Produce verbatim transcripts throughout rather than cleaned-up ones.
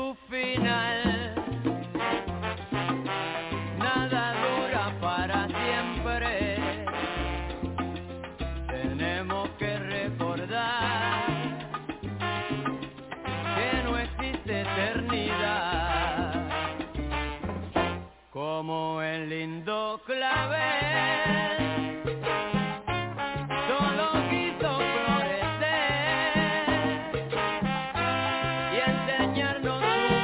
su final. Nada dura para siempre. Tenemos que recordar que no existe eternidad. Como el lindo clavel solo quiso florecer y enseñarnos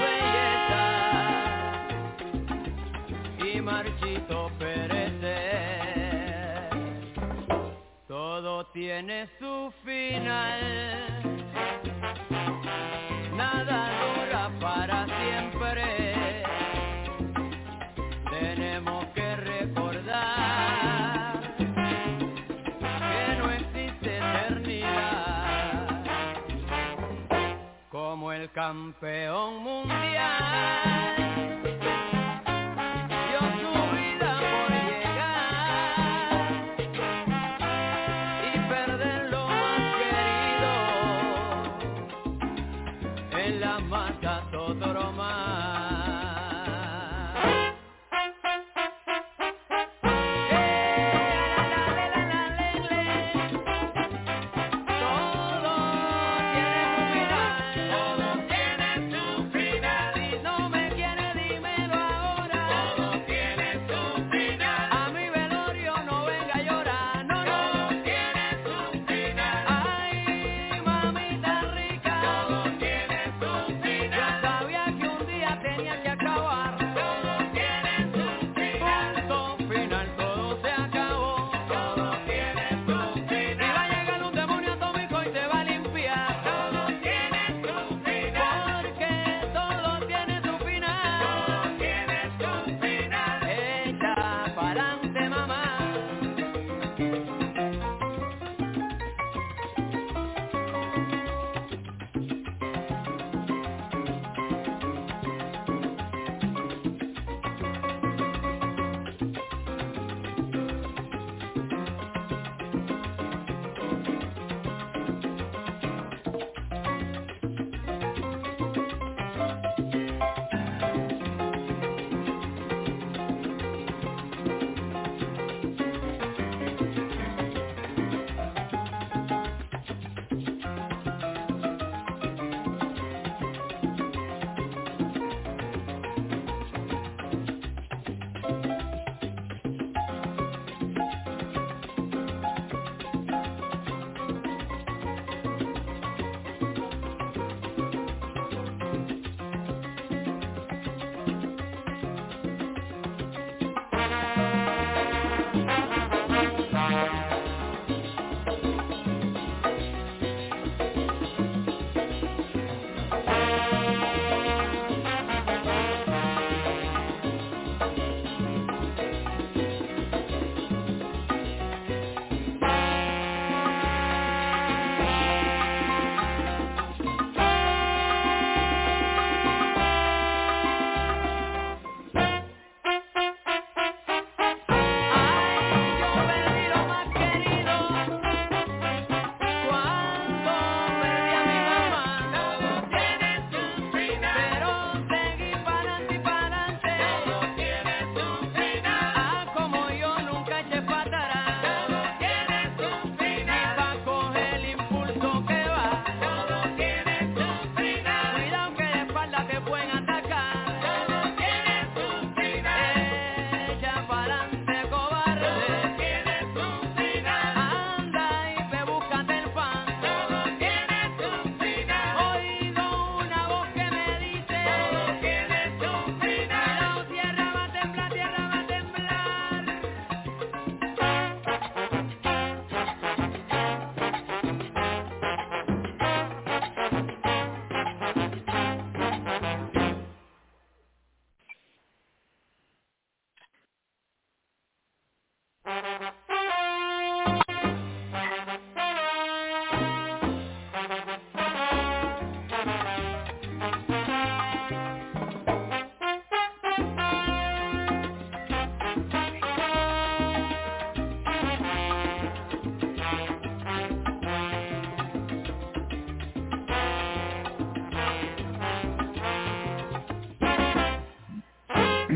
su belleza y marchito perecer. Todo tiene su final, nada dura para siempre. Tenemos que recordar que no existe eternidad. Como el campeón mundial dio su vida por llegar y perder lo más querido en la masa otro más. Sabía que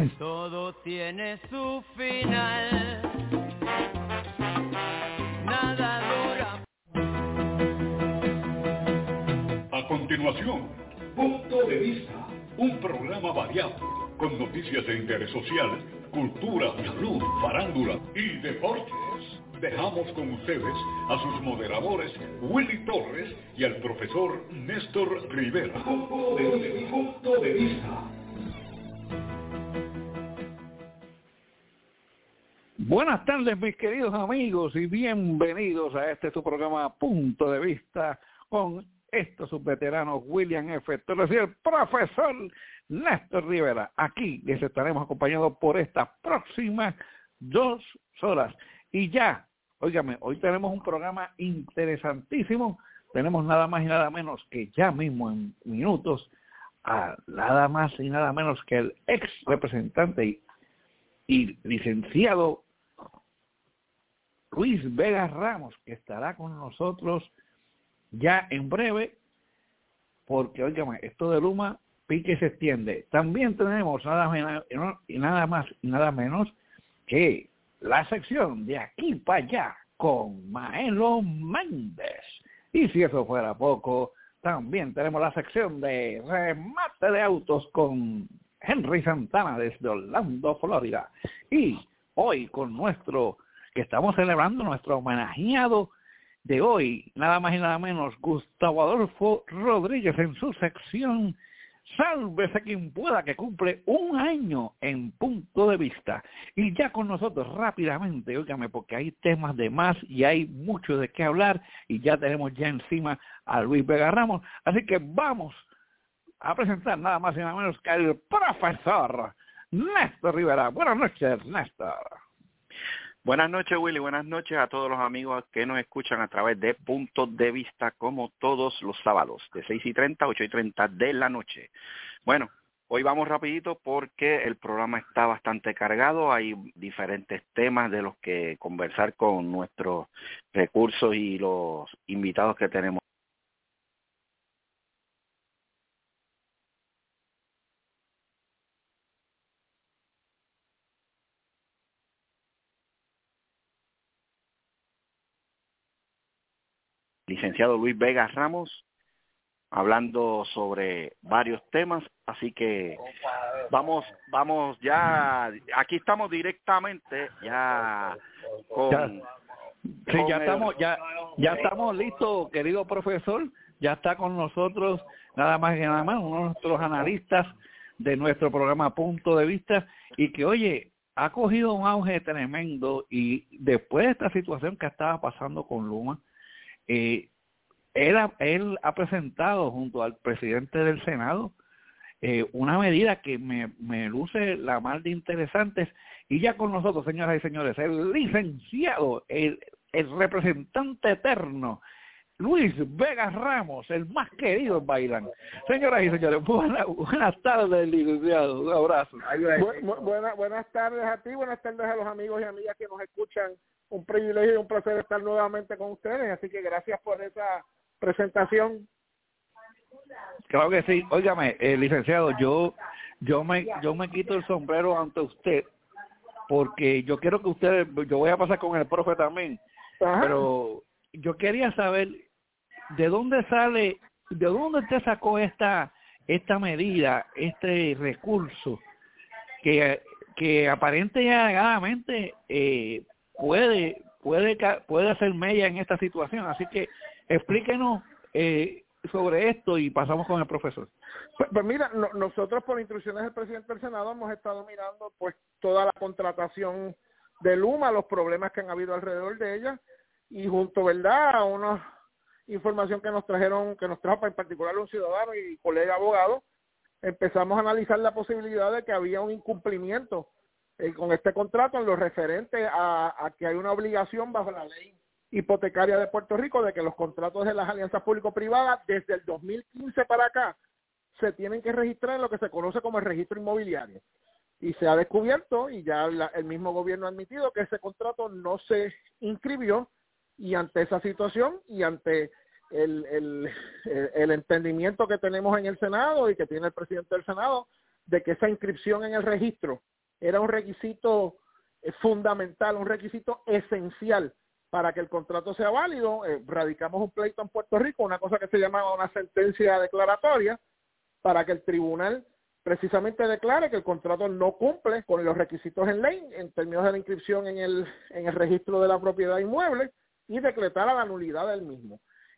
Todo tiene su final. Nada dura. A continuación, Punto de Vista, un programa variado con noticias de interés social, cultura, salud, farándula y deportes. Dejamos con ustedes a sus moderadores Willy Torres y al profesor Néstor Rivera. Punto de, punto de Vista. Buenas tardes, mis queridos amigos, y bienvenidos a este su programa Punto de Vista con estos subveteranos William F. Torres y el profesor Néstor Rivera. Aquí les estaremos acompañados por estas próximas dos horas. Y ya, óigame, hoy tenemos un programa interesantísimo. Tenemos nada más y nada menos que ya mismo en minutos a nada más y nada menos que el ex representante y, y licenciado Luis Vega Ramos, que estará con nosotros ya en breve, porque, óigame, esto de Luma pique y se extiende. También tenemos nada menos y nada más y nada menos que la sección de aquí para allá con Maelo Méndez. Y si eso fuera poco, también tenemos la sección de remate de autos con Henry Santana desde Orlando, Florida. Y hoy con nuestro, que estamos celebrando nuestro homenajeado de hoy, nada más y nada menos, Gustavo Adolfo Rodríguez en su sección Sálvese quien pueda, que cumple un año en Punto de Vista. Y ya con nosotros rápidamente, óigame, porque hay temas de más y hay mucho de qué hablar y ya tenemos ya encima a Luis Vega Ramos. Así que vamos a presentar nada más y nada menos que al profesor Néstor Rivera. Buenas noches, Néstor. Buenas noches, Willy. Buenas noches a todos los amigos que nos escuchan a través de Punto de Vista, como todos los sábados, de seis y treinta a ocho y treinta de la noche. Bueno, hoy vamos rapidito porque el programa está bastante cargado. Hay diferentes temas de los que conversar con nuestros recursos y los invitados que tenemos. Licenciado Luis Vega Ramos, hablando sobre varios temas, así que vamos, vamos ya, aquí estamos directamente ya con... Ya, sí, con ya el, estamos, ya, ya estamos listos, querido profesor, ya está con nosotros nada más que nada más uno de nuestros analistas de nuestro programa Punto de Vista, y que, oye, ha cogido un auge tremendo, y después de esta situación que estaba pasando con Luma, Eh, él, ha, él ha presentado junto al presidente del Senado eh, una medida que me, me luce la más de interesantes. Y ya con nosotros, señoras y señores, el licenciado, el, el representante eterno, Luis Vega Ramos, el más querido en Bailán. Señoras y señores, buenas, buenas tardes, licenciado. Un abrazo. Bu buena, buenas tardes a ti, buenas tardes a los amigos y amigas que nos escuchan. Un privilegio y un placer estar nuevamente con ustedes, así que gracias por esa presentación. Claro que sí. Óigame, eh, licenciado, yo yo me yo me quito el sombrero ante usted, porque yo quiero que usted, yo voy a pasar con el profe también, Ajá. pero yo quería saber de dónde sale, de dónde usted sacó esta esta medida, este recurso que que aparente y alegadamente eh, puede puede puede hacer mella en esta situación. Así que explíquenos eh, sobre esto y pasamos con el profesor. Pues, pues mira, no, nosotros por instrucciones del presidente del Senado hemos estado mirando pues toda la contratación de Luma, los problemas que han habido alrededor de ella, y junto, ¿verdad?, a una información que nos trajeron, que nos trajo en particular un ciudadano y colega abogado, empezamos a analizar la posibilidad de que había un incumplimiento Eh, con este contrato en lo referente a, a que hay una obligación bajo la ley hipotecaria de Puerto Rico de que los contratos de las alianzas público-privadas desde el dos mil quince para acá se tienen que registrar en lo que se conoce como el registro inmobiliario. Y se ha descubierto, y ya la, el mismo gobierno ha admitido, que ese contrato no se inscribió, y ante esa situación y ante el, el, el, el entendimiento que tenemos en el Senado y que tiene el presidente del Senado, de que esa inscripción en el registro era un requisito eh, fundamental, un requisito esencial para que el contrato sea válido. Eh, radicamos un pleito en Puerto Rico, una cosa que se llama una sentencia declaratoria, para que el tribunal precisamente declare que el contrato no cumple con los requisitos en ley en términos de la inscripción en el, en el registro de la propiedad inmueble y decretara la nulidad del mismo.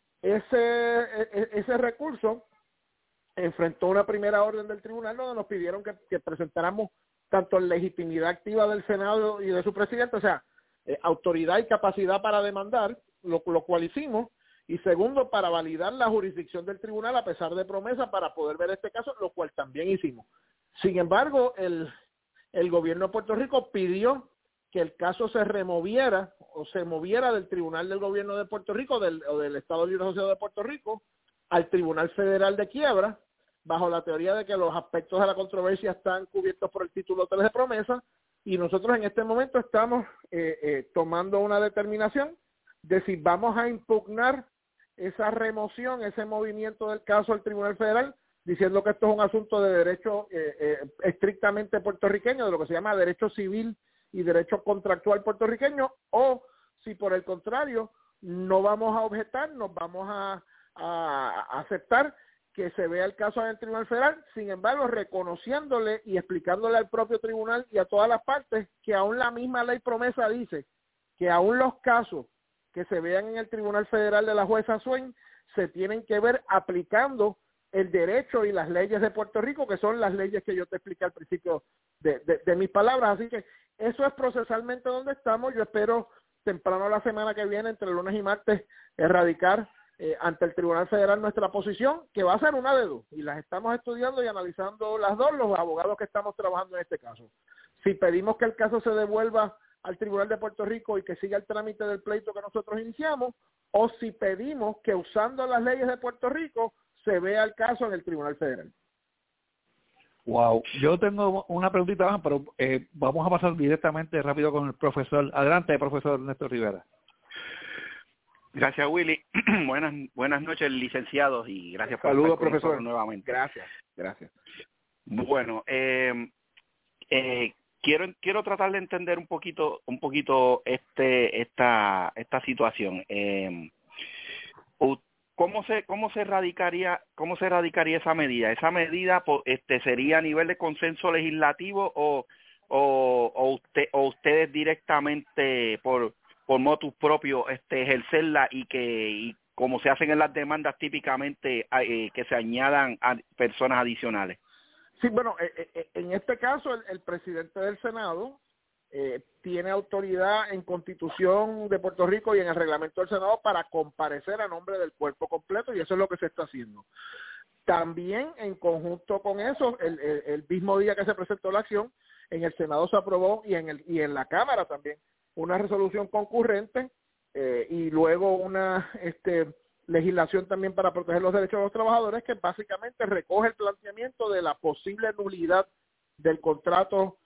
Ese, ese recurso enfrentó una primera orden del tribunal donde nos pidieron que, que presentáramos tanto legitimidad activa del Senado y de su presidente, o sea, eh, autoridad y capacidad para demandar, lo, lo cual hicimos, y segundo, para validar la jurisdicción del tribunal a pesar de promesa para poder ver este caso, lo cual también hicimos. Sin embargo, el, el gobierno de Puerto Rico pidió que el caso se removiera o se moviera del Tribunal del Gobierno de Puerto Rico del, o del Estado Libre Asociado de Puerto Rico al Tribunal Federal de Quiebra, bajo la teoría de que los aspectos de la controversia están cubiertos por el título tres de promesa, y nosotros en este momento estamos eh, eh, tomando una determinación de si vamos a impugnar esa remoción, ese movimiento del caso al Tribunal Federal, diciendo que esto es un asunto de derecho eh, eh, estrictamente puertorriqueño, de lo que se llama derecho civil y derecho contractual puertorriqueño, o si por el contrario no vamos a objetar, nos vamos a, a, a aceptar que se vea el caso en el Tribunal Federal, sin embargo reconociéndole y explicándole al propio tribunal y a todas las partes que aún la misma ley promesa dice que aún los casos que se vean en el Tribunal Federal de la jueza Swain se tienen que ver aplicando el derecho y las leyes de Puerto Rico, que son las leyes que yo te expliqué al principio de, de, de mis palabras. Así que eso es procesalmente donde estamos. Yo espero temprano la semana que viene, entre lunes y martes, erradicar eh, ante el Tribunal Federal nuestra posición, que va a ser una de dos, y las estamos estudiando y analizando las dos, los abogados que estamos trabajando en este caso. Si pedimos que el caso se devuelva al Tribunal de Puerto Rico y que siga el trámite del pleito que nosotros iniciamos, o si pedimos que usando las leyes de Puerto Rico se vea el caso en el Tribunal Federal. Wow, yo tengo una preguntita más, pero eh, vamos a pasar directamente rápido con el profesor. Adelante, profesor Néstor Rivera. Gracias, Willy. buenas buenas noches, licenciados, y gracias por Saludos, estar con profesor. nosotros nuevamente. Gracias, gracias. Bueno, eh, eh, quiero quiero tratar de entender un poquito un poquito este esta esta situación. Eh, ¿Cómo se cómo se radicaría cómo se radicaría esa medida? Esa medida este sería a nivel de consenso legislativo o o, o usted o ustedes directamente por por motus propio este ejercerla y que y como se hacen en las demandas típicamente eh, que se añadan a personas adicionales. Sí, bueno, eh, eh, en este caso el, el presidente del Senado eh, tiene autoridad en Constitución de Puerto Rico y en el reglamento del Senado para comparecer a nombre del cuerpo completo, y eso es lo que se está haciendo. También en conjunto con eso, el, el, el mismo día que se presentó la acción, en el Senado se aprobó y en el y en la Cámara también una resolución concurrente eh, y luego una este legislación también para proteger los derechos de los trabajadores, que básicamente recoge el planteamiento de la posible nulidad del contrato,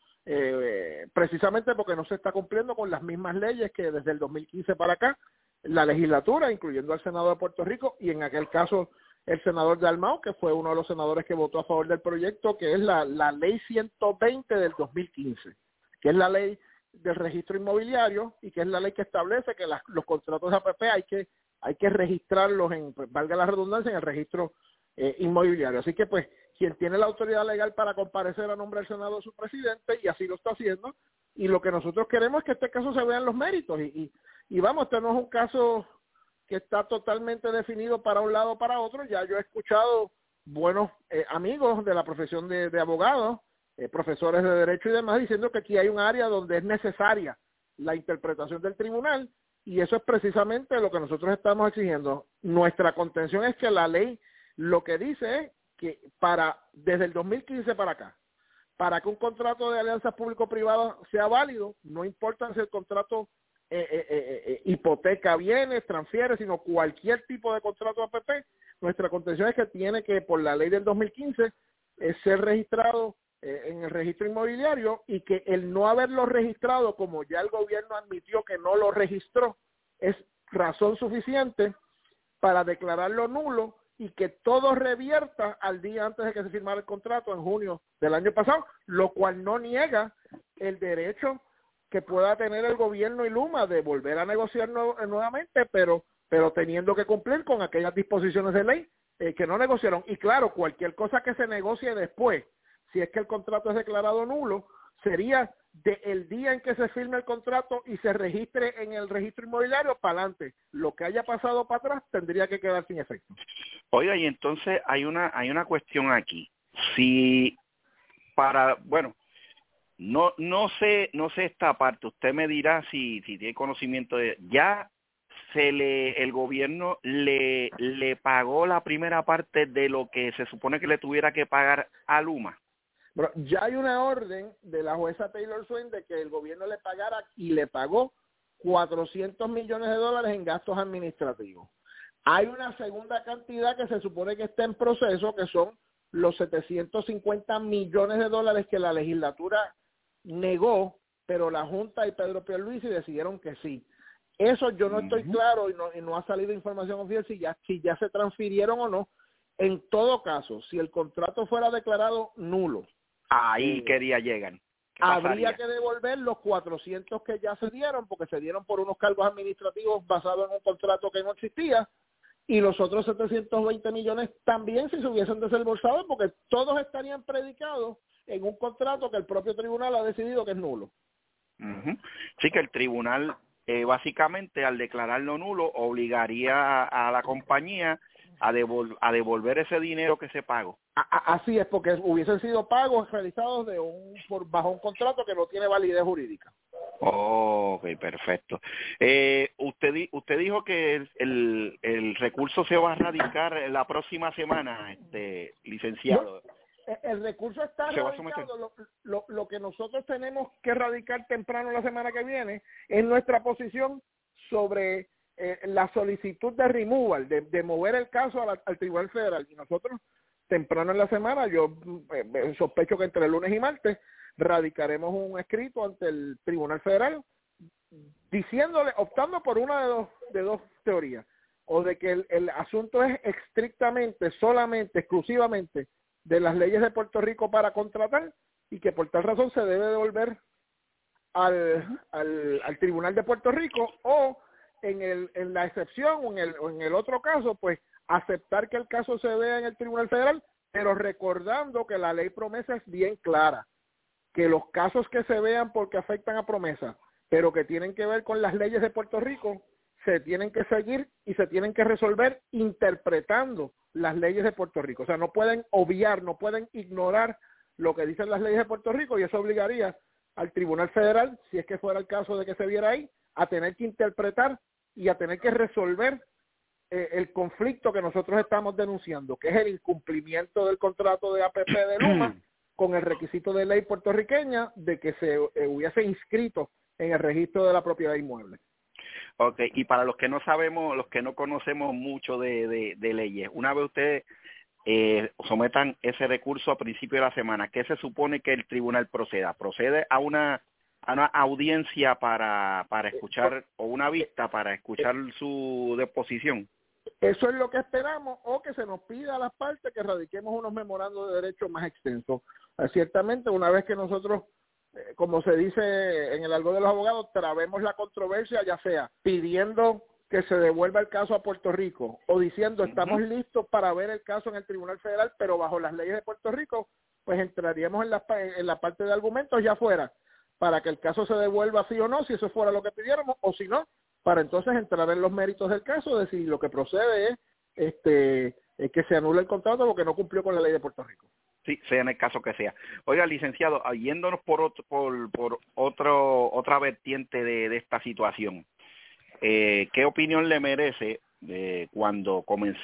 eh, precisamente porque no se está cumpliendo con las mismas leyes que desde el dos mil quince para acá la legislatura, incluyendo al Senado de Puerto Rico, y en aquel caso el senador Dalmau, que fue uno de los senadores que votó a favor del proyecto, que es la, la ley ciento veinte del dos mil quince, que es la ley del registro inmobiliario y que es la ley que establece que las, los contratos de A P P hay que hay que registrarlos en, pues, valga la redundancia, en el registro eh, inmobiliario. Así que, pues, quien tiene la autoridad legal para comparecer a nombre del Senado es su presidente, y así lo está haciendo, y lo que nosotros queremos es que este caso se vean los méritos, y, y, y vamos, este no es un caso que está totalmente definido para un lado o para otro. Ya yo he escuchado buenos eh, amigos de la profesión de, de abogados, eh, profesores de derecho y demás, diciendo que aquí hay un área donde es necesaria la interpretación del tribunal, y eso es precisamente lo que nosotros estamos exigiendo. Nuestra contención es que la ley lo que dice es que para desde el dos mil quince para acá, para que un contrato de alianza público-privada sea válido, no importa si el contrato eh, eh, eh, eh, hipoteca bienes, transfiere, sino cualquier tipo de contrato A P P, nuestra contención es que tiene que, por la ley del dos mil quince, eh, ser registrado eh, en el registro inmobiliario, y que el no haberlo registrado, como ya el gobierno admitió que no lo registró, es razón suficiente para declararlo nulo y que todo revierta al día antes de que se firmara el contrato en junio del año pasado, lo cual no niega el derecho que pueda tener el gobierno y Luma de volver a negociar nu nuevamente, pero pero teniendo que cumplir con aquellas disposiciones de ley eh, que no negociaron. Y claro, cualquier cosa que se negocie después, si es que el contrato es declarado nulo, sería de el día en que se firme el contrato y se registre en el registro inmobiliario para adelante. Lo que haya pasado para atrás tendría que quedar sin efecto. Oiga, y entonces hay una hay una cuestión aquí. Si para, bueno, no no sé no sé esta parte, usted me dirá si si tiene conocimiento de ya se le el gobierno le le pagó la primera parte de lo que se supone que le tuviera que pagar a Luma. Bueno, ya hay una orden de la jueza Taylor Swain de que el gobierno le pagara y le pagó cuatrocientos millones de dólares en gastos administrativos. Hay una segunda cantidad que se supone que está en proceso, que son los setecientos cincuenta millones de dólares que la legislatura negó, pero la Junta y Pedro Pierluisi decidieron que sí. Eso yo no uh-huh. estoy claro y no, y no ha salido información oficial si ya, si ya se transfirieron o no. En todo caso, si el contrato fuera declarado nulo, ahí eh, quería llegar. Habría que devolver los cuatrocientos que ya se dieron, porque se dieron por unos cargos administrativos basados en un contrato que no existía, y los otros setecientos veinte millones también si se hubiesen desembolsado, porque todos estarían predicados en un contrato que el propio tribunal ha decidido que es nulo. Uh-huh. Sí, que el tribunal eh, básicamente al declararlo nulo obligaría a, a la compañía a, devol a devolver ese dinero que se pagó. A así es, porque hubiesen sido pagos realizados de un por bajo un contrato que no tiene validez jurídica. Oh, ok, perfecto. Eh, usted di usted dijo que el, el, el recurso se va a radicar la próxima semana, este licenciado. No, el recurso está radicado. Lo, lo, lo que nosotros tenemos que radicar temprano la semana que viene es nuestra posición sobre eh, la solicitud de removal, de, de mover el caso a la, al Tribunal Federal. Y nosotros temprano en la semana, yo eh, sospecho que entre lunes y martes radicaremos un escrito ante el Tribunal Federal diciéndole, optando por una de dos, de dos teorías, o de que el, el asunto es estrictamente, solamente, exclusivamente de las leyes de Puerto Rico para contratar y que por tal razón se debe devolver al, al, al Tribunal de Puerto Rico, o en, el, en la excepción o en, el, o en el otro caso, pues aceptar que el caso se vea en el Tribunal Federal, pero recordando que la ley promesa es bien clara, que los casos que se vean porque afectan a promesa, pero que tienen que ver con las leyes de Puerto Rico, se tienen que seguir y se tienen que resolver interpretando las leyes de Puerto Rico. O sea, no pueden obviar, no pueden ignorar lo que dicen las leyes de Puerto Rico, y eso obligaría al Tribunal Federal, si es que fuera el caso de que se viera ahí, a tener que interpretar y a tener que resolver eh, el conflicto que nosotros estamos denunciando, que es el incumplimiento del contrato de A P P de Luma con el requisito de ley puertorriqueña de que se eh, hubiese inscrito en el registro de la propiedad inmueble. Ok, y para los que no sabemos, los que no conocemos mucho de, de, de leyes, una vez ustedes eh, sometan ese recurso a principio de la semana, ¿qué se supone que el tribunal proceda? ¿Procede a una, a una audiencia para, para escuchar, o una vista para escuchar su deposición? Eso es lo que esperamos, o que se nos pida a las partes que radiquemos unos memorandos de derecho más extensos. Eh, ciertamente, una vez que nosotros, eh, como se dice en el argot de los abogados, trabemos la controversia, ya sea pidiendo que se devuelva el caso a Puerto Rico, o diciendo estamos uh-huh. listos para ver el caso en el Tribunal Federal, pero bajo las leyes de Puerto Rico, pues entraríamos en la, en la parte de argumentos ya fuera, para que el caso se devuelva sí o no, si eso fuera lo que pidiéramos, o si no, para entonces entrar en los méritos del caso, de si lo que procede es este es que se anule el contrato porque no cumplió con la ley de Puerto Rico. Sí, sea en el caso que sea. Oiga, licenciado, yéndonos por otro, por, por otro otra vertiente de, de esta situación, eh, ¿qué opinión le merece eh, cuando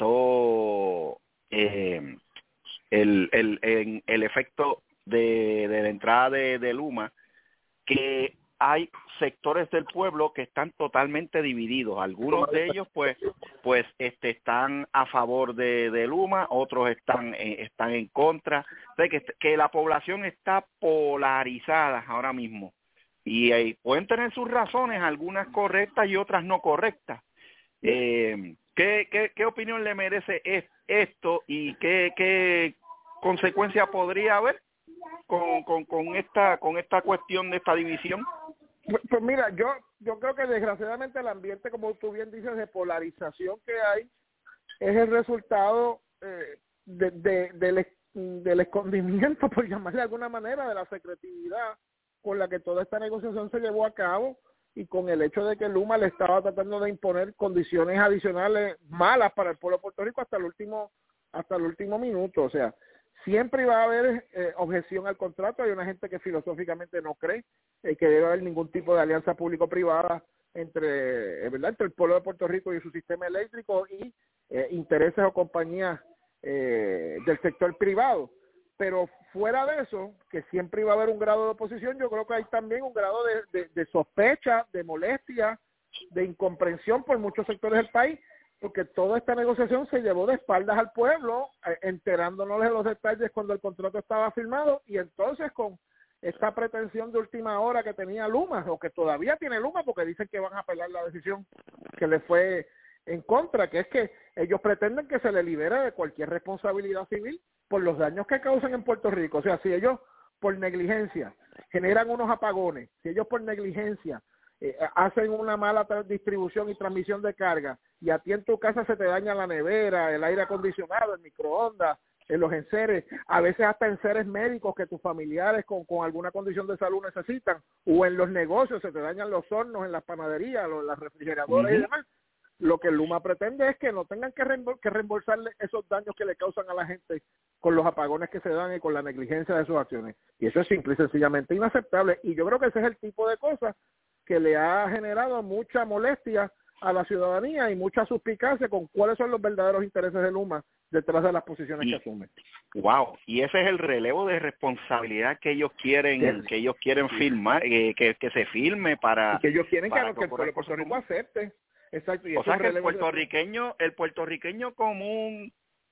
comenzó eh, el, el, el, el efecto de, de la entrada de, de Luma, que hay sectores del pueblo que están totalmente divididos? Algunos de ellos pues pues este están a favor de, de Luma, otros están eh, están en contra. O sea, que, que la población está polarizada ahora mismo, y eh, pueden tener sus razones, algunas correctas y otras no correctas. Eh, ¿qué, qué, qué opinión le merece es, esto y qué, qué consecuencia podría haber con, con, con esta con esta cuestión de esta división? Pues, pues mira, yo yo creo que desgraciadamente el ambiente, como tú bien dices, de polarización que hay, es el resultado eh, de, de, del, del escondimiento, por llamarle de alguna manera, de la secretividad con la que toda esta negociación se llevó a cabo, y con el hecho de que Luma le estaba tratando de imponer condiciones adicionales malas para el pueblo de Puerto Rico hasta el último hasta el último minuto. O sea, siempre va a haber eh, objeción al contrato. Hay una gente que filosóficamente no cree eh, que debe haber ningún tipo de alianza público-privada entre, eh, ¿verdad? entre el pueblo de Puerto Rico y su sistema eléctrico y eh, intereses o compañías eh, del sector privado. Pero fuera de eso, que siempre iba a haber un grado de oposición, yo creo que hay también un grado de, de, de sospecha, de molestia, de incomprensión por muchos sectores del país, porque toda esta negociación se llevó de espaldas al pueblo, eh, enterándonos de los detalles cuando el contrato estaba firmado, y entonces con esta pretensión de última hora que tenía Luma, o que todavía tiene Luma, porque dicen que van a apelar la decisión que le fue en contra, que es que ellos pretenden que se le libere de cualquier responsabilidad civil por los daños que causan en Puerto Rico. O sea, si ellos por negligencia generan unos apagones, si ellos por negligencia eh, hacen una mala distribución y transmisión de carga, y a ti en tu casa se te daña la nevera, el aire acondicionado, el microondas, en los enseres, a veces hasta enseres médicos que tus familiares con, con alguna condición de salud necesitan, o en los negocios se te dañan los hornos en las panaderías, los, las refrigeradoras uh-huh. y demás. Lo que Luma pretende es que no tengan que, reembol- que reembolsarle esos daños que le causan a la gente con los apagones que se dan y con la negligencia de sus acciones. Y eso es simple y sencillamente inaceptable. Y yo creo que ese es el tipo de cosas que le ha generado mucha molestia a la ciudadanía y mucha suspicacia con cuáles son los verdaderos intereses de Luma detrás de las posiciones y, que asume. Wow, y ese es el relevo de responsabilidad que ellos quieren sí. que ellos quieren sí. firmar, eh, que, que se firme para... Y que ellos quieren para que, que el pueblo de Puerto Rico acepte. Exacto, y o sea que el puertorriqueño, el puertorriqueño común,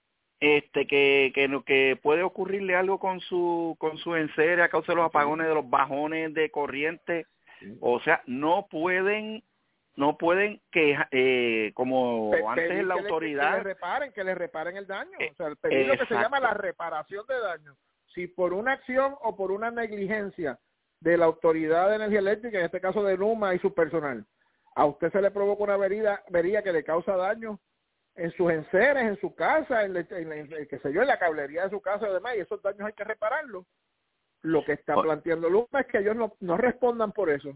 este que que no que puede ocurrirle algo con su con su enseres a causa de los apagones, de los bajones de corriente, sí. o sea, no pueden no pueden que eh, como Pe- antes en la que autoridad le, que le reparen, que le reparen el daño, o sea, pedir lo que se llama la reparación de daño. Si por una acción o por una negligencia de la autoridad de energía eléctrica, en este caso de Luma y su personal, a usted se le provoca una avería, avería que le causa daño en sus enseres, en su casa, en, en, en, en qué sé yo, en la cablería de su casa y demás, y esos daños hay que repararlos. Lo que está planteando Luma es que ellos no, no respondan por eso.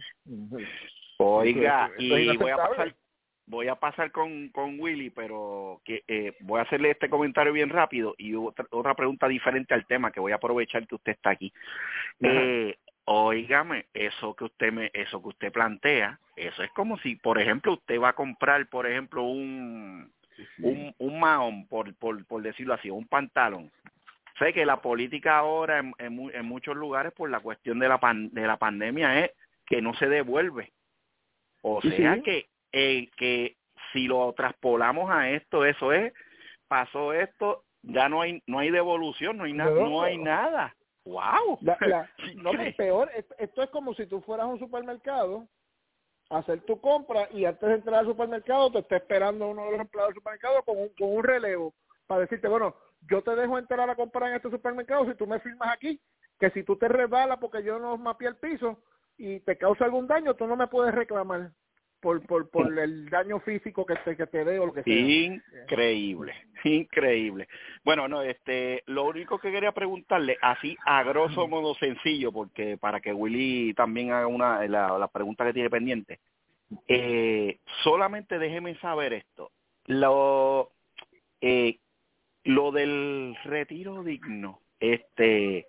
Oiga, eso, eso y voy a pasar voy a pasar con, con Willy, pero que eh, voy a hacerle este comentario bien rápido y otra, otra pregunta diferente al tema, que voy a aprovechar que usted está aquí. Eh, Óigame, eso que usted me, eso que usted plantea, eso es como si, por ejemplo, usted va a comprar, por ejemplo, un sí. un, un mahón, por, por por decirlo así, un pantalón. Sé que la política ahora en, en, en muchos lugares por la cuestión de la pan, de la pandemia es que no se devuelve. O sí, sea sí. que eh, que si lo traspolamos a esto, eso es, pasó esto, ya no hay no hay devolución, no hay nada, no, no hay nada. ¡Wow! La, la, no, es peor, esto, esto es como si tú fueras a un supermercado a hacer tu compra y antes de entrar al supermercado te está esperando uno de los empleados del supermercado con un, con un relevo para decirte, bueno, yo te dejo entrar a comprar en este supermercado si tú me firmas aquí, que si tú te resbalas porque yo no mapeé el piso y te causa algún daño, tú no me puedes reclamar por por por el daño físico que te que te dé o lo que sea. Increíble, increíble. Bueno, no, este, lo único que quería preguntarle, así a grosso modo sencillo, porque para que Willy también haga una la, la pregunta que tiene pendiente, eh, solamente déjeme saber esto, lo eh, lo del retiro digno, este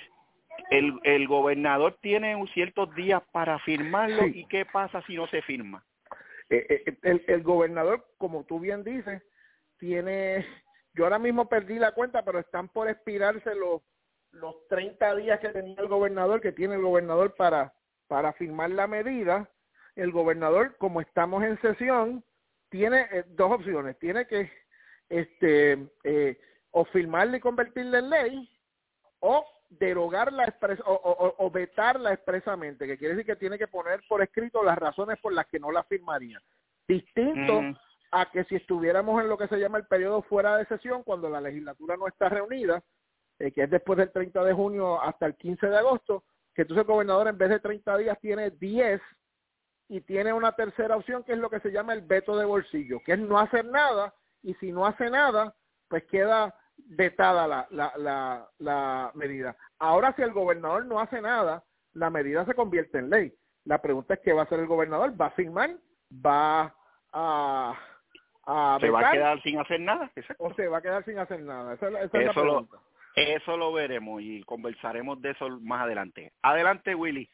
El, el gobernador tiene ciertos días para firmarlo, sí. ¿Y qué pasa si no se firma? Eh, eh, el, el gobernador, como tú bien dices, tiene, yo ahora mismo perdí la cuenta, pero están por expirarse los los treinta días que tenía el gobernador, que tiene el gobernador para, para firmar la medida. El gobernador, como estamos en sesión, tiene eh, dos opciones, tiene que este eh, o firmarla y convertirla en ley, o derogarla expres- o, o, o vetarla expresamente, que quiere decir que tiene que poner por escrito las razones por las que no la firmaría. Distinto mm. a que si estuviéramos en lo que se llama el periodo fuera de sesión, cuando la legislatura no está reunida, eh, que es después del treinta de junio hasta el quince de agosto, que entonces el gobernador en vez de treinta días tiene diez y tiene una tercera opción que es lo que se llama el veto de bolsillo, que es no hacer nada, y si no hace nada, pues queda vetada la, la, la, la medida. Ahora, si el gobernador no hace nada, la medida se convierte en ley. La pregunta es qué va a hacer el gobernador. ¿Va a firmar? ¿Va a, a ¿Se vetar, va a quedar sin hacer nada? Exacto. o se va a quedar sin hacer nada? Esa, esa es la Eso lo, pregunta. eso lo veremos y conversaremos de eso más adelante. Adelante, Willy.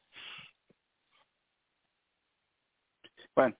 Bueno,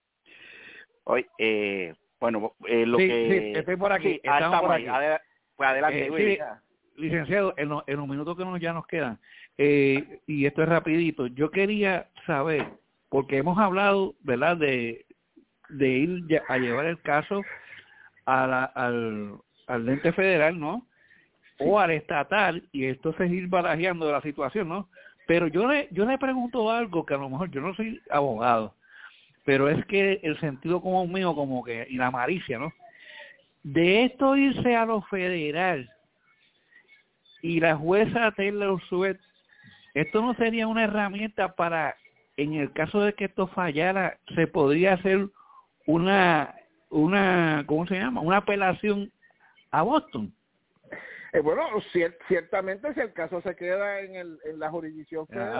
hoy, eh, bueno, eh, lo sí, que... Sí, estoy por aquí. Sí, ah, estamos por ahí. aquí. Adel- pues adelante, Eh, Willy. sí, licenciado, en, lo, en los minutos que nos, ya nos quedan, eh, y esto es rapidito, yo quería saber, porque hemos hablado, ¿verdad?, de, de ir ya a llevar el caso a la, al, al ente federal, ¿no?, o al estatal, y entonces ir barajeando la situación, ¿no? Pero yo le, yo le pregunto algo que a lo mejor yo no soy abogado, pero es que el sentido común mío, como que, y la malicia, ¿no?, de esto irse a lo federal, y la jueza Taylor Swift, esto no sería una herramienta para, en el caso de que esto fallara, se podría hacer una, una, ¿cómo se llama?, una apelación a Boston. Eh, bueno, cier- ciertamente si el caso se queda en, el, en la jurisdicción federal,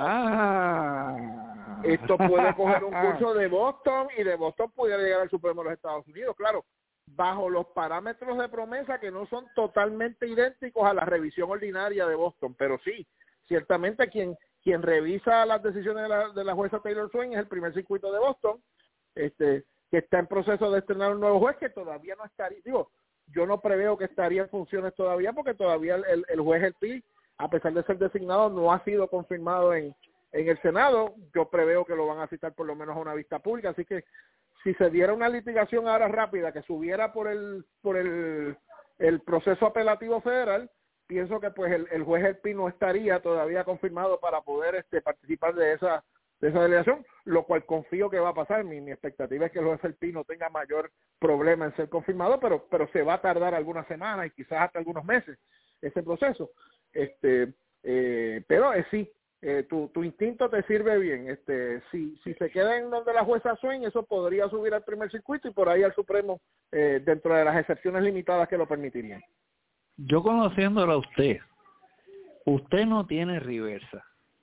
Ah. esto puede coger un curso de Boston y de Boston pudiera llegar al Supremo de los Estados Unidos, claro, bajo los parámetros de promesa que no son totalmente idénticos a la revisión ordinaria de Boston, pero sí, ciertamente quien quien revisa las decisiones de la, de la jueza Taylor Swain es el primer circuito de Boston, este que está en proceso de estrenar un nuevo juez que todavía no estaría, digo, yo no preveo que estaría en funciones todavía porque todavía el, el, el juez Helpi, a pesar de ser designado, no ha sido confirmado en, en el Senado. Yo preveo que lo van a citar por lo menos a una vista pública, así que si se diera una litigación ahora rápida que subiera por el por el, el proceso apelativo federal, pienso que pues el, el juez Helpi no estaría todavía confirmado para poder este participar de esa de esa delegación, lo cual confío que va a pasar. Mi, mi expectativa es que el juez Helpi no tenga mayor problema en ser confirmado, pero pero se va a tardar algunas semanas y quizás hasta algunos meses ese proceso. Este, eh, pero eh, sí, eh, tu, tu instinto te sirve bien. Este, si si se queda en donde la jueza Swain, eso podría subir al primer circuito y por ahí al Supremo, eh, dentro de las excepciones limitadas que lo permitirían. Yo conociéndolo a usted, usted no tiene reversa.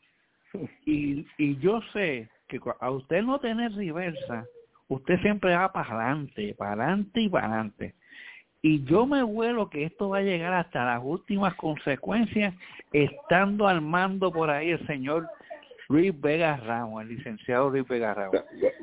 Y, y yo sé que a usted no tener reversa, usted siempre va para adelante, para adelante y para adelante. Y yo me huelo que esto va a llegar hasta las últimas consecuencias, estando al mando por ahí el señor Luis Vega Ramos, el licenciado Luis Vega Ramos.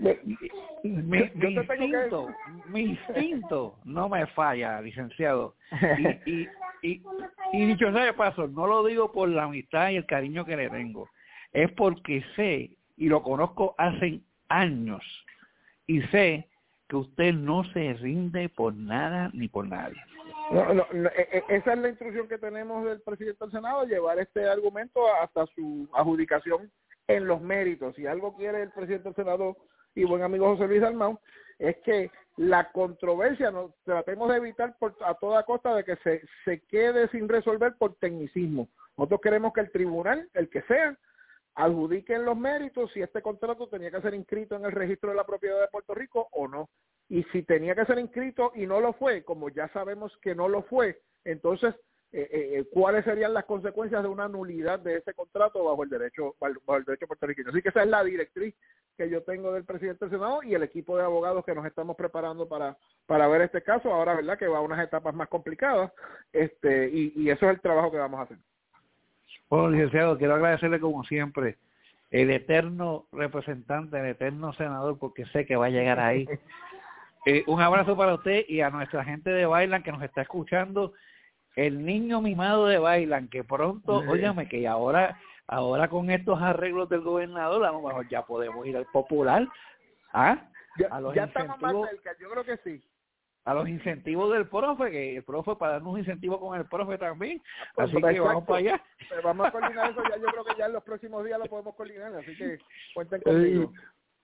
Mi, mi instinto, mi instinto no me falla, licenciado. Y, y, y, y dicho sea de paso, no lo digo por la amistad y el cariño que le tengo, es porque sé, y lo conozco hace años, y sé que usted no se rinde por nada ni por nadie. No, no, no, esa es la instrucción que tenemos del presidente del Senado, llevar este argumento hasta su adjudicación en los méritos. Si algo quiere el presidente del Senado y buen amigo José Luis Dalmau, es que la controversia no tratemos de evitar por, a toda costa de que se, se quede sin resolver por tecnicismo. Nosotros queremos que el tribunal, el que sea, adjudique en los méritos si este contrato tenía que ser inscrito en el registro de la propiedad de Puerto Rico o no. Y si tenía que ser inscrito y no lo fue, como ya sabemos que no lo fue, entonces, eh, eh, ¿cuáles serían las consecuencias de una nulidad de ese contrato bajo el derecho bajo el derecho puertorriqueño? Así que esa es la directriz que yo tengo del presidente del Senado y el equipo de abogados que nos estamos preparando para para ver este caso. Ahora, ¿verdad?, que va a unas etapas más complicadas, este y, y eso es el trabajo que vamos a hacer. Bueno, licenciado, quiero agradecerle como siempre el eterno representante, el eterno senador, porque sé que va a llegar ahí. Eh, un abrazo para usted y a nuestra gente de Bailan que nos está escuchando, el niño mimado de Bailan, que pronto, óigame, que ahora ahora con estos arreglos del gobernador, a lo mejor ya podemos ir al popular, ¿ah? Ya, a los ya estamos más incentivos, cerca, yo creo que sí. a los incentivos del profe, que el profe para darnos un incentivo con el profe también, Pues, así pues, que vamos para allá. Pues vamos a coordinar eso, ya yo creo que ya en los próximos días lo podemos coordinar, así que cuenten conmigo.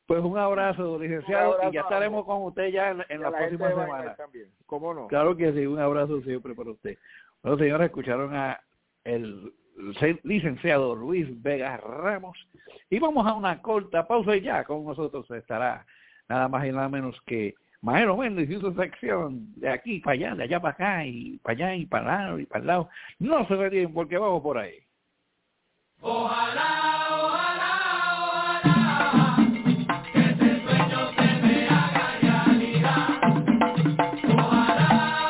Pues un abrazo, licenciado, Un abrazo y ya estaremos con usted ya en, en la, la próxima gente de semana. Bainal también, ¿cómo no? Claro que sí, un abrazo siempre para usted. Bueno, señores, escucharon a el licenciado Luis Vega Ramos y vamos a una corta pausa y ya con nosotros estará nada más y nada menos que Maelo Méndez y su sección de aquí para allá, de allá para acá y para allá y para el lado y para el lado. No se retiren porque vamos por ahí. Ojalá, ojalá, ojalá, que ese sueño se me haga realidad. Ojalá,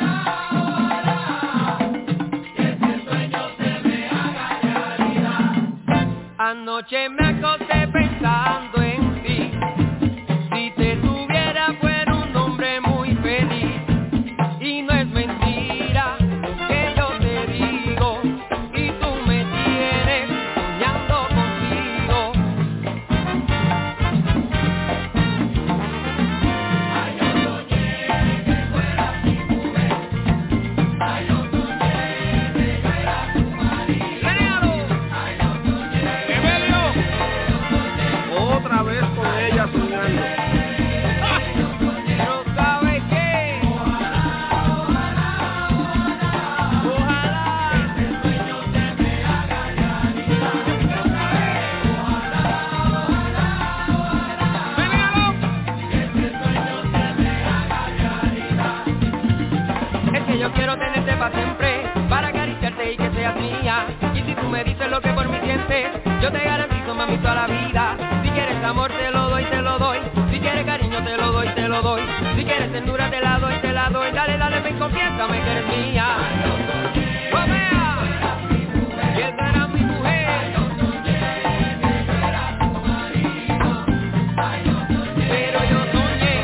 ojalá, ojalá, que ese sueño se me haga realidad. Anoche me acosté pensando en ti. Si te tuviera fuera un hombre muy feliz. Y no es mentira que yo te digo. Y tú me tienes soñando contigo. Ay, yo soñé que fueras mi mujer. Ay, yo soñé que yo era tu marido. Ay, yo soñé. ¡Evelio! Otra vez con ella soñando. Pero ¿sabes qué? Ojalá, ojalá, ojalá, ojalá que ese sueño se me haga realidad. Ojalá, ojalá, ojalá, que ese sueño se me haga realidad. Es que yo quiero tenerte para siempre, para acariciarte y que seas mía. Y si tú me dices lo que por mí sientes, yo te garantizo, mami, toda la vida. Si quieres amor te lo doy, te lo doy. Si quieres cariño te lo doy, te lo doy. Si quieres ternura te la doy, te la doy. Dale, dale, ven, confiésame que eres mía. ¡Romea! Que tú eras mi mujer. Pero yo soñé.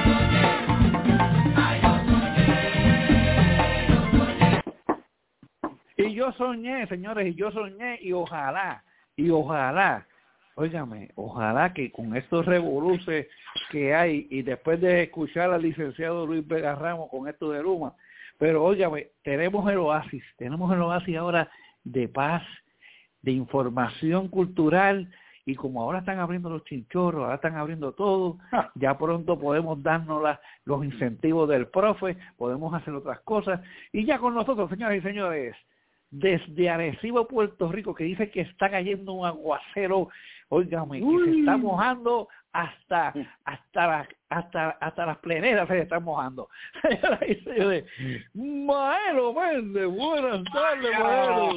Y yo soñé, señores, y yo soñé, y ojalá, y ojalá, óigame, ojalá que con estos revoluces que hay, y después de escuchar al licenciado Luis Vega Ramos con esto de Luma, pero óigame, tenemos el oasis, tenemos el oasis ahora de paz, de información cultural, y como ahora están abriendo los chinchorros, ahora están abriendo todo, ya pronto podemos darnos la, los incentivos del profe, podemos hacer otras cosas, y ya con nosotros, señoras y señores, desde Arecibo, Puerto Rico, que dice que está cayendo un aguacero, óigame, que se está mojando hasta hasta las hasta hasta las pleneras se están mojando. Señoras y señores, Maelo Méndez, buenas tardes, Maelo.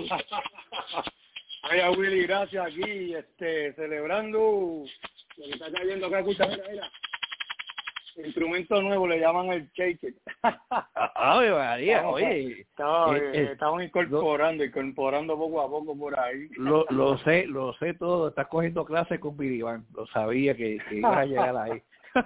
Ay, Willy, gracias aquí, este, celebrando lo que está cayendo acá, escucha, mira, mira. Instrumento nuevo, le llaman el shaker. Ay, María, Estamos, oye. estamos, eh, eh, estamos incorporando, incorporando poco a poco por ahí. Lo, lo sé, lo sé todo. Estás cogiendo clases con Billy Van. Lo sabía que, que ibas a llegar ahí.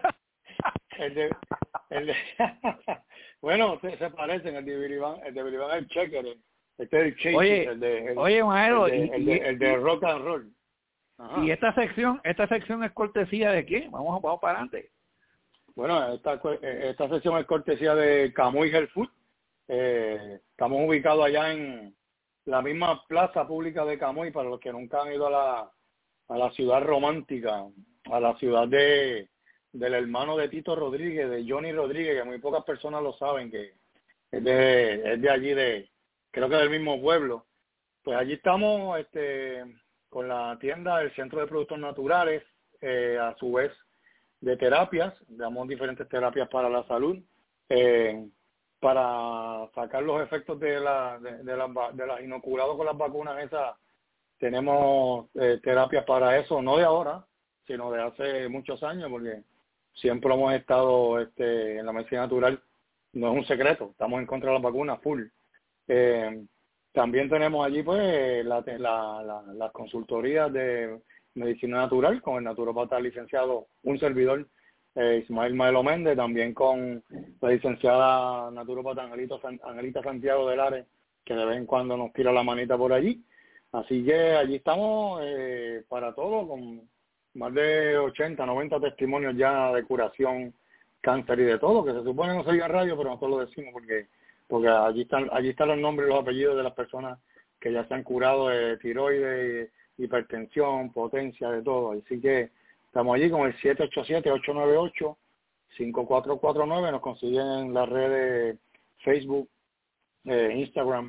el de, el de, bueno, se, se parecen, el de Billy Van, el de Billy Van es el shaker, este es el shaker, Oye, el de, el, oye, Maelo, el de, y, el de, el de rock and roll. Ajá. Y esta sección, esta sección es cortesía de quién? Vamos, vamos para adelante. Bueno, esta, esta sesión es cortesía de Camuy Health Food. Eh, estamos ubicados allá en la misma plaza pública de Camuy, para los que nunca han ido a la, a la ciudad romántica, a la ciudad de del hermano de Tito Rodríguez, de Johnny Rodríguez, que muy pocas personas lo saben, que es de, es de allí, de creo que del mismo pueblo. Pues allí estamos este, con la tienda del Centro de Productos Naturales, eh, a su vez de terapias, damos diferentes terapias para la salud, eh, para sacar los efectos de la de, de las de las inoculados con las vacunas esas. Tenemos eh, terapias para eso, no de ahora, sino de hace muchos años, porque siempre hemos estado este, en la medicina natural, no es un secreto, estamos en contra de las vacunas full. Eh, también tenemos allí pues la, la, la, las consultorías de medicina natural con el naturópata licenciado, un servidor, eh, Ismael Maelo Méndez, también con la licenciada naturópata Angelito, Angelita Santiago del Are, que de vez en cuando nos tira la manita por allí. Así que allí estamos eh, para todo, con más de ochenta, noventa testimonios ya de curación, cáncer y de todo, que se supone no se oiga en radio, pero nosotros lo decimos porque porque allí están allí están los nombres y los apellidos de las personas que ya se han curado de tiroides, hipertensión, potencia, de todo. Así que Estamos allí con el siete ocho siete, ocho nueve ocho, cinco cuatro cuatro nueve. Nos consiguen en las redes Facebook, eh, Instagram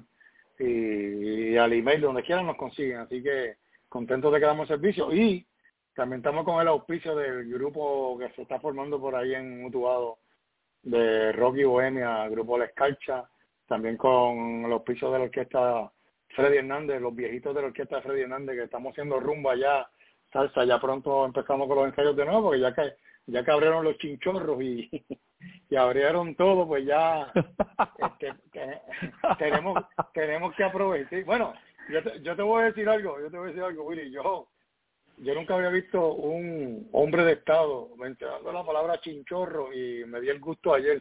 y, y al email, donde quieran nos consiguen. Así que contentos de que damos servicio. Y también estamos con el auspicio del grupo que se está formando por ahí en Utuado, de Rock y Bohemia, Grupo La Escarcha, también con el auspicio de la orquesta Freddy Hernández, los viejitos de la orquesta de Freddy Hernández, que estamos haciendo rumba ya, salsa, ya pronto empezamos con los ensayos de nuevo, porque ya que ya que abrieron los chinchorros y, y abrieron todo, pues ya este, que, tenemos tenemos que aprovechar. Bueno, yo te, yo te voy a decir algo, yo te voy a decir algo, Willy, yo Yo nunca había visto un hombre de Estado mencionando la palabra chinchorro y me di el gusto ayer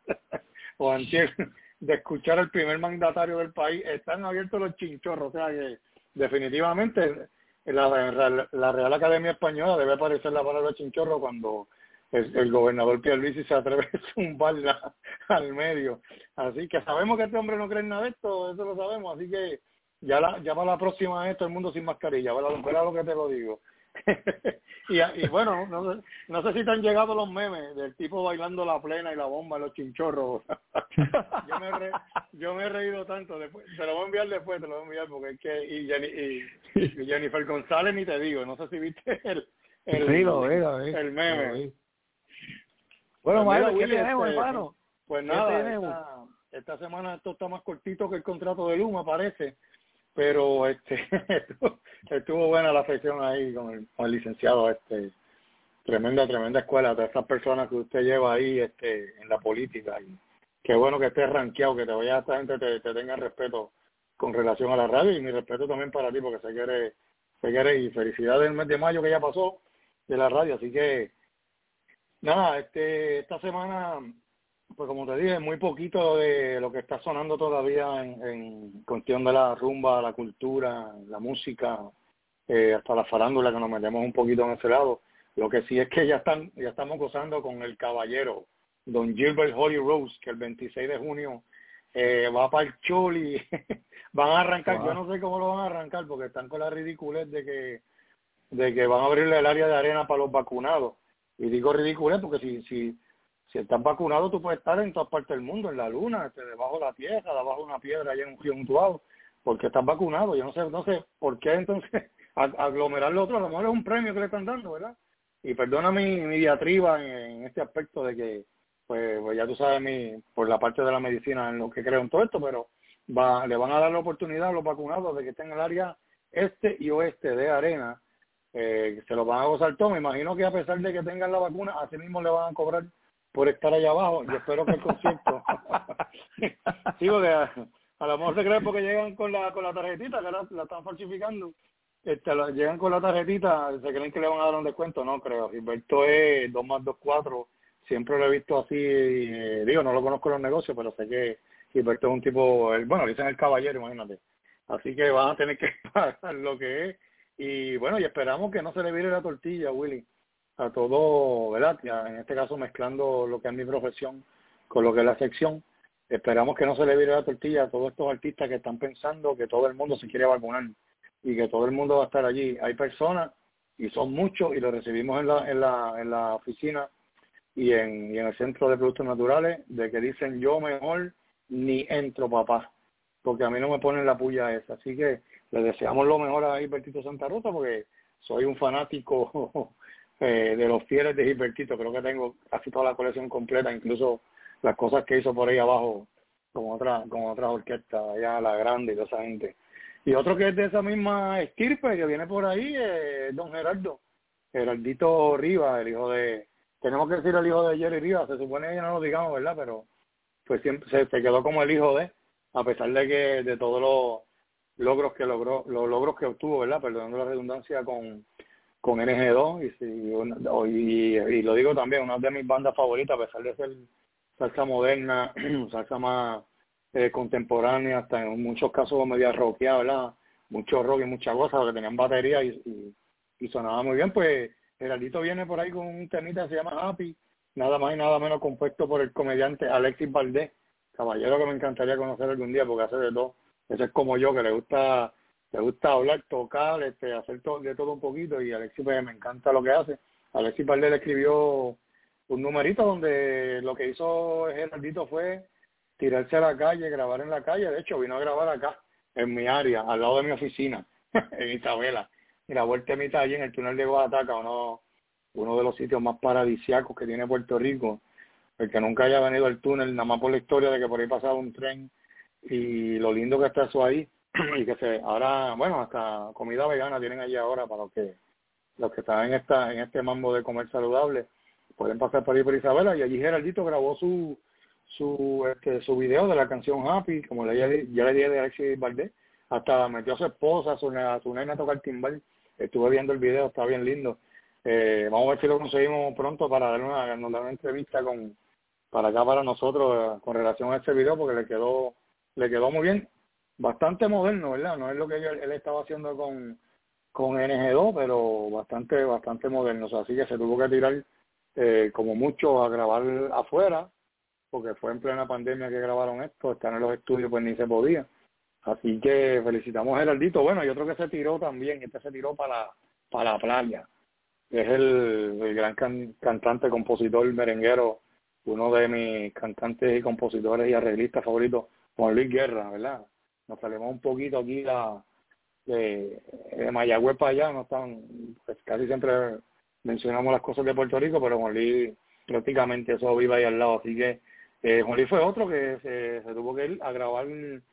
o antier de escuchar al primer mandatario del país. Están abiertos los chinchorros, o sea que definitivamente la, la Real Academia Española debe aparecer la palabra chinchorro cuando el, el gobernador Pierluisi se atreve a zumbarla al medio. Así que sabemos que este hombre no cree en nada de esto, eso lo sabemos, así que Ya, la, ya para la próxima vez todo el mundo sin mascarilla, ¿verdad? ¿Verdad lo que te lo digo? y, y bueno, no sé, no sé si te han llegado los memes del tipo bailando la plena y la bomba en los chinchorros. yo, me re, yo me he reído tanto, después, te lo voy a enviar después, te lo voy a enviar porque es que, y, Jenny, y, y Jennifer González ni te digo, no sé si viste el, el, sí, lo vi, lo vi, el meme. lo vi. Bueno, pues Mario, ¿qué Willy, tenemos, este, hermano? Pues nada, esta, esta semana esto está más cortito que el contrato de Luma, parece. Pero este estuvo, estuvo buena la sesión ahí con el, con el licenciado, este tremenda tremenda escuela de esas personas que usted lleva ahí este en la política, y qué bueno que estés rankeado, que te vaya esta gente te, te tenga respeto con relación a la radio, y mi respeto también para ti, porque sé que eres, sé que eres, y felicidades el mes de mayo que ya pasó de la radio. Así que nada, este esta semana, pues como te dije, muy poquito de lo que está sonando todavía en, en cuestión de la rumba, la cultura, la música, eh, hasta la farándula, que nos metemos un poquito en ese lado. Lo que sí es que ya están ya estamos gozando con el caballero, don Gilbert Holly Rose, que el veintiséis de junio eh, va para el Choli. Van a arrancar, wow. Yo no sé cómo lo van a arrancar, porque están con la ridiculez de que de que van a abrirle el área de arena para los vacunados. Y digo ridiculez porque si si Si estás vacunado, tú puedes estar en todas partes del mundo, en la luna, este, debajo de la tierra, debajo de una piedra, allá en un río mutuado, porque estás vacunado. Yo no sé no sé por qué entonces aglomerar lo otro. A lo mejor es un premio que le están dando, ¿verdad? Y perdona mi, mi diatriba en, en este aspecto de que, pues, pues ya tú sabes, mi por la parte de la medicina en lo que creo en todo esto, pero va le van a dar la oportunidad a los vacunados de que estén en el área este y oeste de arena, eh, se los van a gozar todo. Me imagino que a pesar de que tengan la vacuna, así mismo le van a cobrar por estar allá abajo. Yo espero que el concierto sí, porque a, a lo mejor se cree porque llegan con la con la tarjetita, que la, la están falsificando, este, la, llegan con la tarjetita, se creen que le van a dar un descuento. No creo. Gilberto es dos más dos, cuatro, siempre lo he visto así, eh, digo, no lo conozco en los negocios, pero sé que Gilberto es un tipo, el, bueno, le dicen el caballero, imagínate, así que van a tener que pagar lo que es. Y bueno, y esperamos que no se le vire la tortilla, Willy, a todo, ¿verdad? Ya en este caso mezclando lo que es mi profesión con lo que es la sección. Esperamos que no se le vire la tortilla a todos estos artistas que están pensando que todo el mundo se quiere vacunar y que todo el mundo va a estar allí. Hay personas, y son muchos, y lo recibimos en la en la en la oficina y en, y en el Centro de Productos Naturales, de que dicen: yo mejor ni entro, papá, porque a mí no me ponen la puya esa. Así que le deseamos lo mejor a Gilbertito Santa Rosa, porque soy un fanático eh, de los fieles de Gilbertito. Creo que tengo casi toda la colección completa, incluso las cosas que hizo por ahí abajo con otra con otras orquestas, allá La Grande y toda esa gente. Y otro que es de esa misma estirpe, que viene por ahí, es don Gerardo, Gerardito Rivas, el hijo de, tenemos que decir el hijo de Jerry Rivas, se supone que ya no lo digamos, ¿verdad? Pero pues siempre se, se quedó como el hijo de, a pesar de que de todos los logros que logró, los logros que obtuvo, ¿verdad? Perdonando la redundancia, con con N G dos, y, y, y lo digo también, una de mis bandas favoritas, a pesar de ser salsa moderna, salsa más eh, contemporánea, hasta en muchos casos media rockeada, ¿verdad? Mucho rock y muchas cosas, que tenían batería y, y, y sonaba muy bien. Pues Geraldito viene por ahí con un temita que se llama Happy, nada más y nada menos, compuesto por el comediante Alexis Valdés, caballero que me encantaría conocer algún día, porque hace de todo. Ese es como yo, que le gusta le gusta hablar, tocar, este, hacer todo, de todo un poquito, y Alexis pues, me encanta lo que hace. Alexis Valdés le escribió un numerito donde lo que hizo Geraldito fue tirarse a la calle, grabar en la calle. De hecho, vino a grabar acá, en mi área, al lado de mi oficina, en Isabela. Grabó el temita allí en el túnel de Oaxaca, uno, uno de los sitios más paradisíacos que tiene Puerto Rico. El que nunca haya venido al túnel, nada más por la historia de que por ahí pasaba un tren y lo lindo que está eso ahí. Y que se ahora, bueno, hasta comida vegana tienen allí ahora para los que los que están en esta en este mambo de comer saludable. Pueden pasar por ahí por Isabela, y allí Geraldito grabó su su este, su video de la canción Happy, como le, ya, ya le dije de Alexis Valdés. Hasta metió a su esposa, a su, a su nena a tocar timbal. Estuve viendo el video, está bien lindo. Eh, vamos a ver si lo conseguimos pronto para dar una, nos dar una entrevista con para acá para nosotros eh, con relación a este video, porque le quedó le quedó muy bien. Bastante moderno, ¿verdad? No es lo que él, él estaba haciendo con, con N G dos, pero bastante bastante moderno. O sea, así que se tuvo que tirar eh, como mucho a grabar afuera, porque fue en plena pandemia que grabaron esto. Están en los estudios, pues ni se podía. Así que felicitamos a Geraldito. Bueno, y otro que se tiró también, este se tiró para la, para la playa. Es el, el gran can, cantante, compositor, merenguero, uno de mis cantantes y compositores y arreglistas favoritos, Juan Luis Guerra, ¿verdad? Nos salimos un poquito aquí la, de, de Mayagüez para allá, no están, pues casi siempre mencionamos las cosas de Puerto Rico, pero Juan Luis prácticamente eso vive ahí al lado, así que eh, Juan Luis fue otro que se, se tuvo que ir a grabar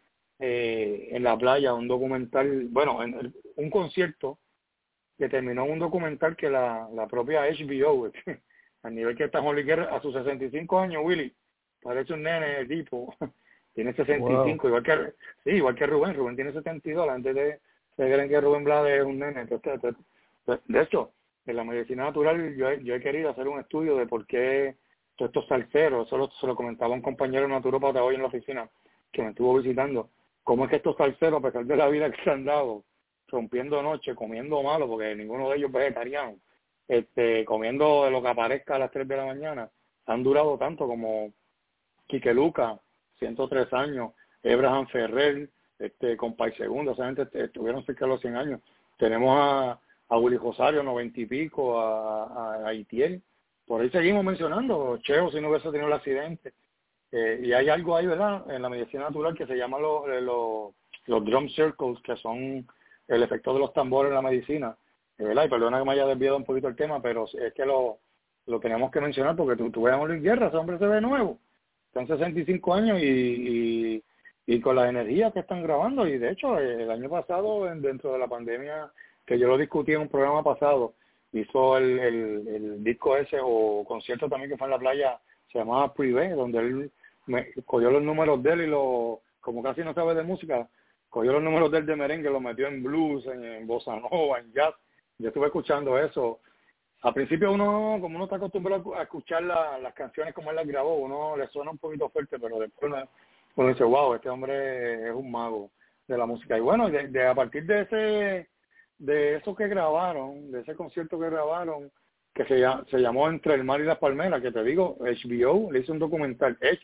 eh, en la playa un documental, bueno, en el, un concierto que terminó en un documental que la, la propia H B O, a nivel que está Juan Luis Guerra, a sus sesenta y cinco años, Willy, parece un nene el tipo. Tiene sesenta y cinco, wow. igual que sí, igual que Rubén. Rubén tiene setenta y dos. La gente de, se creen que Rubén Blades es un nene. Entonces, de hecho, en la medicina natural yo he, yo he querido hacer un estudio de por qué todos estos salseros, eso lo, se lo comentaba un compañero naturópata hoy en la oficina que me estuvo visitando, cómo es que estos salseros, a pesar de la vida que se han dado, rompiendo noche, comiendo malo, porque ninguno de ellos es vegetariano, este, comiendo de lo que aparezca a las tres de la mañana, han durado tanto como Quique Luca, ciento tres años, Abraham Ferrer, este, Compay Segundo, esa gente estuvieron cerca de los cien años. Tenemos a, a Willy Rosario, noventa y pico, a, a, a Itiel. Por ahí seguimos mencionando, Cheo, si no hubiese tenido el accidente. Eh, y hay algo ahí, ¿verdad?, en la medicina natural que se llama los, los, los drum circles, que son el efecto de los tambores en la medicina. Eh, ¿verdad? Y perdona que me haya desviado un poquito el tema, pero es que lo, lo tenemos que mencionar porque tú, tú ves a Luis Guerra, ese hombre se ve nuevo. Son sesenta y cinco años y, y, y con las energías que están grabando. Y de hecho, el año pasado, dentro de la pandemia, que yo lo discutí en un programa pasado, hizo el, el, el disco ese o concierto también que fue en la playa, se llamaba Privé, donde él me, cogió los números de él y lo, como casi no sabe de música, cogió los números de él de merengue, los metió en blues, en, en bossa nova, en jazz. Yo estuve escuchando eso. Al principio uno, como uno está acostumbrado a escuchar la, las canciones como él las grabó, uno le suena un poquito fuerte, pero después uno, uno dice, wow, este hombre es un mago de la música. Y bueno, de, de a partir de ese, de eso que grabaron, de ese concierto que grabaron, que se, se llamó Entre el Mar y las Palmeras, que te digo, H B O le hizo un documental, H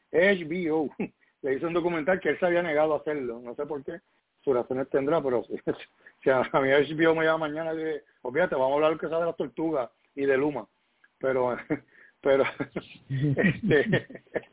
B O le hizo un documental que él se había negado a hacerlo, no sé por qué, sus razones tendrá, pero si a mí H B O me llama mañana y dice, olvídate, vamos a hablar lo que sabe de las tortugas y de Luma, pero pero este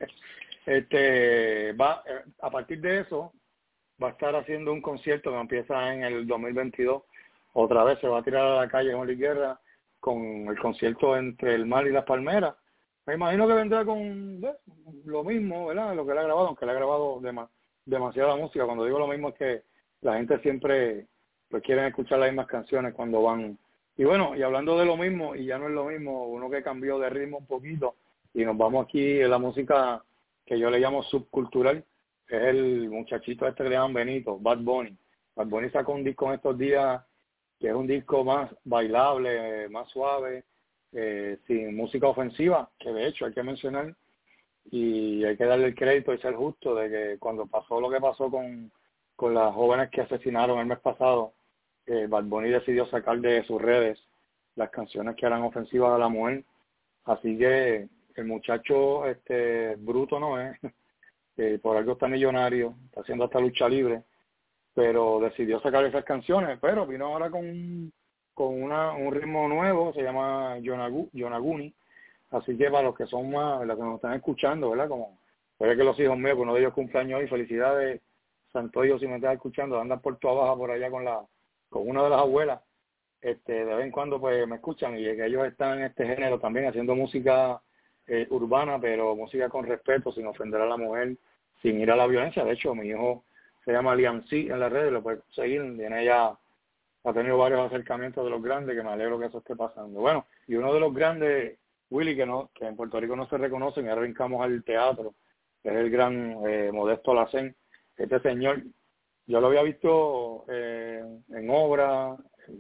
este va a partir de eso va a estar haciendo un concierto que empieza en el dos mil veintidós, otra vez se va a tirar a la calle Juan Luis Guerra con el concierto Entre el Mar y las Palmeras. Me imagino que vendrá con ¿ves? Lo mismo, ¿verdad?, lo que él ha grabado, aunque él ha grabado dem- demasiada música. Cuando digo lo mismo es que la gente siempre pues quieren escuchar las mismas canciones cuando van. Y bueno, y hablando de lo mismo, y ya no es lo mismo, uno que cambió de ritmo un poquito, y nos vamos aquí en la música que yo le llamo subcultural, es el muchachito este que le llaman Benito, Bad Bunny. Bad Bunny sacó un disco en estos días que es un disco más bailable, más suave, eh, sin música ofensiva, que de hecho hay que mencionar, y hay que darle el crédito y ser justo de que cuando pasó lo que pasó con, con las jóvenes que asesinaron el mes pasado, eh, Bad Bunny decidió sacar de sus redes las canciones que eran ofensivas a la mujer. Así que el muchacho este bruto no es, eh, por algo está millonario, está haciendo hasta lucha libre, pero decidió sacar esas canciones, pero vino ahora con un, con una un ritmo nuevo, se llama Yonagu, Yonaguni. Así que para los que son más, los que nos están escuchando, ¿verdad? Como puede que los hijos míos, que uno de ellos cumpleaños hoy, felicidades, Santo Dios, si me estás escuchando, andan por tu abajo por allá con la con una de las abuelas, este de vez en cuando pues me escuchan, y que ellos están en este género también haciendo música eh, urbana, pero música con respeto, sin ofender a la mujer, sin ir a la violencia. De hecho, mi hijo se llama Liam C en las redes, lo puedes seguir, tiene ya, ha tenido varios acercamientos de los grandes, que me alegro que eso esté pasando. Bueno, y uno de los grandes, Willy, que no que en Puerto Rico no se reconocen, y ahora brincamos al teatro, que es el gran eh, Modesto Lacén. Este señor, yo lo había visto eh, en obra,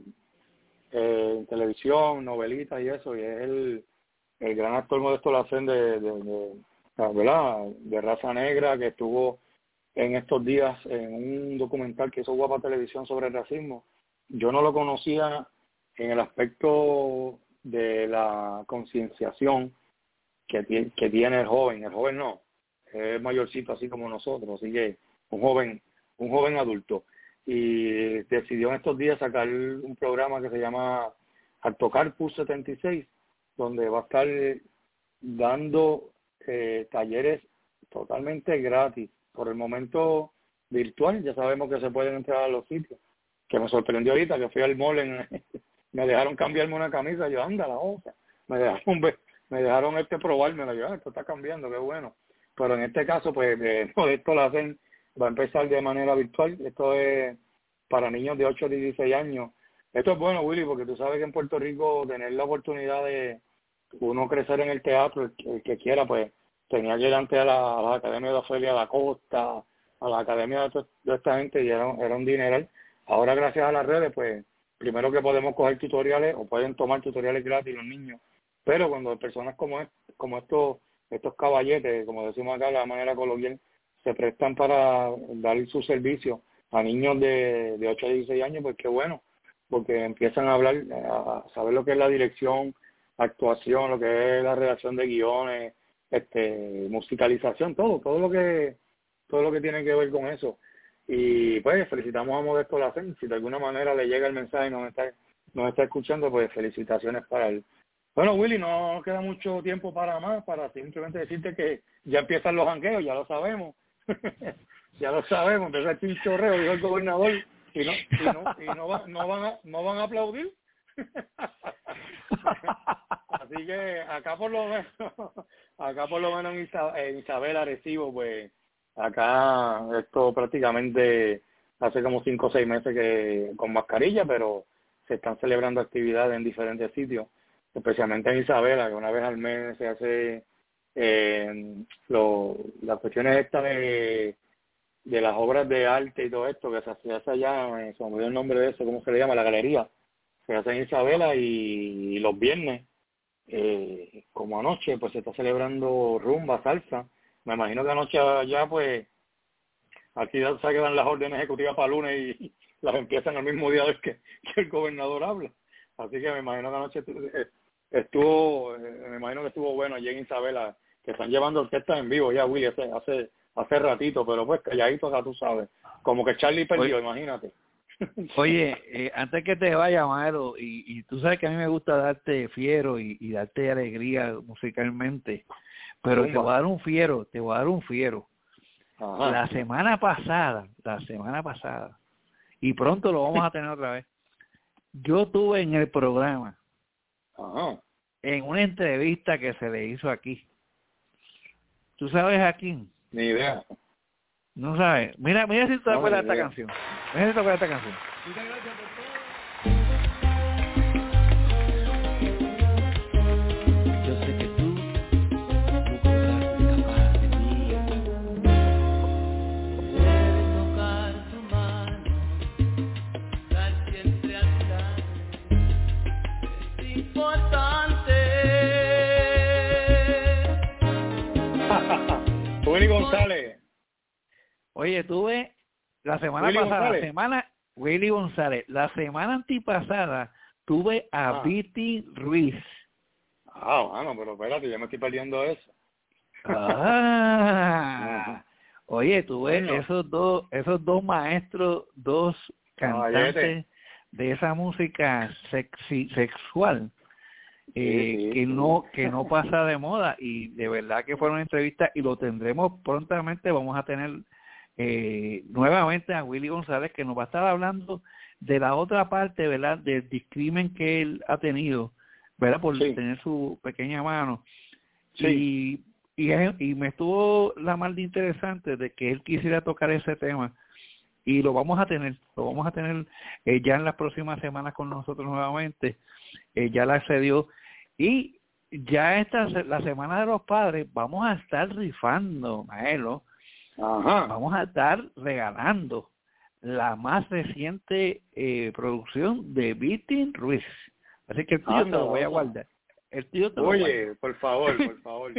eh, en televisión, novelitas y eso, y es el, el gran actor Modesto Lacén de, de, de, ¿verdad? de raza negra, que estuvo en estos días en un documental que hizo Guapa Televisión sobre el racismo. Yo no lo conocía en el aspecto de la concienciación que, tiene, que tiene el joven. El joven no, es mayorcito así como nosotros, así que un joven, un joven adulto. Y decidió en estos días sacar un programa que se llama Artocarpus setenta y seis, donde va a estar dando eh, talleres totalmente gratis, por el momento virtual. Ya sabemos que se pueden entrar a los sitios, que me sorprendió ahorita que fui al mall, en, me dejaron cambiarme una camisa, yo anda la otra, me dejaron ver, me dejaron este probármela, yo, ah, esto está cambiando, qué bueno. Pero en este caso, pues, eh, esto lo hacen, va a empezar de manera virtual. Esto es para niños de ocho a dieciséis años. Esto es bueno, Willy, porque tú sabes que en Puerto Rico tener la oportunidad de uno crecer en el teatro, el que, el que quiera, pues tenía que ir antes a la, a la Academia de Ofelia da Costa, a la Academia de, to, de esta gente, y era, era un dineral. Ahora, gracias a las redes, pues primero que podemos coger tutoriales, o pueden tomar tutoriales gratis los niños, pero cuando personas como, es, como estos estos caballetes, como decimos acá de la manera coloquial, se prestan para dar su servicio a niños de, de ocho a dieciséis años, pues qué bueno, porque empiezan a hablar, a saber lo que es la dirección, actuación, lo que es la redacción de guiones, este musicalización, todo, todo lo que todo lo que tiene que ver con eso. Y pues felicitamos a Modesto Lacén. Si de alguna manera le llega el mensaje y nos está, nos está escuchando, pues felicitaciones para él. Bueno, Willy, no queda mucho tiempo para más, para simplemente decirte que ya empiezan los jangueos, ya lo sabemos. Ya lo sabemos, empieza el chinchorreo, dijo el gobernador, y no, y no, y no, va, no, van, a, no van a aplaudir. Así que acá por lo menos, acá por lo menos en Isabel, en Isabel Arecibo, pues acá esto prácticamente hace como cinco o seis meses que con mascarilla, pero se están celebrando actividades en diferentes sitios, especialmente en Isabela, que una vez al mes se hace eh, lo, las cuestiones estas de, de las obras de arte y todo esto, que se, se hace allá, eh, se me olvidó el nombre de eso, ¿cómo se le llama? La galería. Se hace en Isabela, y, y los viernes, eh, como anoche, pues se está celebrando rumba, salsa. Me imagino que anoche allá, pues, aquí ya se quedan las órdenes ejecutivas para lunes y, y las empiezan el mismo día que, que el gobernador habla. Así que me imagino que anoche estuvo, me imagino que estuvo bueno allí en Isabela, que están llevando orquestas en vivo ya, Willy, hace, hace, hace ratito, pero pues calladito acá, tú sabes. Como que Charlie perdió, oye, imagínate. Oye, eh, antes que te vaya, Amaro, y, y tú sabes que a mí me gusta darte fiero y, y darte alegría musicalmente, pero Zumba. te voy a dar un fiero, te voy a dar un fiero. Ajá. La semana pasada, la semana pasada, y pronto lo vamos a tener otra vez, yo tuve en el programa, Ajá. en una entrevista que se le hizo aquí. ¿Tú sabes a quién? Ni idea. No sabes. Mira, mira si te no, acuerdas de esta canción. Mira si te acuerdas de esta canción. Muchas gracias por todo. Yo sé que tú, tú podrás escapar de mí. Debes tocar tu mano, estar siempre al lado. Es importante. Willy González. Oye, tuve la semana Willy pasada, González. la semana, Willy González, la semana antipasada tuve a Ah. Viti Ruiz. Ah, bueno, pero espérate, yo me estoy perdiendo eso. Ah, oye, tuve Bueno. esos dos, esos dos maestros, dos cantantes, Caballete. de esa música sexy, sexual, eh, sí, sí, que sí. no que no pasa de moda, y de verdad que fue una entrevista y lo tendremos prontamente. Vamos a tener eh, nuevamente a Willy González, que nos va a estar hablando de la otra parte, ¿verdad?, del discrimen que él ha tenido, ¿verdad?, por sí. tener su pequeña mano. Sí. Y, y, es- y me estuvo la mal de interesante de que él quisiera tocar ese tema, y lo vamos a tener, lo vamos a tener eh, ya en las próximas semanas con nosotros nuevamente. Eh, ya la accedió, y ya esta se- la semana de los padres vamos a estar rifando, Maelo, Ajá. vamos a estar regalando la más reciente eh, producción de Vitín Ruiz. Así que el tuyo Anda, te lo voy a anda. guardar. El tuyo te lo guardo. Oye, por favor, por favor.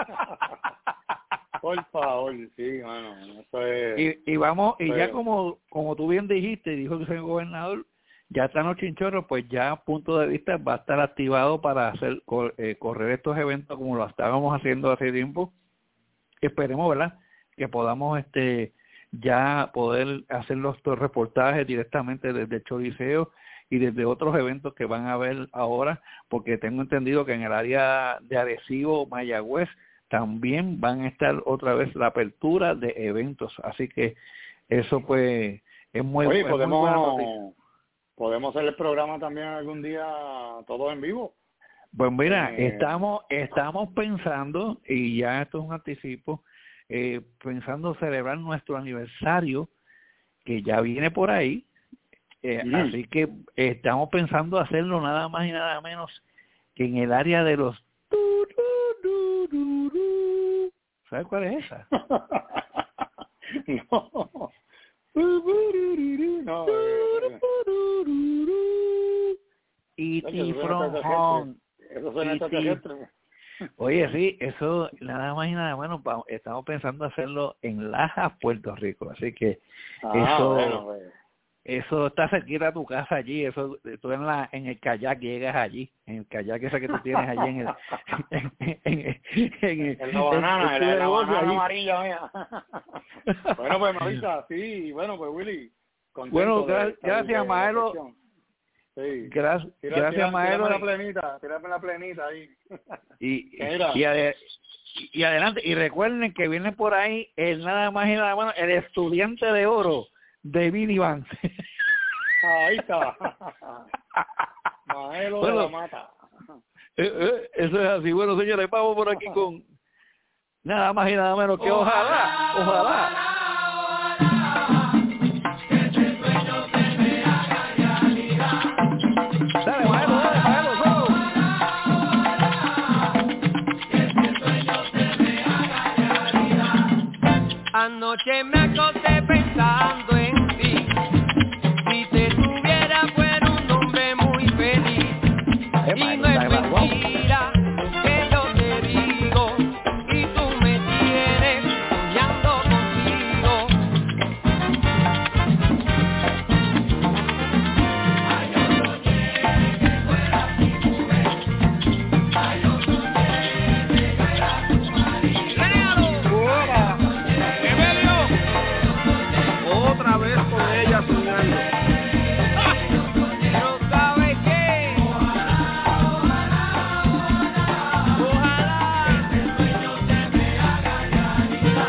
Por favor, sí, mano. Eso es... y, y vamos, y ya Pero- como como tú bien dijiste, dijo el señor gobernador, ya están los chinchorros, pues ya punto de vista va a estar activado para hacer cor- eh, correr estos eventos como lo estábamos haciendo hace tiempo. Esperemos, ¿verdad?, que podamos este ya poder hacer los los reportajes directamente desde el Choliseo y desde otros eventos que van a haber ahora, porque tengo entendido que en el área de Arecibo, Mayagüez, también van a estar otra vez la apertura de eventos. Así que eso pues es muy, Oye, es muy buena noticia. podemos, podemos hacer el programa también algún día todos en vivo. Pues mira, Eh, estamos estamos pensando, y ya esto es un anticipo, eh, pensando celebrar nuestro aniversario, que ya viene por ahí, eh, Mm. así que estamos pensando hacerlo nada más y nada menos que en el área de los... ¿Sabes cuál es esa? No. No, eh, E Oye, T eso suena from extraterrestre. home. Eso suena E T. extraterrestre. Oye, sí, eso nada más y nada menos, va- estamos pensando hacerlo en Lajas, Puerto Rico, así que Ah, eso bueno, pues. eso está cerquita a tu casa allí, eso tú en la en el kayak llegas allí, en el kayak ese que tú tienes allí en el en, en, en, En la banana, en tu la, en la negocio banana allí. amarilla mía. Bueno, pues Marisa, sí, bueno, pues Willy, contento Bueno, de gra- estar gracias, de- de Maelo. sección. Sí. Gracias, Tira, gracias tira, Maelo. tírame la plenita, tírame la plenita ahí. Y, Mira. y, ade- y adelante, y recuerden que viene por ahí el nada más y nada menos, el estudiante de oro de Billy Vance. Ahí está. Maelo Bueno, de la Mata. Eh, eh, eso es así. Bueno, señores, vamos por aquí con nada más y nada menos que ojalá, ojalá. Dale, Maelo, dale, Maelo, solo. Anoche me acosté pensando en ti. Si te tuviera fuera un hombre muy feliz. Eh, Y Maelo, no es dale, vamos, vamos. mentira que yo te digo. Y tú me tienes soñando contigo. Ay, yo soñé que fueras mi mujer. Ay, yo soñé que fueras tu marido. Fuera. Evelio. Otra vez con ella soñando. Pero ¿sabes qué? Ojalá ese sueño se me haga realidad.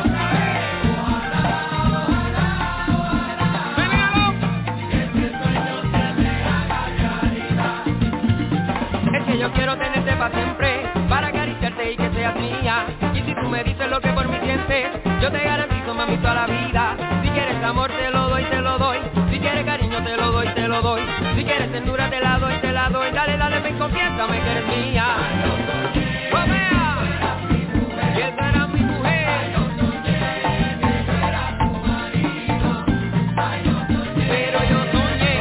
Es que yo quiero tenerte para siempre, para acariciarte y que seas mía. Y si tú me dices lo que por mí sientes, yo te garantizo, mami, toda la vida. Si quieres amor te lo doy, te lo doy. Si quieres cariño te lo doy, te lo doy. Si quieres ternura te la doy, te la doy. Dale, dale, ven, confiésame que eres mía. ¡Romea! Que tú eras mi mujer. Pero yo soñé.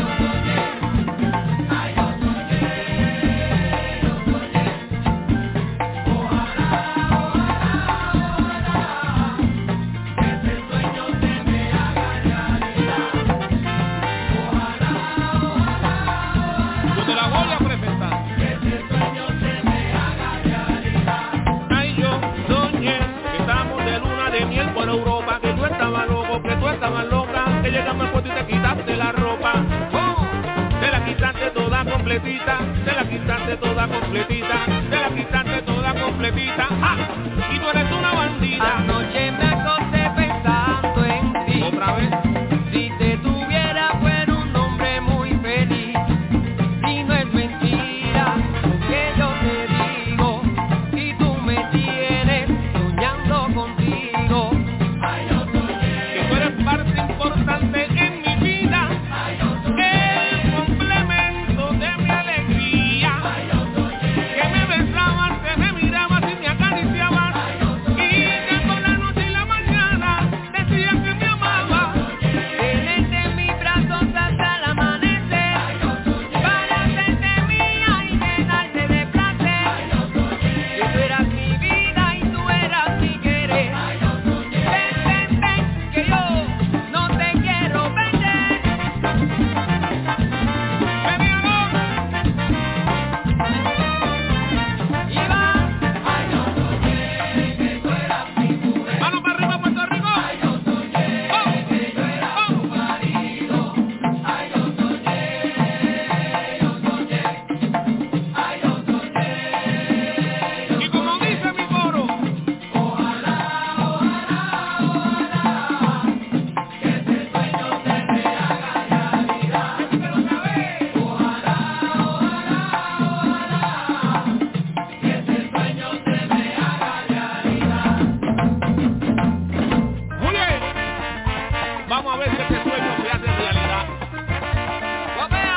Yo te la voy a presentar. Ay, yo soñé que estamos de luna de miel por Europa, que tú estabas loco, que tú estabas loca, que llegamos al puerto y te quitaste la ropa. Oh, quitaste toda completita, te la quitaste toda completita, ¡ah! Y tú eres una bandida. Anoche me acosté pensando en ti. Otra vez. Si te tuviera fuera un hombre muy feliz. Y no es mentira que yo te digo, si tú me tienes soñando contigo. Ay, yo soñé. Que tú eres parte importante en mi vida. Ay, yo soñé. El complemento de mi alegría. Ay, yo soñé. Que me besabas, que me mirabas y me acariciabas. Ay, yo soñé. Y que por la noche y la mañana decías que me amabas. Tenerte en mis brazos hasta el amanecer. Ay, yo soñé. Para hacerte mía y llenarte de placer. Ay, yo soñé. Que tú eras mi vida y tú eras mi querer. Ay, yo soñé. Ven, ven, ven, que yo no te quiero perder. Veníalo. Y va. Ay, yo soñé que tú eras mi mujer. Mano para arriba, Puerto Rico. Ay, yo soñé que yo era tu marido. Ay, yo soñé, yo soñé. Ay, yo soñé. Y como dice mi coro, ojalá, ojalá, ojalá, que ese sueño se me haga realidad. Pero otra vez, ojalá, ojalá, ojalá, que ese sueño se me haga realidad. Muy bien, vamos a ver si este sueño se hace realidad. ¡Guapea!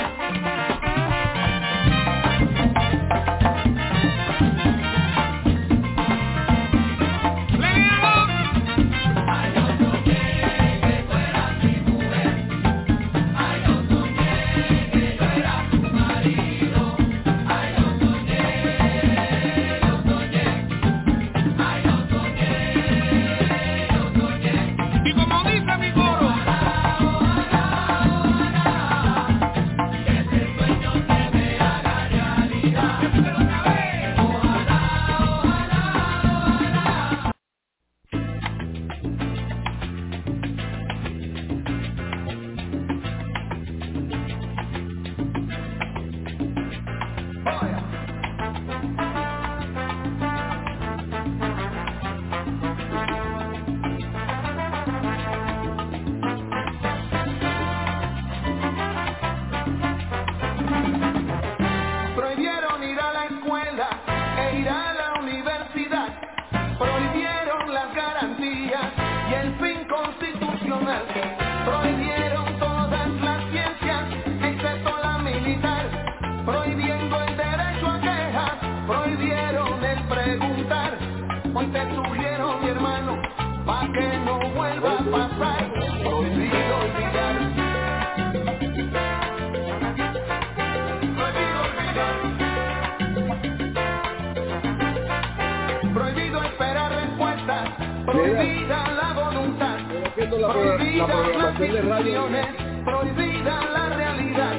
¡Léalo! Ay, yo soñé que tú eras mi mujer. Ay, yo soñé que yo era tu marido. Ay, yo soñé, yo soñé. Ay, yo soñé, yo soñé. Y como dice mi coro, ojalá, ojalá, ojalá, que ese sueño se me haga realidad. Pero otra vez, ojalá, ojalá, ojalá. Prohibieron ir a la escuela e ir a la universidad. Prohibieron las garantías y el fin constitucional. Prohibieron todas las ciencias excepto la militar. Prohibiendo el derecho a quejas. Prohibieron el preguntar. Hoy te sugiero, mi hermano, pa' que no vuelva a pasar. Prohibido olvidar. Prohibido olvidar. Prohibido esperar respuestas. Prohibida la voluntad. Prohibida las instituciones. Prohibida la realidad.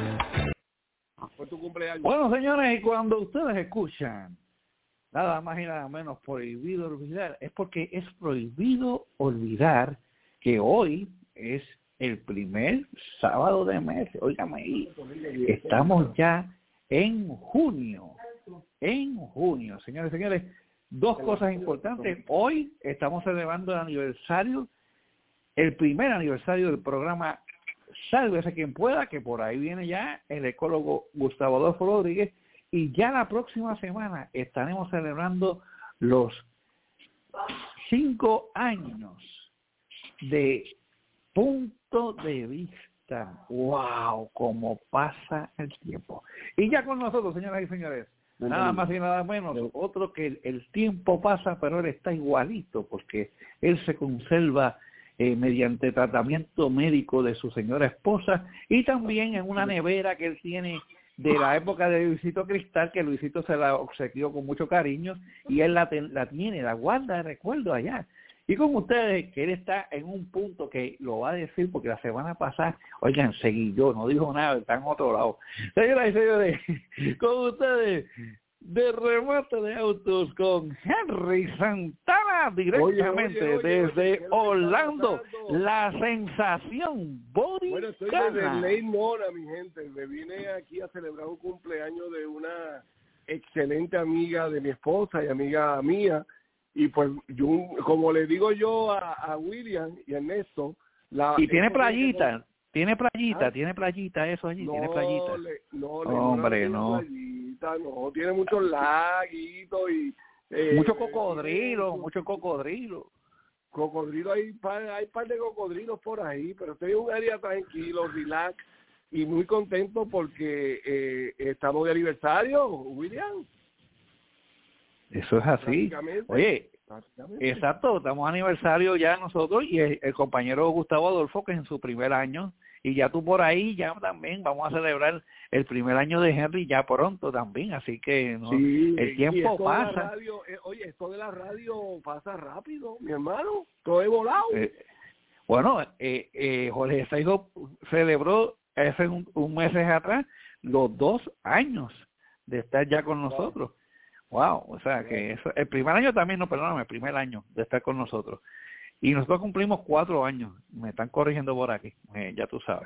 Bueno, señores, y cuando ustedes escuchan nada más y nada menos prohibido olvidar, es porque es prohibido olvidar que hoy es el primer sábado de mes. Óigame ahí, estamos ya en junio, en junio, señores, señores, dos cosas importantes. Hoy estamos celebrando el aniversario, el primer aniversario del programa Sálvese quien pueda, que por ahí viene ya el ecólogo Gustavo Adolfo Rodríguez, y ya la próxima semana estaremos celebrando los cinco años de Punto de Vista. ¡Wow! Cómo pasa el tiempo. Y ya con nosotros, señoras y señores, nada más y nada menos, otro que el, el tiempo pasa, pero él está igualito, porque él se conserva eh, mediante tratamiento médico de su señora esposa, y también en una nevera que él tiene de la época de Luisito Cristal, que Luisito se la obsequió con mucho cariño, y él la, ten, la tiene, la guarda de recuerdo allá. Y con ustedes, que él está en un punto que lo va a decir, porque la semana pasada, oigan, seguí yo, no dijo nada, está en otro lado. Señoras y señores, con ustedes, de remate de autos con Henry Santana, directamente oye, oye, desde oye, Orlando, la sensación boricana. Bueno, estoy desde Lane Mora, mi gente. Me vine aquí a celebrar un cumpleaños de una excelente amiga de mi esposa y amiga mía. Y pues, yo, como le digo yo a, a William y a Ernesto... La, y tiene playita, tiene playita, ¿Ah? tiene playita eso allí, no, tiene playita. Le, no, le hombre, no. no. Playita, no, tiene muchos laguitos y... Eh, mucho cocodrilo, mucho cocodrilo. Cocodrilo, hay par, hay par de cocodrilos por ahí, pero estoy en un área tranquilo, relax, y muy contento porque eh, estamos de aniversario, William. Eso es así. Oye, exacto, estamos aniversario ya nosotros y el, el compañero Gustavo Adolfo, que es en su primer año, y ya tú por ahí ya también vamos a celebrar el primer año de Henry ya pronto también, así que no, sí, el tiempo pasa. Radio, eh, oye, esto de la radio pasa rápido, mi hermano, todo he volado. Eh, bueno, eh, eh, Jorge Saigo celebró hace un, un mes atrás los dos años de estar ya con nosotros. Wow, o sea que eso, el primer año también, no, perdóname, el primer año de estar con nosotros. Y nosotros cumplimos cuatro años, me están corrigiendo por aquí, eh, ya tú sabes.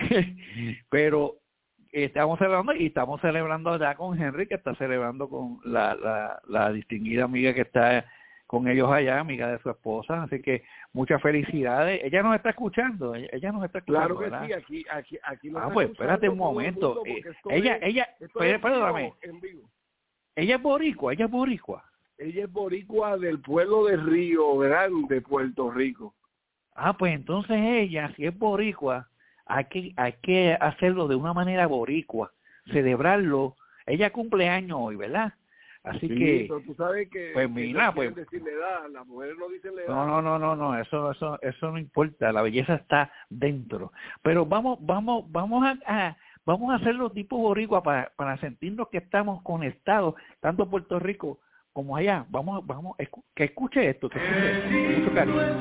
Pero eh, estamos celebrando y estamos celebrando ya con Henry, que está celebrando con la, la, la distinguida amiga que está con ellos allá, amiga de su esposa. Así que muchas felicidades. Ella nos está escuchando, ella, ella nos está escuchando. Claro que ¿verdad? sí, aquí, aquí, aquí nos Ah, está pues espérate un momento. Eh, ella, es, ella, perdóname. En vivo. Ella es boricua, ella es boricua. Ella es boricua del pueblo de Río Grande, Puerto Rico. Ah, pues entonces ella, si es boricua, hay que, hay que hacerlo de una manera boricua, celebrarlo. Ella cumple años hoy, ¿verdad? Así sí, que, tú sabes que, pues que mira, no pues, decirle edad, las mujeres no dicen la edad. no, no, no, no, no, eso, eso, eso no importa, la belleza está dentro. Pero vamos, vamos, vamos a, a vamos a hacerlo tipo boricua para, para sentirnos que estamos conectados, tanto Puerto Rico como allá. Vamos, vamos, escu que escuche esto, que escuche esto, con mucho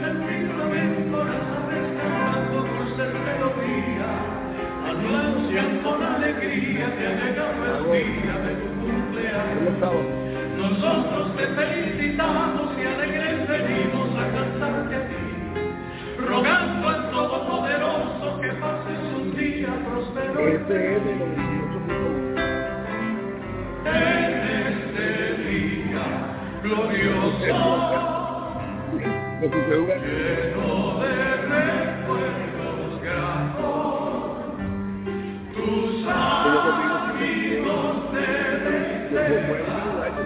cariño. Nosotros te felicitamos y alegres venimos a cantarte a ti, rogando al Todopoderoso que pases un día próspero. Este es de los en este día glorioso, lleno de recuerdos gratos, tus amigos te desean.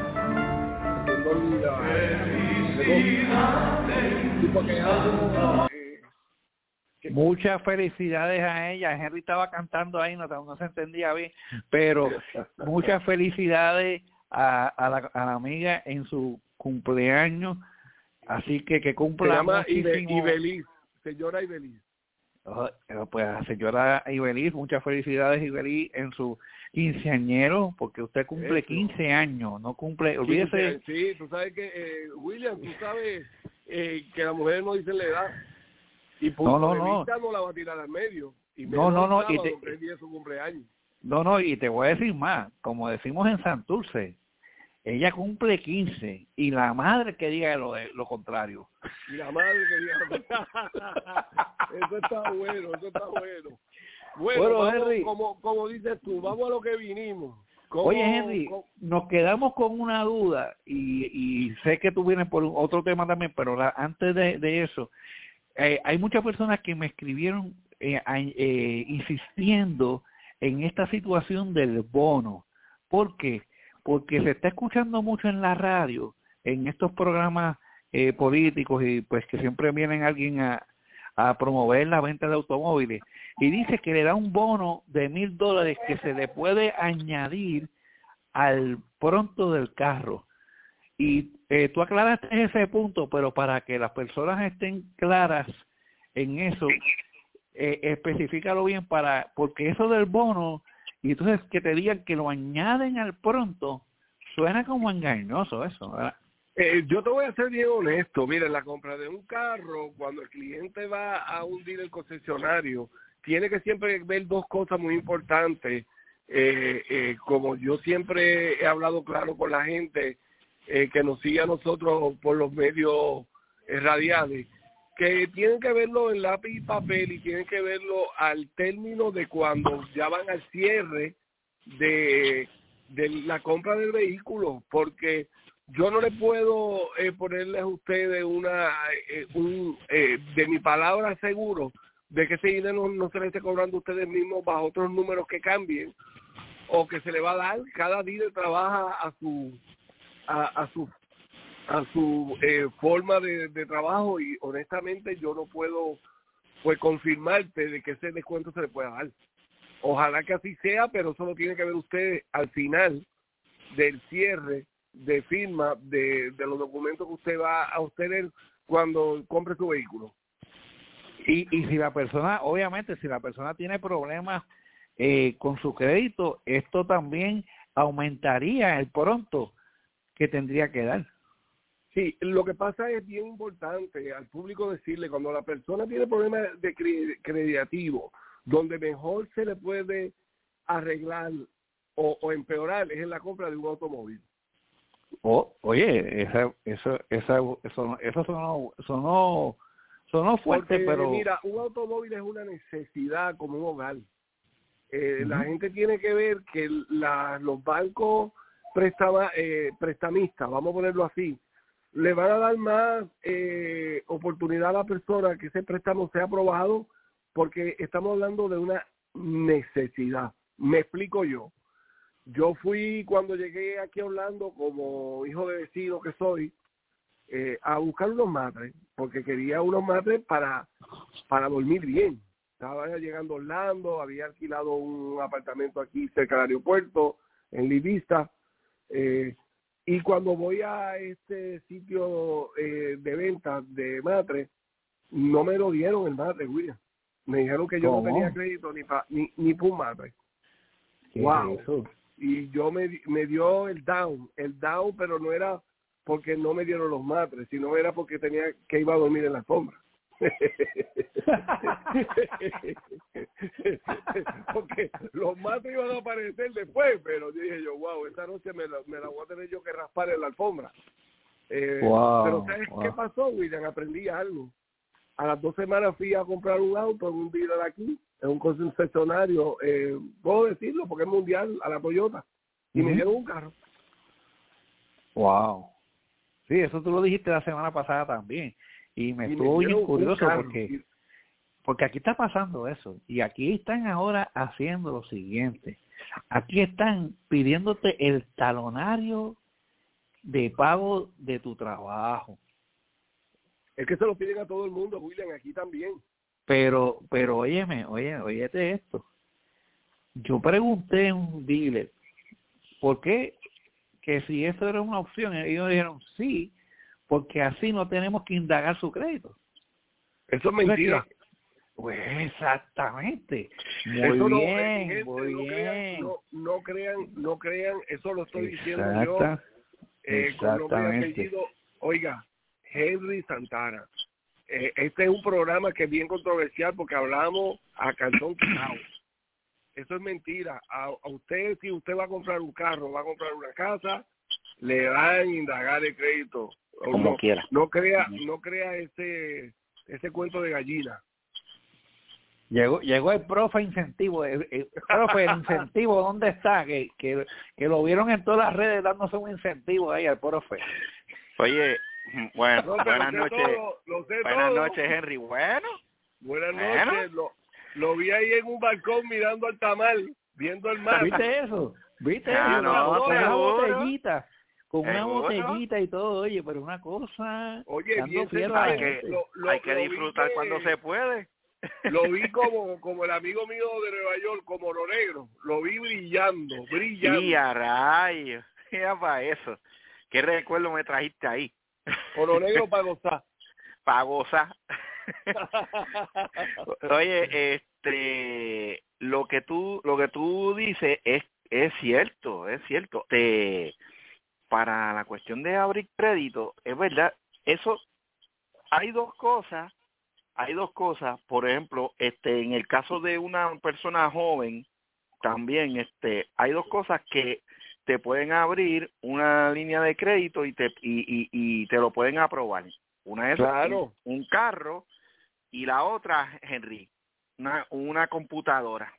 Muchas felicidades a ella. Henry estaba cantando ahí, no, no se entendía bien, pero muchas felicidades a, a, la, a la amiga en su cumpleaños. Así que que cumpla. Se llama muchísimo. Ibeliz, señora Ibeliz. Oh, pues a señora Ibeliz, muchas felicidades, Ibeliz, en su quinceañero, porque usted cumple Eso. quince años, no cumple, olvídese. Sí, tú sabes que, eh, William, tú sabes eh, que las mujeres no dicen la edad. Y por no, no, no. no la va a tirar al medio. Y no, no, no. Y te, su cumpleaños. No, no, y te voy a decir más, como decimos en Santurce, ella cumple quince y la madre que diga lo, lo contrario. Y la madre que diga lo contrario. Eso está bueno, eso está bueno. Bueno, bueno vamos, Henry, como, como dices tú, vamos a lo que vinimos. ¿Cómo, oye, Henry, cómo? nos quedamos con una duda y, y sé que tú vienes por otro tema también, pero la, antes de, de eso, eh, hay muchas personas que me escribieron eh, eh, insistiendo en esta situación del bono. ¿Por qué? Porque se está escuchando mucho en la radio, en estos programas eh, políticos, y pues que siempre vienen alguien a, a promover la venta de automóviles, y dice que le da un bono de mil dólares que se le puede añadir al pronto del carro. Y eh, tú aclaraste ese punto, pero para que las personas estén claras en eso, eh, especifícalo bien, para porque eso del bono, y entonces que te digan que lo añaden al pronto, suena como engañoso eso, ¿verdad? Eh, yo te voy a ser bien honesto. Mira, en la compra de un carro, cuando el cliente va a un dealer concesionario, tiene que siempre ver dos cosas muy importantes. eh, eh, como yo siempre he hablado claro con la gente eh, que nos sigue a nosotros por los medios eh, radiales, que tienen que verlo en lápiz y papel y tienen que verlo al término de cuando ya van al cierre de, de la compra del vehículo, porque yo no le puedo eh, ponerles a ustedes una eh, un eh, de mi palabra seguro de que ese dinero no, no se le esté cobrando a ustedes mismos bajo otros números que cambien, o que se le va a dar. Cada dealer trabaja a su a, a su a su eh, forma de, de trabajo, y honestamente yo no puedo pues confirmarte de que ese descuento se le pueda dar. Ojalá que así sea, pero eso lo tiene que ver usted al final del cierre de firma de, de los documentos que usted va a obtener cuando compre su vehículo. Y, y si la persona, obviamente, si la persona tiene problemas eh, con su crédito, esto también aumentaría el pronto que tendría que dar. Sí, lo que pasa es bien importante al público decirle, cuando la persona tiene problemas de cre- creditativo, donde mejor se le puede arreglar o, o empeorar es en la compra de un automóvil. Oh, oye, esa, eso, esa, eso, eso sonó, sonó, sonó fuerte, Porque, pero mira, un automóvil es una necesidad como un hogar. Eh, uh-huh. La gente tiene que ver que la, los bancos prestaba, eh, prestamistas, vamos a ponerlo así, le van a dar más eh, oportunidad a la persona que ese préstamo sea aprobado, porque estamos hablando de una necesidad. Me explico yo. Yo fui, cuando llegué aquí a Orlando, como hijo de vecino que soy, eh, a buscar unos matres, porque quería unos matres para, para dormir bien. Estaba llegando a Orlando, había alquilado un apartamento aquí cerca del aeropuerto, en Livista, eh, y cuando voy a este sitio eh, de venta de matres, no me lo dieron el matre, William. Me dijeron que yo ¿Cómo? no tenía crédito ni pa, ni, ni para un matre. ¿Qué Wow. es eso? Y yo me, me dio el down, el down, pero no era porque no me dieron los matres, sino era porque tenía que iba a dormir en la sombra. Porque los matres iban a aparecer después, pero dije yo, wow, esta noche me la, me la voy a tener yo que raspar en la alfombra. Eh, wow, pero ¿sabes wow. qué pasó, William? Aprendí algo. A las dos semanas fui a comprar un auto en un dealer aquí, en un concesionario, eh, puedo decirlo porque es mundial, a la Toyota, y uh-huh. me dieron un carro. Wow. Sí, eso tú lo dijiste la semana pasada también, y me y estuvo me bien curioso porque, porque aquí está pasando eso, y aquí están ahora haciendo lo siguiente. Aquí están pidiéndote el talonario de pago de tu trabajo. Es que se lo piden a todo el mundo, William, aquí también. Pero, pero óyeme, oye, óyete esto. Yo pregunté en un dealer, ¿por qué? Que si eso era una opción. Ellos dijeron, sí, porque así no tenemos que indagar su crédito. Eso es mentira. Que, pues exactamente. Muy eso bien, no, eh, gente, muy no bien. Crean, no, no crean, no crean, eso lo estoy Exacta, diciendo yo eh, con nombre y exactamente. apellido. Oiga, Henry Santana. Eh, este es un programa que es bien controversial porque hablamos a calzón quitado. Eso es mentira. A, a usted, si usted va a comprar un carro, va a comprar una casa, le van a indagar el crédito. Como no, quiera. No crea, no crea ese, ese cuento de gallina. Llegó, llegó el profe incentivo, el, el profe el incentivo, ¿dónde está? Que, que, que lo vieron en todas las redes dándose un incentivo ahí al profe. Oye, bueno, no, buenas noches. Todo, lo sé buenas todo. noches, Henry. Bueno. Buenas bueno. noches. Lo, lo vi ahí en un balcón mirando al tamal, viendo el mar. ¿Viste eso? ¿Viste ah, eso? No, con una botellita. Con ¿Seguro? una botellita y todo, oye, pero una cosa... Oye, bien hay que, lo, lo, hay que disfrutar cuando se puede. Lo vi como como el amigo mío de Nueva York, como Oro Negro. Lo vi brillando, brillando. Y a rayos. Ya para eso. ¿Qué recuerdo me trajiste ahí? Oro Negro para gozar. Para gozar. Oye, este, lo que tú, lo que tú dices es, es cierto, es cierto. Te, para la cuestión de abrir crédito, es verdad. Eso, hay dos cosas. Hay dos cosas, por ejemplo, este, en el caso de una persona joven también este hay dos cosas que te pueden abrir una línea de crédito y te y, y, y te lo pueden aprobar. Una es Claro. un, un carro y la otra, Henry, una, una computadora.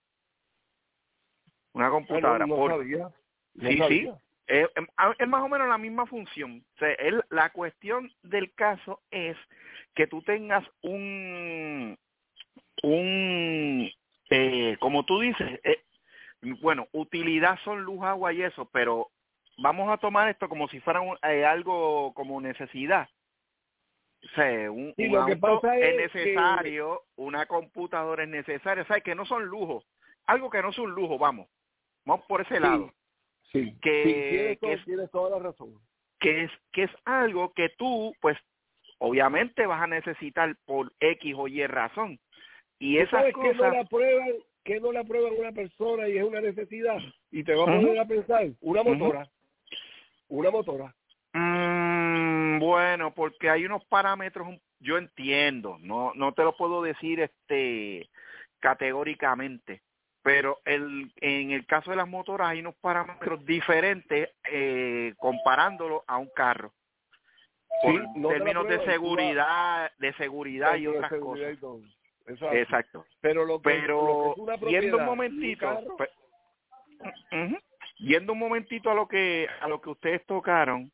Una computadora. Ah, no, no por, sabía. No sí, sabía. sí. Es, es más o menos la misma función. O sea, el, la cuestión del caso es que tú tengas un, un eh, como tú dices, eh, bueno, utilidad son luz, agua y eso, pero vamos a tomar esto como si fuera un, eh, algo como necesidad. O sea, un, Sí, un lo que auto pasa es es necesario, una computadora es necesaria, o sea, que no son lujos, algo que no es un lujo, vamos, vamos por ese Sí, lado, sí, que, sí, tienes, que, todo, es, tienes toda la razón. que es que es algo que tú, pues, obviamente vas a necesitar por X o Y razón, y ¿Tú esas sabes que no cosas, la prueban, que no la prueban una persona y es una necesidad? Y te va a uh-huh, poner a pensar, una motora, uh-huh. una motora. Mm, bueno, porque hay unos parámetros, yo entiendo, no no te lo puedo decir este categóricamente, pero el en el caso de las motoras hay unos parámetros diferentes eh, comparándolo a un carro. Por Sí, no términos de prueban, seguridad, de seguridad y otras seguridad cosas. y todo. Eso Exacto. Pero lo que, pero lo que es una propiedad, yendo un un momentito, carro, pues, uh-huh, yendo un momentito a lo que a lo que ustedes tocaron.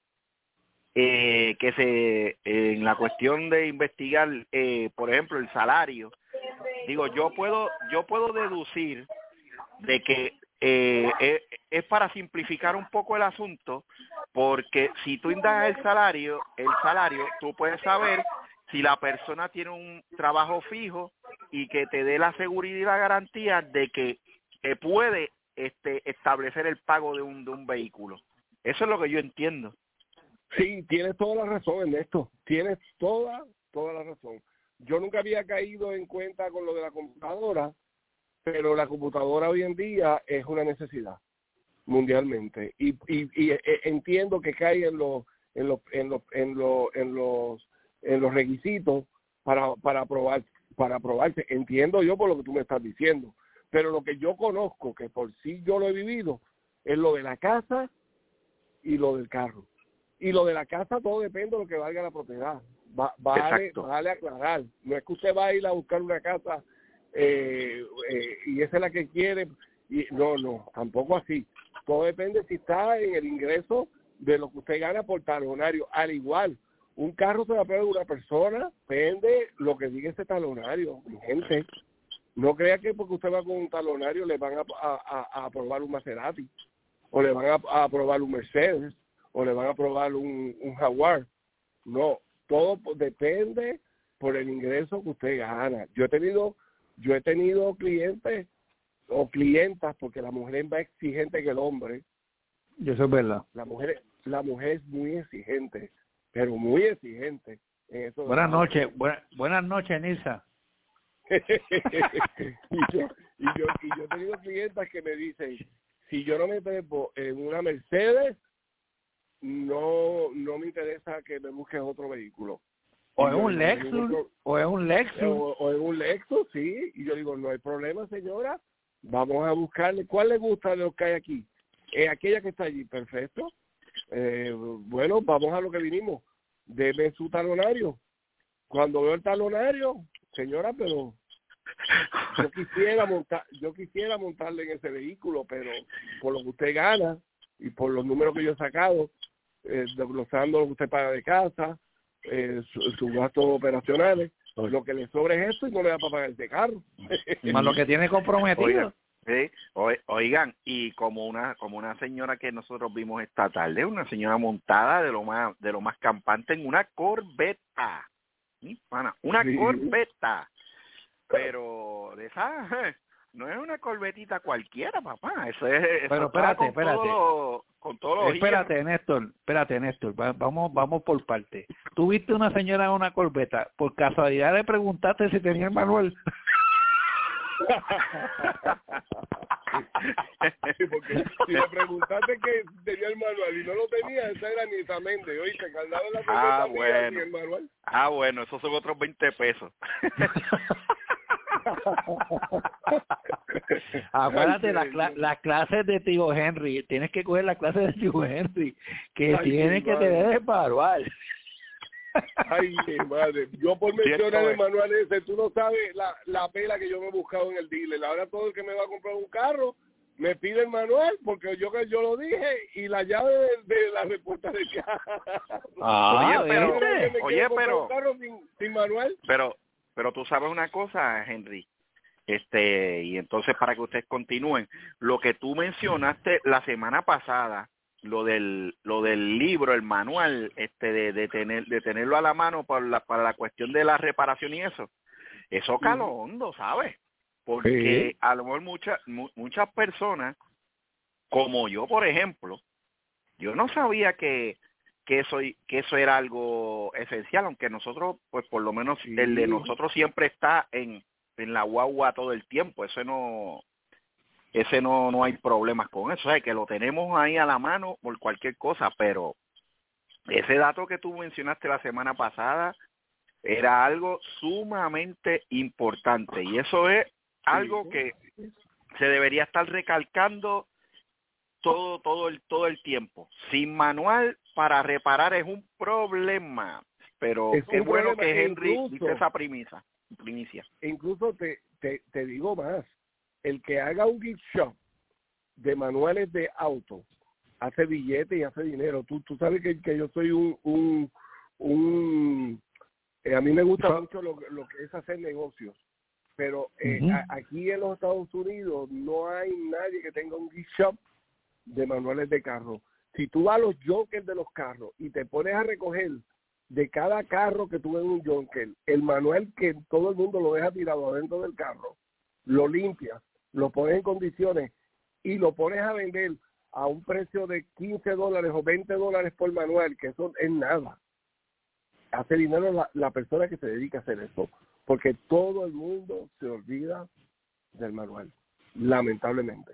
Eh, que se eh, en la cuestión de investigar eh, por ejemplo el salario, digo yo puedo yo puedo deducir de que eh, es, es para simplificar un poco el asunto, porque si tú indagas el salario el salario tú puedes saber si la persona tiene un trabajo fijo y que te dé la seguridad y la garantía de que eh, puede este establecer el pago de un de un vehículo. Eso es lo que yo entiendo. sí, tienes toda la razón en esto. Tienes toda, toda la razón. Yo nunca había caído en cuenta con lo de la computadora, pero la computadora hoy en día es una necesidad mundialmente. Y, y, y eh, entiendo que cae en los en los en los en los en los en los requisitos para para aprobar para aprobarte. Entiendo yo por lo que tú me estás diciendo, pero lo que yo conozco, que por sí yo lo he vivido, es lo de la casa y lo del carro. Y lo de la casa todo depende de lo que valga la propiedad. Va, vale, vale aclarar. No es que usted va a ir a buscar una casa eh, eh, y esa es la que quiere. Y no, no, tampoco así. Todo depende si está en el ingreso de lo que usted gana por talonario. Al igual, un carro se va a pagar de una persona, depende lo que diga ese talonario. Mi gente, no crea que porque usted va con un talonario le van a, a, a aprobar un Maserati, o le van a, a aprobar un Mercedes, o le van a aprobar un, un Jaguar. No, todo depende por el ingreso que usted gana. Yo he tenido, yo he tenido clientes o clientas, porque la mujer es más exigente que el hombre. Y eso es verdad. La mujer, la mujer es muy exigente, pero muy exigente en eso. Buenas noches, buena, buenas noches, Nilsa. y, yo, y, yo, y yo he tenido clientas que me dicen, si yo no me trepo en una Mercedes, no no me interesa que me busques otro vehículo. O en un Lexus, otro, o en un Lexus. O, o en un Lexus, sí. Y yo digo, no hay problema, señora. Vamos a buscarle. ¿Cuál le gusta de los que hay aquí? Eh, aquella que está allí, perfecto. Eh, bueno, vamos a lo que vinimos. Deme su talonario. Cuando veo el talonario, señora, pero yo quisiera montar, yo quisiera montarle en ese vehículo, pero por lo que usted gana y por los números que yo he sacado, eh, desglosando lo que usted paga de casa, eh, sus su gastos operacionales, lo que le sobra es esto y no le da para pagar ese carro. Más lo que tiene comprometido. Oigan, sí, oigan, y como una como una señora que nosotros vimos esta tarde, una señora montada de lo más de lo más campante en una Corvetta, ¿sí? Pana, una sí. Corvetta, pero de esa no es una corvetita cualquiera, papá. Eso es. Eso pero espérate, con espérate. Todo lo, con todos los espérate, hierros. Néstor, espérate, Néstor. Vamos, vamos por parte. Tú viste una señora en una Corvetta. Por casualidad le preguntaste si tenía el manual. Sí, porque si le preguntaste que tenía el manual y no lo tenía, esa era Nisa Méndez. Oíste, cargado en la Corvetta ah, bueno. el manual. Ah, bueno, esos son otros veinte pesos. Acuérdate, las cla la clases de tío Henry, tienes que coger la clase de tío Henry, que Ay, tiene que te debe paruar. Ay, mi madre, yo por mencionar el manual ese, tú no sabes la, la pela que yo me he buscado en el dealer. Ahora todo el que me va a comprar un carro me pide el manual porque yo que yo lo dije y la llave de, de la respuesta de carro. Ah, oye, pero, oye, pero, un carro sin, sin manual. pero, pero tú sabes una cosa, Henry, este, y entonces para que ustedes continúen, lo que tú mencionaste la semana pasada, lo del lo del libro, el manual, este de, de tener de tenerlo a la mano para la, para la cuestión de la reparación y eso, eso caló hondo, ¿sabes? Porque sí. A lo mejor muchas mu, muchas personas, como yo, por ejemplo, yo no sabía que que eso que eso era algo esencial, aunque nosotros, pues por lo menos sí. El de nosotros siempre está en en la guagua todo el tiempo, eso no ese no no hay problemas con eso, o sea, que lo tenemos ahí a la mano por cualquier cosa, pero ese dato que tú mencionaste la semana pasada era algo sumamente importante y eso es algo que se debería estar recalcando todo todo el todo el tiempo. Sin manual para reparar es un problema, pero es qué bueno que Henry dice esa premisa, primicia. Incluso te, te te digo más, el que haga un gift shop de manuales de auto hace billete y hace dinero. Tú tú sabes que, que yo soy un un, un eh, a mí me gusta ¿Sí? mucho lo, lo que es hacer negocios, pero eh, uh-huh. a, aquí en los Estados Unidos no hay nadie que tenga un gift shop de manuales de carro. Si tú vas a los junkers de los carros y te pones a recoger de cada carro que tú ves en un junker, el manual que todo el mundo lo deja tirado adentro del carro, lo limpias, lo pones en condiciones y lo pones a vender a un precio de quince dólares o veinte dólares por manual, que eso es nada. Hace dinero la, la persona que se dedica a hacer eso, porque todo el mundo se olvida del manual, lamentablemente.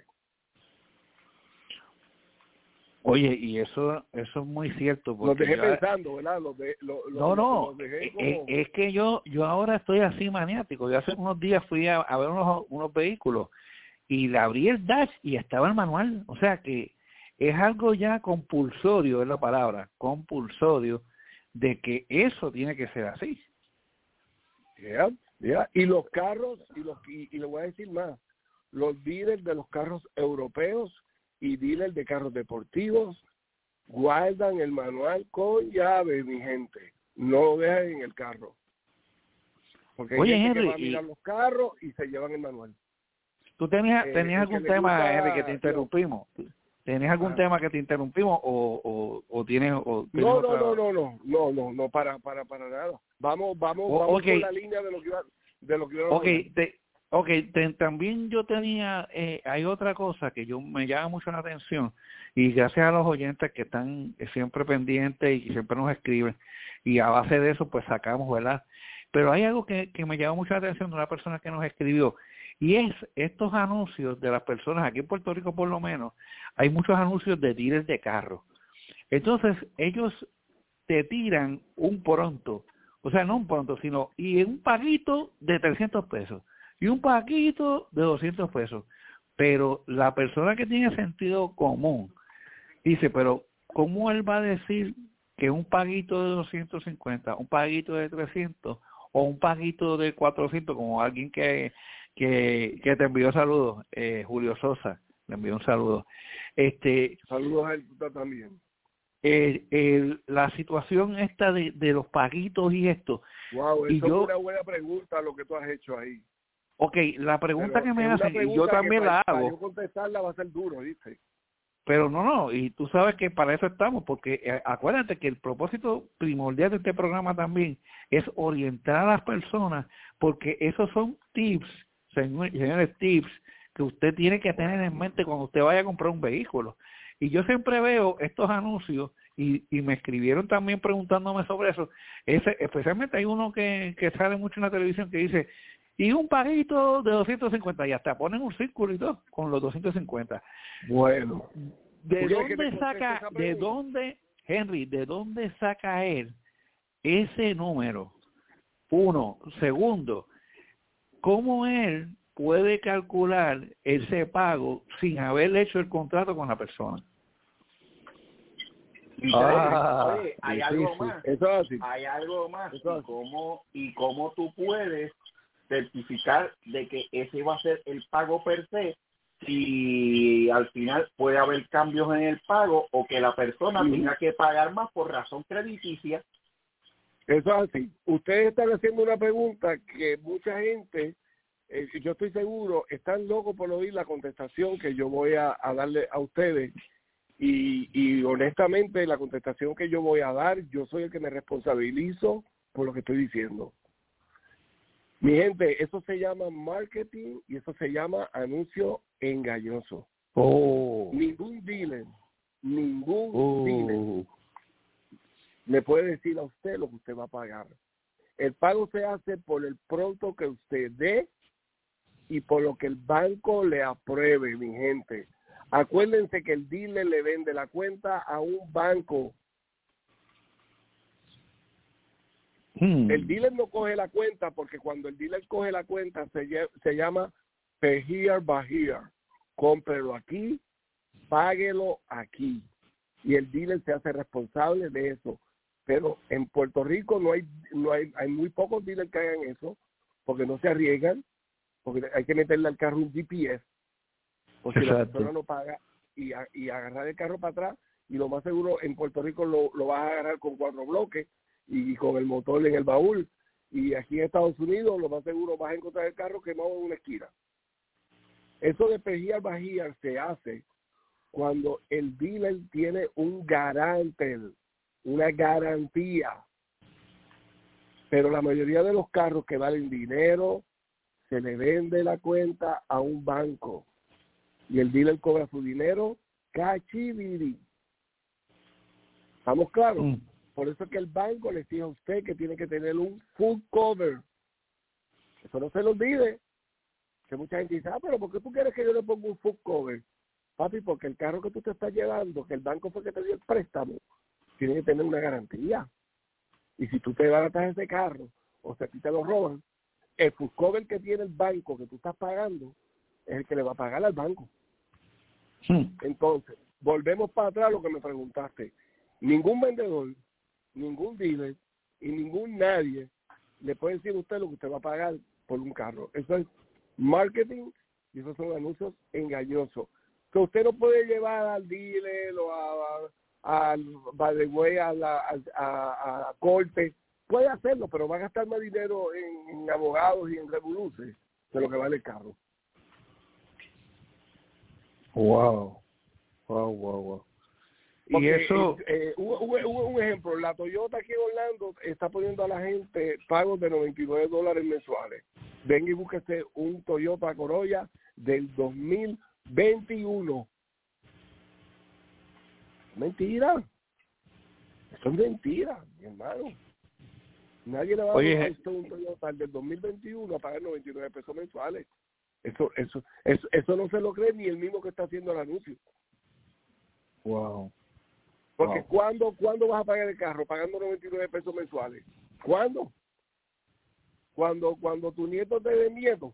Oye, y eso eso es muy cierto. Los dejé yo, pensando, ¿verdad? Los de, lo, no, no, los dejé es, como... es que yo yo ahora estoy así maniático. Yo hace unos días fui a, a ver unos, unos vehículos y le abrí el dash y estaba el manual. O sea que es algo ya compulsorio, es la palabra, compulsorio, de que eso tiene que ser así. Yeah, yeah. Y los carros, y, los, y, y le voy a decir más, los dealers de los carros europeos y dealers de carros deportivos guardan el manual con llave, mi gente. No lo dejan en el carro. Porque Oye, hay gente Henry, que va a mirar y... los carros y se llevan el manual. ¿Tú tenías, eh, tenías algún tema, gusta, Henry, que te interrumpimos? No. ¿Tenías algún ah. tema que te interrumpimos o, o, o tienes... O tienes no, otra... no, no, no, no, no, no, para, para, para nada. Vamos, vamos, o, vamos okay. por la línea de lo que iba, de lo que iba a okay, te, Ok, te, también yo tenía, eh, hay otra cosa que yo me llama mucho la atención y gracias a los oyentes que están siempre pendientes y siempre nos escriben y a base de eso pues sacamos, ¿verdad? Pero hay algo que, que me llama mucho la atención de una persona que nos escribió y es estos anuncios de las personas, aquí en Puerto Rico por lo menos, hay muchos anuncios de dealers de carros. Entonces ellos te tiran un pronto, o sea, no un pronto, sino y un paguito de trescientos pesos. Y un paquito de doscientos pesos. Pero la persona que tiene sentido común dice, pero ¿cómo él va a decir que un paguito de doscientos cincuenta, un paguito de trescientos o un paguito de cuatrocientos, como alguien que que, que te envió saludos, eh, Julio Sosa, le envió un saludo. Este, saludos a él también. Eh, eh, la situación esta de, de los paguitos y esto. Wow, eso y yo, es una buena pregunta lo que tú has hecho ahí. Ok, la pregunta pero que me hacen, y yo también para, la hago. Para yo contestarla va a ser duro, dice. Pero no, no, y tú sabes que para eso estamos, porque eh, acuérdate que el propósito primordial de este programa también es orientar a las personas, porque esos son tips, señores, señores tips, que usted tiene que tener en mente cuando usted vaya a comprar un vehículo. Y yo siempre veo estos anuncios, y, y me escribieron también preguntándome sobre eso, ese, especialmente hay uno que, que sale mucho en la televisión que dice, y un paguito de doscientos cincuenta, y hasta ponen un círculo y todo con los doscientos cincuenta. Bueno, ¿de dónde saca, de dónde, Henry, de dónde saca él ese número? Uno. Segundo, ¿cómo él puede calcular ese pago sin haber hecho el contrato con la persona? Ah, Oye, hay difícil. algo más. Eso es así. Hay algo más. Eso ¿Y es. cómo, y cómo tú puedes certificar de que ese va a ser el pago per se si al final puede haber cambios en el pago o que la persona Sí. tenga que pagar más por razón crediticia? Eso es así. Ustedes están haciendo una pregunta que mucha gente, eh, yo estoy seguro, están locos por oír la contestación que yo voy a, a darle a ustedes. Y, y honestamente, la contestación que yo voy a dar, yo soy el que me responsabilizo por lo que estoy diciendo. Mi gente, eso se llama marketing y eso se llama anuncio engañoso. Oh. Ningún dealer, ningún Oh. dealer le puede decir a usted lo que usted va a pagar. El pago se hace por el pronto que usted dé y por lo que el banco le apruebe, mi gente. Acuérdense que el dealer le vende la cuenta a un banco. Hmm. El dealer no coge la cuenta porque cuando el dealer coge la cuenta se, lle- se llama pay here by here. Cómprelo aquí, páguelo aquí. Y el dealer se hace responsable de eso. Pero en Puerto Rico no hay no hay, hay muy pocos dealers que hagan eso porque no se arriesgan, porque hay que meterle al carro un G P S. O si la Exacto. persona no paga y, a- y agarrar el carro para atrás, y lo más seguro en Puerto Rico lo, lo vas a agarrar con cuatro bloques y con el motor en el baúl, y aquí en Estados Unidos lo más seguro vas a encontrar el carro quemado en una esquina. Eso de pejíar bajíar se hace cuando el dealer tiene un garante, una garantía. Pero la mayoría de los carros que valen dinero, se le vende la cuenta a un banco. Y el dealer cobra su dinero cachibiri. ¿Estamos claros? Mm. Por eso es que el banco le exige a usted que tiene que tener un full cover. Eso no se lo olvide. Que mucha gente dice, ah, pero ¿por qué tú quieres que yo le ponga un full cover? Papi, porque el carro que tú te estás llevando, que el banco fue que te dio el préstamo, tiene que tener una garantía. Y si tú te baratas ese carro, o si a ti te lo roban, el full cover que tiene el banco que tú estás pagando, es el que le va a pagar al banco. Hmm. Entonces, volvemos para atrás a lo que me preguntaste. Ningún vendedor, ningún dealer y ningún nadie le puede decir a usted lo que usted va a pagar por un carro. Eso es marketing y esos son anuncios engañosos. Que usted no puede llevar al dealer o a, a, al by the way, a la a, a, a corte. Puede hacerlo, pero va a gastar más dinero en, en abogados y en revoluciones de lo que vale el carro. Wow. Wow, wow, wow. Y Porque, eso, eh, hubo, hubo- hubo un ejemplo, la Toyota aquí en Orlando está poniendo a la gente pagos de noventa y nueve dólares mensuales. Venga y búsquese un Toyota Corolla del dos mil veintiuno. Mentira. Eso es mentira, mi hermano. Nadie le va a Oye, dar a usted un Toyota del dos mil veintiuno a pagar noventa y nueve pesos mensuales. Eso, eso, eso, eso no se lo cree ni el mismo que está haciendo el anuncio. wow. Porque Wow. ¿cuándo, ¿cuándo vas a pagar el carro pagando noventa y nueve pesos mensuales? ¿Cuándo? Cuando cuando tu nieto te dé nieto.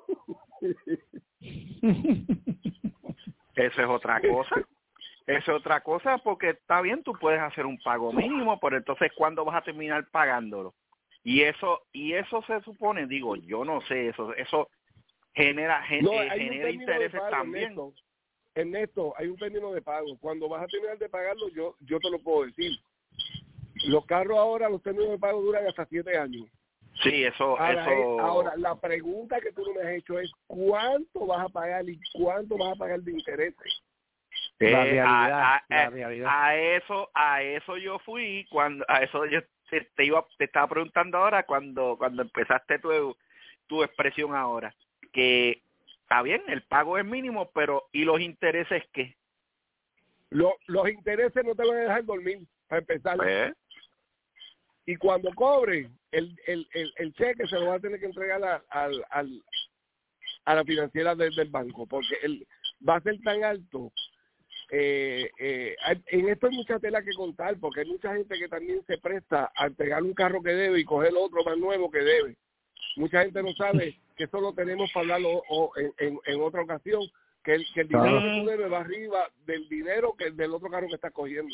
Eso es otra cosa. Eso es otra cosa porque está bien, tú puedes hacer un pago mínimo, pero entonces ¿cuándo vas a terminar pagándolo? Y eso y eso se supone, digo, yo no sé, eso eso genera gen- No, eh, hay un genera término de intereses pago, también. Ernesto. Ernesto, hay un término de pago. Cuando vas a terminar de pagarlo, yo yo te lo puedo decir. Los carros ahora, los términos de pago duran hasta siete años. Sí, eso Ahora, eso es- ahora, la pregunta que tú no me has hecho es ¿cuánto vas a pagar y cuánto vas a pagar de intereses? eh, La realidad, a, a- la a- realidad. a eso a eso yo fui cuando a eso yo te, te iba te estaba preguntando ahora cuando cuando empezaste tu tu expresión ahora que está bien, el pago es mínimo, pero ¿y los intereses qué? Lo- los intereses no te van a dejar dormir, para empezar. Pues, Y cuando cobre, el, el, el, el cheque se lo va a tener que entregar a, al, al, a la financiera de- del banco, porque el, va a ser tan alto. Eh, eh, hay- en esto hay mucha tela que contar, porque hay mucha gente que también se presta a entregar un carro que debe y coger otro más nuevo que debe. Mucha gente no sabe que eso lo tenemos para hablarlo o, en, en, en otra ocasión, que el, que el dinero Ah. que tú debes va arriba del dinero que del otro carro que estás cogiendo.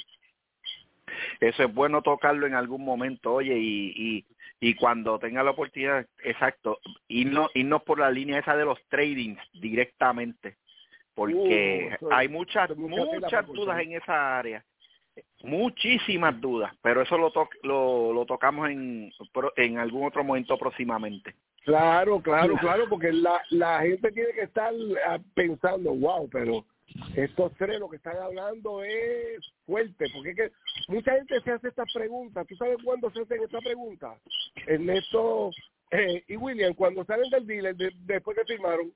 Eso es bueno tocarlo en algún momento, oye, y, y, y cuando tenga la oportunidad, exacto, irnos, irnos por la línea esa de los tradings directamente, porque Uh, eso- hay muchas, eso es mucha tela muchas para dudas cortar. en esa área, muchísimas dudas, pero eso lo, to lo, lo tocamos en, en algún otro momento próximamente. Claro, claro, claro, porque la, la gente tiene que estar ah, pensando, wow, pero estos tres lo que están hablando es fuerte, porque es que mucha gente se hace estas preguntas. ¿Tú sabes cuándo se hacen estas preguntas? Ernesto eh, y William, cuando salen del dealer, de, después que firmaron.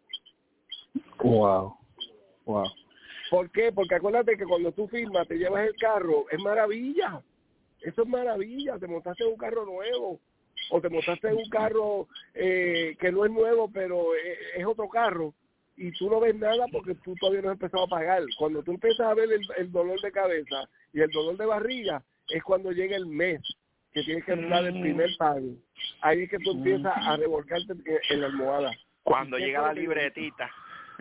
Wow, wow. ¿Por qué? Porque acuérdate que cuando tú firmas, te llevas el carro, es maravilla. Eso es maravilla, te montaste en un carro nuevo. O te montaste en un carro eh, que no es nuevo, pero es, es otro carro, y tú no ves nada porque tú todavía no has empezado a pagar. Cuando tú empiezas a ver el, el dolor de cabeza y el dolor de barriga, es cuando llega el mes que tienes que dar el primer pago. Ahí es que tú empiezas a revolcarte en, en la almohada. Cuando ¿Qué llega fue la lo que- libretita.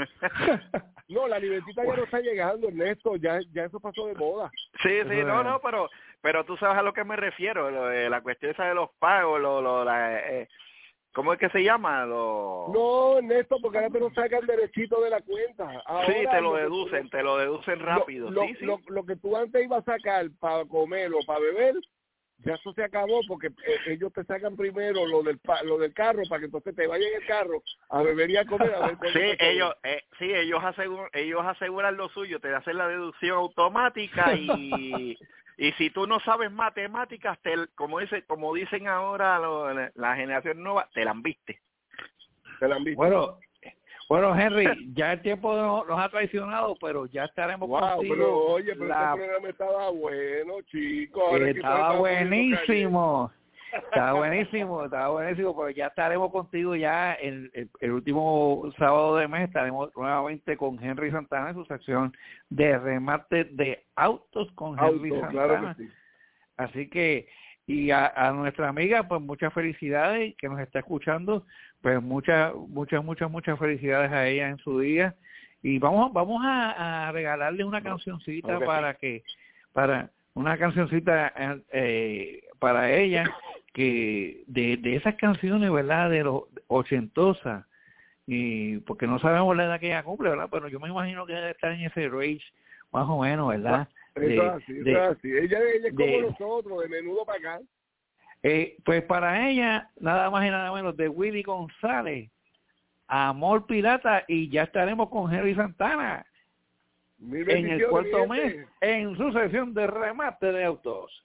No, la libretita ya no está llegando, Ernesto, ya, ya eso pasó de moda. Sí, sí, Eso no, es. no, pero pero tú sabes a lo que me refiero, lo de la cuestión esa de los pagos, lo, lo, la, eh, ¿cómo es que se llama? Lo... No, Ernesto, porque ahora te lo sacan derechito de la cuenta. Ahora, sí, te lo que- deducen, te lo deducen rápido, Lo, sí, sí. lo, lo que tú antes ibas a sacar para comer o para beber, ya eso se acabó, porque eh, ellos te sacan primero lo del pa- lo del carro para que entonces te vayas en el carro a beber y a comer. A ver cuánto Sí, te cobran. ellos, eh, sí, ellos aseguran, ellos aseguran lo suyo, te hacen la deducción automática y y si tú no sabes matemáticas, te, como dice, como dicen ahora lo, la generación nueva, te la han viste. Te la han visto. Bueno, bueno, Henry, ya el tiempo no- nos ha traicionado, pero ya estaremos Wow, contigo. pero oye, pero la- este programa estaba bueno, chicos. Ahora es que estaba estaba poniendo buenísimo, estaba buenísimo, estaba buenísimo, pero ya estaremos contigo ya el, el, el último sábado de mes, estaremos nuevamente con Henry Santana en su sección de remate de autos con Henry Auto, Santana. claro que sí. Así que, y a, a nuestra amiga, pues muchas felicidades que nos está escuchando, pues muchas, muchas, muchas, muchas felicidades a ella en su día. Y vamos, vamos a, a regalarle una cancioncita Claro que para que, para una cancioncita eh, para ella, que de, de esas canciones, ¿verdad? De los ochentosas, y porque no sabemos la edad que ella cumple, ¿verdad? Pero yo me imagino que debe estar en ese range, más o menos, ¿verdad? Eso es así, eso de- es así. Ella, ella es de- como nosotros, de menudo para acá. Eh, pues para ella, nada más y nada menos de Willy González, Amor Pirata, y ya estaremos con Henry Santana Mil en el bendiciones, cuarto mi gente. mes en su sección de remate de autos.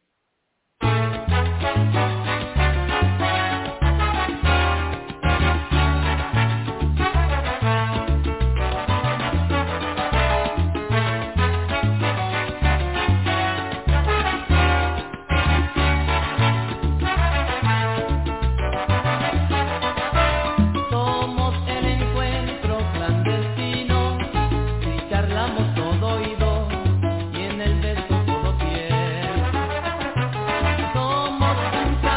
Somos el encuentro clandestino, y charlamos todo oído, y en el beso todo piel. Somos un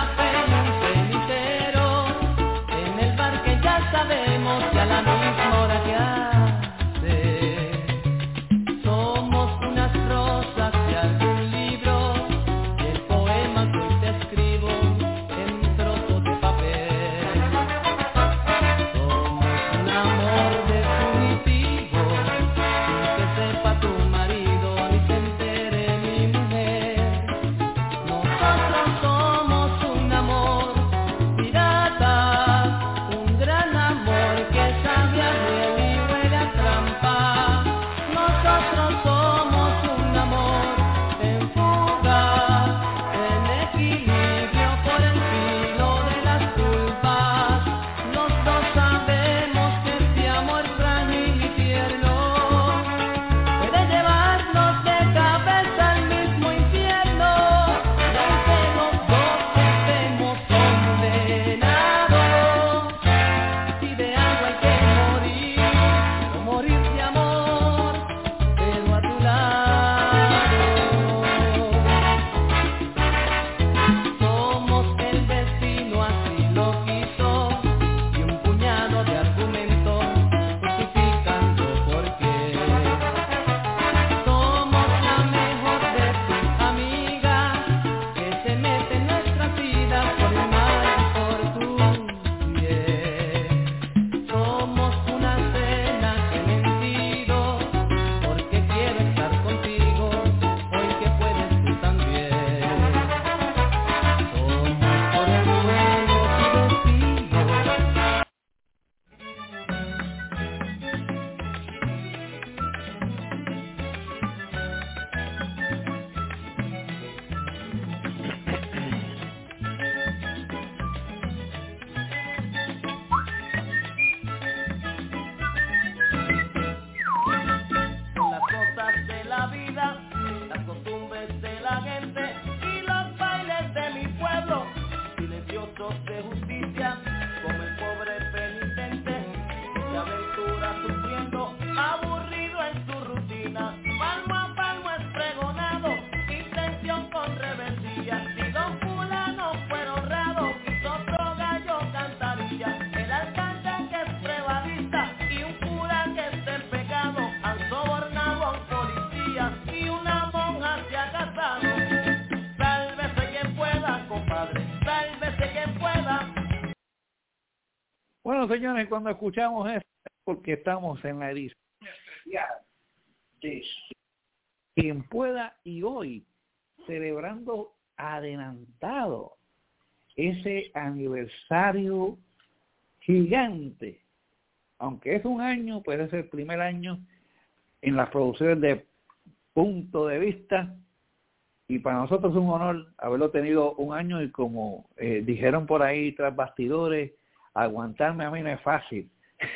Bueno, señores, cuando escuchamos esto, porque estamos en la edición especial de Quien Pueda y hoy celebrando adelantado ese aniversario gigante, aunque es un año, puede ser el primer año en las producciones de Punto de Vista, y para nosotros es un honor haberlo tenido un año, y como eh, dijeron por ahí tras bastidores, aguantarme a mí no es fácil.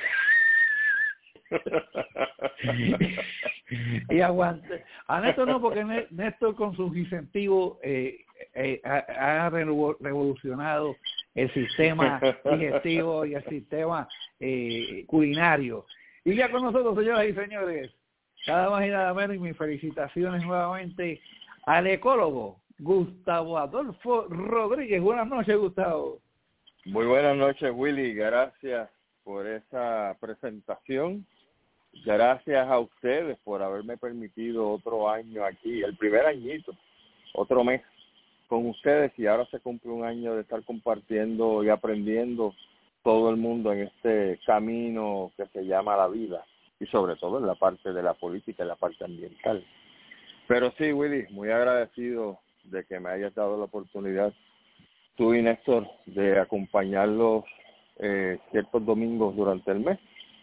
Y aguante. A Néstor no, porque Néstor con sus incentivos eh, eh, ha, ha revolucionado el sistema digestivo y el sistema eh, culinario. Y ya con nosotros, señoras y señores, cada más y nada menos, y mis felicitaciones nuevamente al ecólogo Gustavo Adolfo Rodríguez. Buenas noches, Gustavo. Muy buenas noches, Willy. Gracias por esa presentación. Gracias a ustedes por haberme permitido otro año aquí, el primer añito, otro mes con ustedes, y ahora se cumple un año de estar compartiendo y aprendiendo todo el mundo en este camino que se llama la vida, y sobre todo en la parte de la política, en la parte ambiental. Pero sí, Willy, muy agradecido de que me hayas dado la oportunidad, tú y Néstor, de acompañarlos eh, ciertos domingos durante el mes,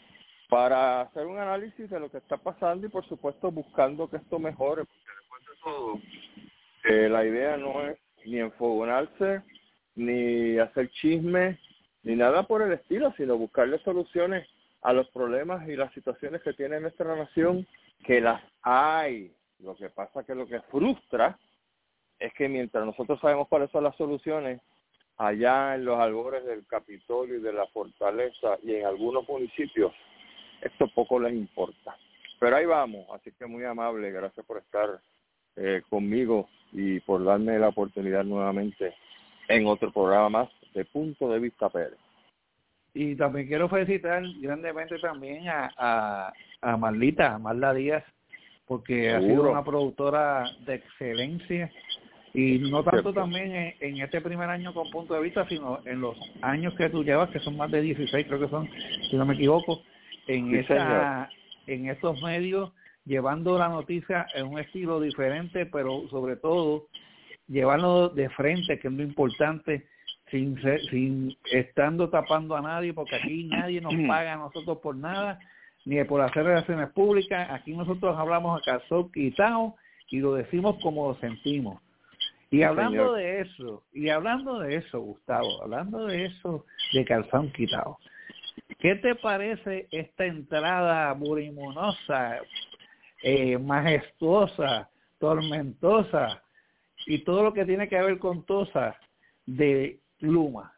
para hacer un análisis de lo que está pasando y, por supuesto, buscando que esto mejore, porque después de todo, eh, la idea no es ni enfogonarse, ni hacer chisme, ni nada por el estilo, sino buscarle soluciones a los problemas y las situaciones que tiene nuestra nación, que las hay. Lo que pasa que lo que frustra es que mientras nosotros sabemos cuáles son las soluciones, allá en los albores del Capitolio y de la Fortaleza y en algunos municipios, esto poco les importa. Pero ahí vamos, así que muy amable, gracias por estar eh, conmigo y por darme la oportunidad nuevamente en otro programa más de Punto de Vista Pérez. Y también quiero felicitar grandemente también a, a, a Marlita, a Marla Díaz, porque Seguro. ha sido una productora de excelencia, y no tanto Cierto. también en, en este primer año con Punto de Vista, sino en los años que tú llevas, que son más de dieciséis, creo que son, si no me equivoco, en, sí, esa, en estos medios, llevando la noticia en un estilo diferente, pero sobre todo llevarlo de frente, que es lo importante, sin ser, sin estando tapando a nadie, porque aquí nadie nos paga a nosotros por nada, ni por hacer relaciones públicas. Aquí nosotros hablamos a calzón quitado y lo decimos como lo sentimos. Y hablando Señor. de eso, y hablando de eso, Gustavo, hablando de eso de calzón quitado, ¿qué te parece esta entrada burimonosa, eh, majestuosa, tormentosa y todo lo que tiene que ver con Tosa de Luma?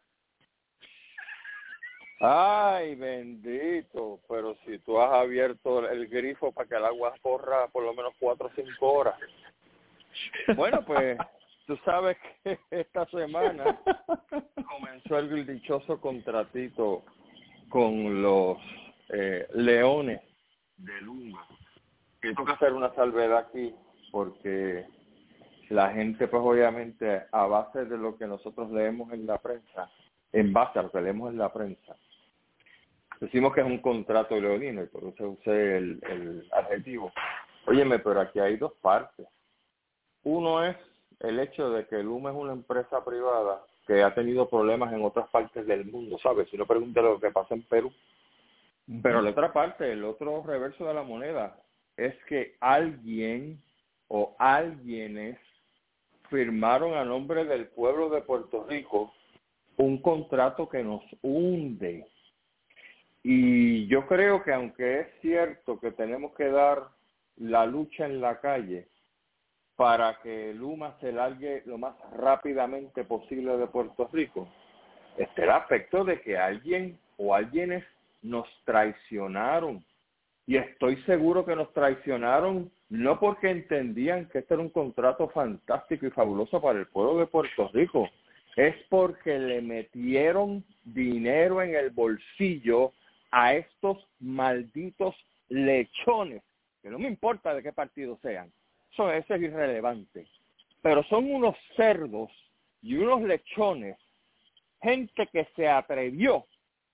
Ay, bendito, pero si tú has abierto el grifo para que el agua corra por lo menos cuatro o cinco horas. Bueno, pues tú sabes que esta semana comenzó el dichoso contratito con los eh, leones de Luma. Y tengo que hacer una salvedad aquí, porque la gente, pues obviamente, a base de lo que nosotros leemos en la prensa, en base a lo que leemos en la prensa, decimos que es un contrato leonino, y por eso usé el, el adjetivo. Óyeme, pero aquí hay dos partes. Uno es el hecho de que Luma es una empresa privada que ha tenido problemas en otras partes del mundo, ¿sabes? Si no, pregúntale lo que pasa en Perú. Uh-huh. Pero la otra parte, el otro reverso de la moneda, es que alguien o alguienes firmaron a nombre del pueblo de Puerto Rico un contrato que nos hunde. Y yo creo que aunque es cierto que tenemos que dar la lucha en la calle para que Luma se largue lo más rápidamente posible de Puerto Rico, está el aspecto de que alguien o alguienes nos traicionaron. Y estoy seguro que nos traicionaron no porque entendían que este era un contrato fantástico y fabuloso para el pueblo de Puerto Rico, es porque le metieron dinero en el bolsillo a estos malditos lechones, que no me importa de qué partido sean, eso, eso es irrelevante, pero son unos cerdos y unos lechones, gente que se atrevió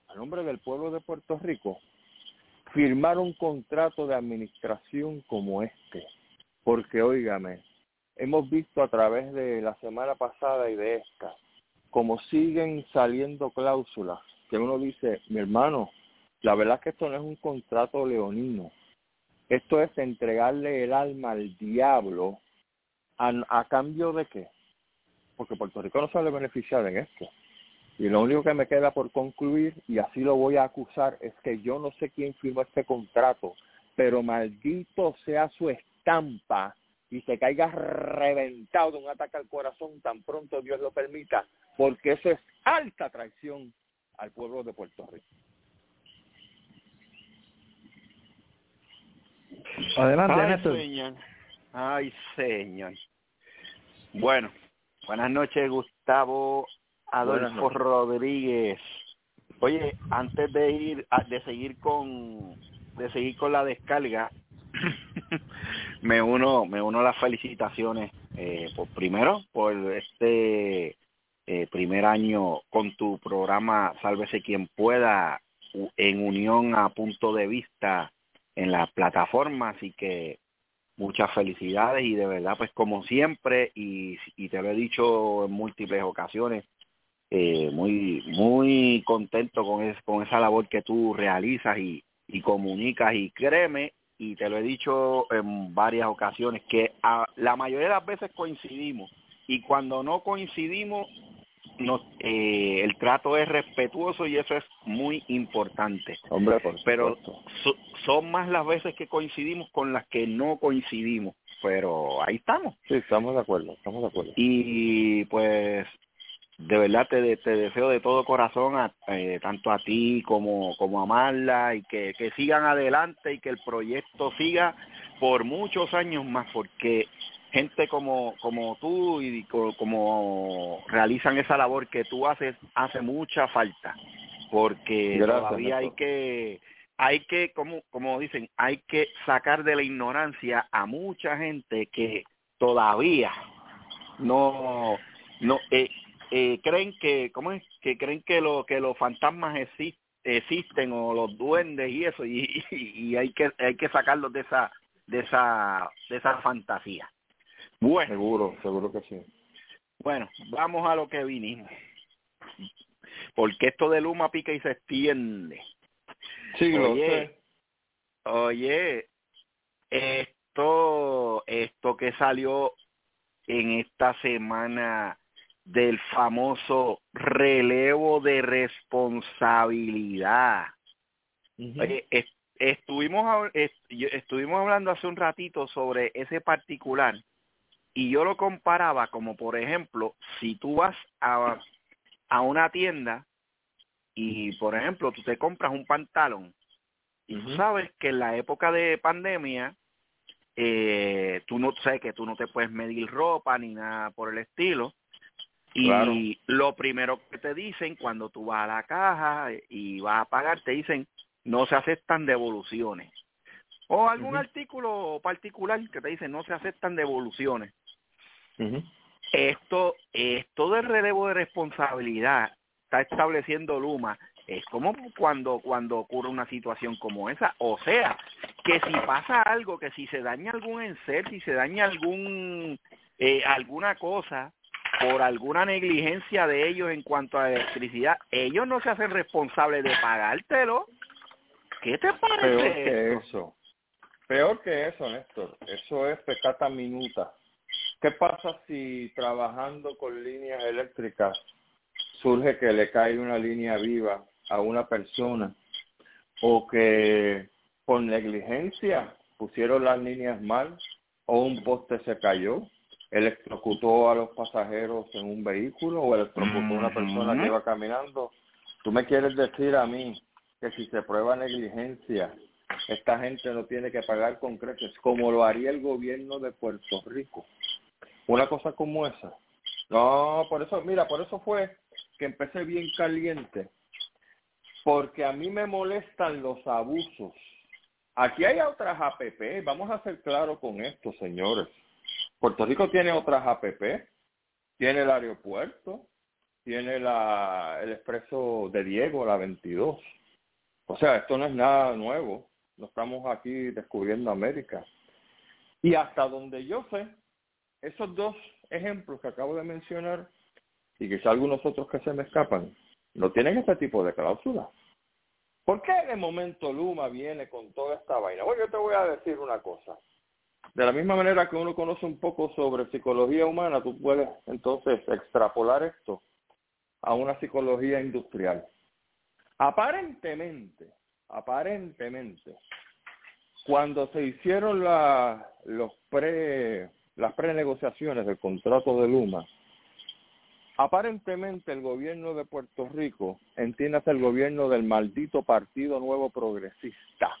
a nombre del pueblo de Puerto Rico, firmar un contrato de administración como este. Porque, óigame, hemos visto a través de la semana pasada y de esta, como siguen saliendo cláusulas, que uno dice, mi hermano, la verdad es que esto no es un contrato leonino. Esto es entregarle el alma al diablo a, a cambio de qué. Porque Puerto Rico no sale beneficiar en esto. Y lo único que me queda por concluir, y así lo voy a acusar, es que yo no sé quién firmó este contrato, pero maldito sea su estampa y se caiga reventado de un ataque al corazón tan pronto Dios lo permita, porque eso es alta traición al pueblo de Puerto Rico. Adelante, Ay, Néstor. señor. Ay, señor. Bueno, buenas noches, Gustavo Adolfo Rodríguez. Oye, antes de ir, de seguir con, de seguir con la descarga, me uno, me uno a las felicitaciones, eh, por primero, por este eh, primer año con tu programa Sálvese Quien Pueda, en unión a Punto de Vista en la plataforma, así que muchas felicidades y de verdad, pues como siempre, y, y te lo he dicho en múltiples ocasiones, eh, muy muy contento con, es, con esa labor que tú realizas y, y comunicas, y créeme, y te lo he dicho en varias ocasiones, que a, la mayoría de las veces coincidimos, y cuando no coincidimos, no, eh, el trato es respetuoso y eso es muy importante. Hombre, por pero so, son más las veces que coincidimos con las que no coincidimos, pero ahí estamos. Sí, estamos de acuerdo, estamos de acuerdo. Y pues de verdad te, te deseo de todo corazón a, eh, tanto a ti como, como a Marla, y que, que sigan adelante y que el proyecto siga por muchos años más, porque gente como como tú y co, como realizan esa labor que tú haces, hace mucha falta, porque Gracias, todavía hay Néstor. que hay que como como dicen, hay que sacar de la ignorancia a mucha gente que todavía no no eh, eh, creen que cómo es que creen que lo que los fantasmas existen existen o los duendes y eso, y, y, y hay que hay que sacarlos de esa de esa de esa fantasía. Bueno, seguro, seguro que sí. Bueno, vamos a lo que vinimos. Porque esto de Luma pica y se extiende. Sí, lo oye, sé. Oye, esto, esto que salió en esta semana del famoso relevo de responsabilidad. Uh-huh. Oye, est estuvimos, est estuvimos hablando hace un ratito sobre ese particular. Y yo lo comparaba como, por ejemplo, si tú vas a, a una tienda y, por ejemplo, tú te compras un pantalón y uh-huh. tú sabes que en la época de pandemia, eh, tú no sabes que tú no te puedes medir ropa ni nada por el estilo. Y claro. Lo primero que te dicen cuando tú vas a la caja y vas a pagar, te dicen no se aceptan devoluciones. O algún uh-huh. artículo particular que te dicen no se aceptan devoluciones. Uh-huh. Esto, esto del relevo de responsabilidad está estableciendo Luma. Es como cuando, cuando ocurre una situación como esa. O sea, que si pasa algo, que si se daña algún enser, si se daña algún eh, alguna cosa por alguna negligencia de ellos en cuanto a electricidad, ellos no se hacen responsables de pagártelo. ¿Qué te parece? Peor que eso. Peor que eso, Néstor. Eso es peccata minuta. ¿Qué pasa si trabajando con líneas eléctricas surge que le cae una línea viva a una persona, o que por negligencia pusieron las líneas mal, o un poste se cayó, electrocutó a los pasajeros en un vehículo, o electrocutó a una persona que iba caminando? ¿Tú me quieres decir a mí que si se prueba negligencia, esta gente no tiene que pagar con creces, como lo haría el gobierno de Puerto Rico? Una cosa como esa. No, por eso, mira, por eso fue que empecé bien caliente, porque a mí me molestan los abusos. Aquí hay otras A P P, vamos a ser claros con esto, señores. Puerto Rico tiene otras A P P, tiene el aeropuerto, tiene la el expreso de Diego, la veintidós. O sea, esto no es nada nuevo. No estamos aquí descubriendo América. Y hasta donde yo sé, esos dos ejemplos que acabo de mencionar, y quizá algunos otros que se me escapan, no tienen este tipo de cláusula. ¿Por qué de momento Luma viene con toda esta vaina? Bueno, yo te voy a decir una cosa. De la misma manera que uno conoce un poco sobre psicología humana, tú puedes entonces extrapolar esto a una psicología industrial. Aparentemente, aparentemente, cuando se hicieron la, los pre, las prenegociaciones del contrato de Luma, aparentemente el gobierno de Puerto Rico, entiéndase el gobierno del maldito Partido Nuevo Progresista,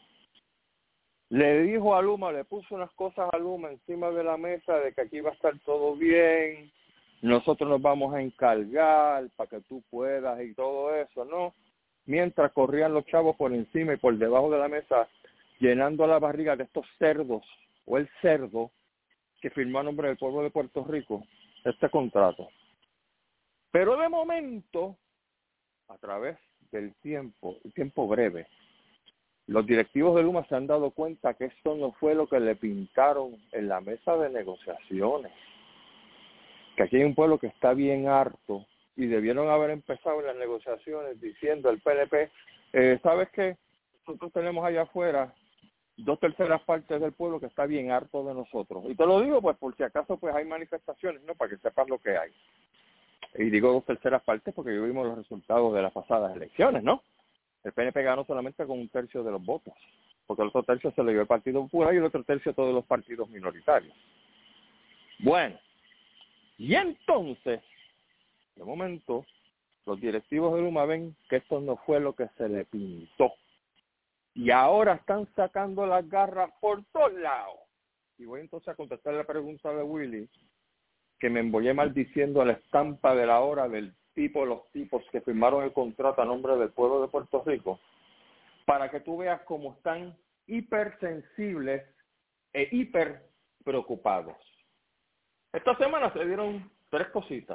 le dijo a Luma, le puso unas cosas a Luma encima de la mesa de que aquí va a estar todo bien, nosotros nos vamos a encargar para que tú puedas y todo eso, ¿no? Mientras corrían los chavos por encima y por debajo de la mesa, llenando la barriga de estos cerdos, o el cerdo, que firmó a nombre del pueblo de Puerto Rico este contrato. Pero de momento, a través del tiempo, el tiempo breve, los directivos de Luma se han dado cuenta que esto no fue lo que le pintaron en la mesa de negociaciones. Que aquí hay un pueblo que está bien harto y debieron haber empezado las negociaciones diciendo al P N P, eh, ¿sabes qué? Nosotros tenemos allá afuera dos terceras partes del pueblo que está bien harto de nosotros. Y te lo digo pues por si acaso pues hay manifestaciones, ¿no? Para que sepas lo que hay. Y digo dos terceras partes porque ya vimos los resultados de las pasadas elecciones, ¿no? El P N P ganó solamente con un tercio de los votos, porque el otro tercio se lo dio el Partido Popular y el otro tercio todos los partidos minoritarios. Bueno, y entonces, de momento, los directivos de Luma ven que esto no fue lo que se le pintó. Y ahora están sacando las garras por todos lados. Y voy entonces a contestar la pregunta de Willy, que me embollé maldiciendo a la estampa de la hora del tipo, los tipos que firmaron el contrato a nombre del pueblo de Puerto Rico, para que tú veas cómo están hipersensibles e hiper preocupados. Esta semana se dieron tres cositas.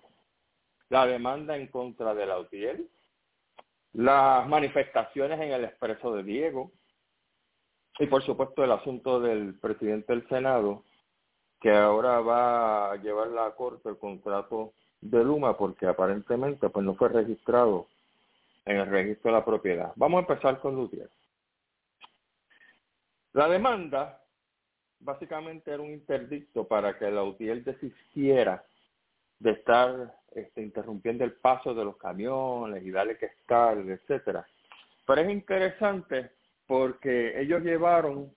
La demanda en contra de la U T L, las manifestaciones en el Expreso de Diego y por supuesto el asunto del presidente del Senado, que ahora va a llevar a la corte el contrato de Luma porque aparentemente pues no fue registrado en el registro de la propiedad. Vamos a empezar con Lutier. La demanda básicamente era un interdicto para que la U T L desistiera de estar este, interrumpiendo el paso de los camiones y darle que estar, etcétera. Pero es interesante porque ellos llevaron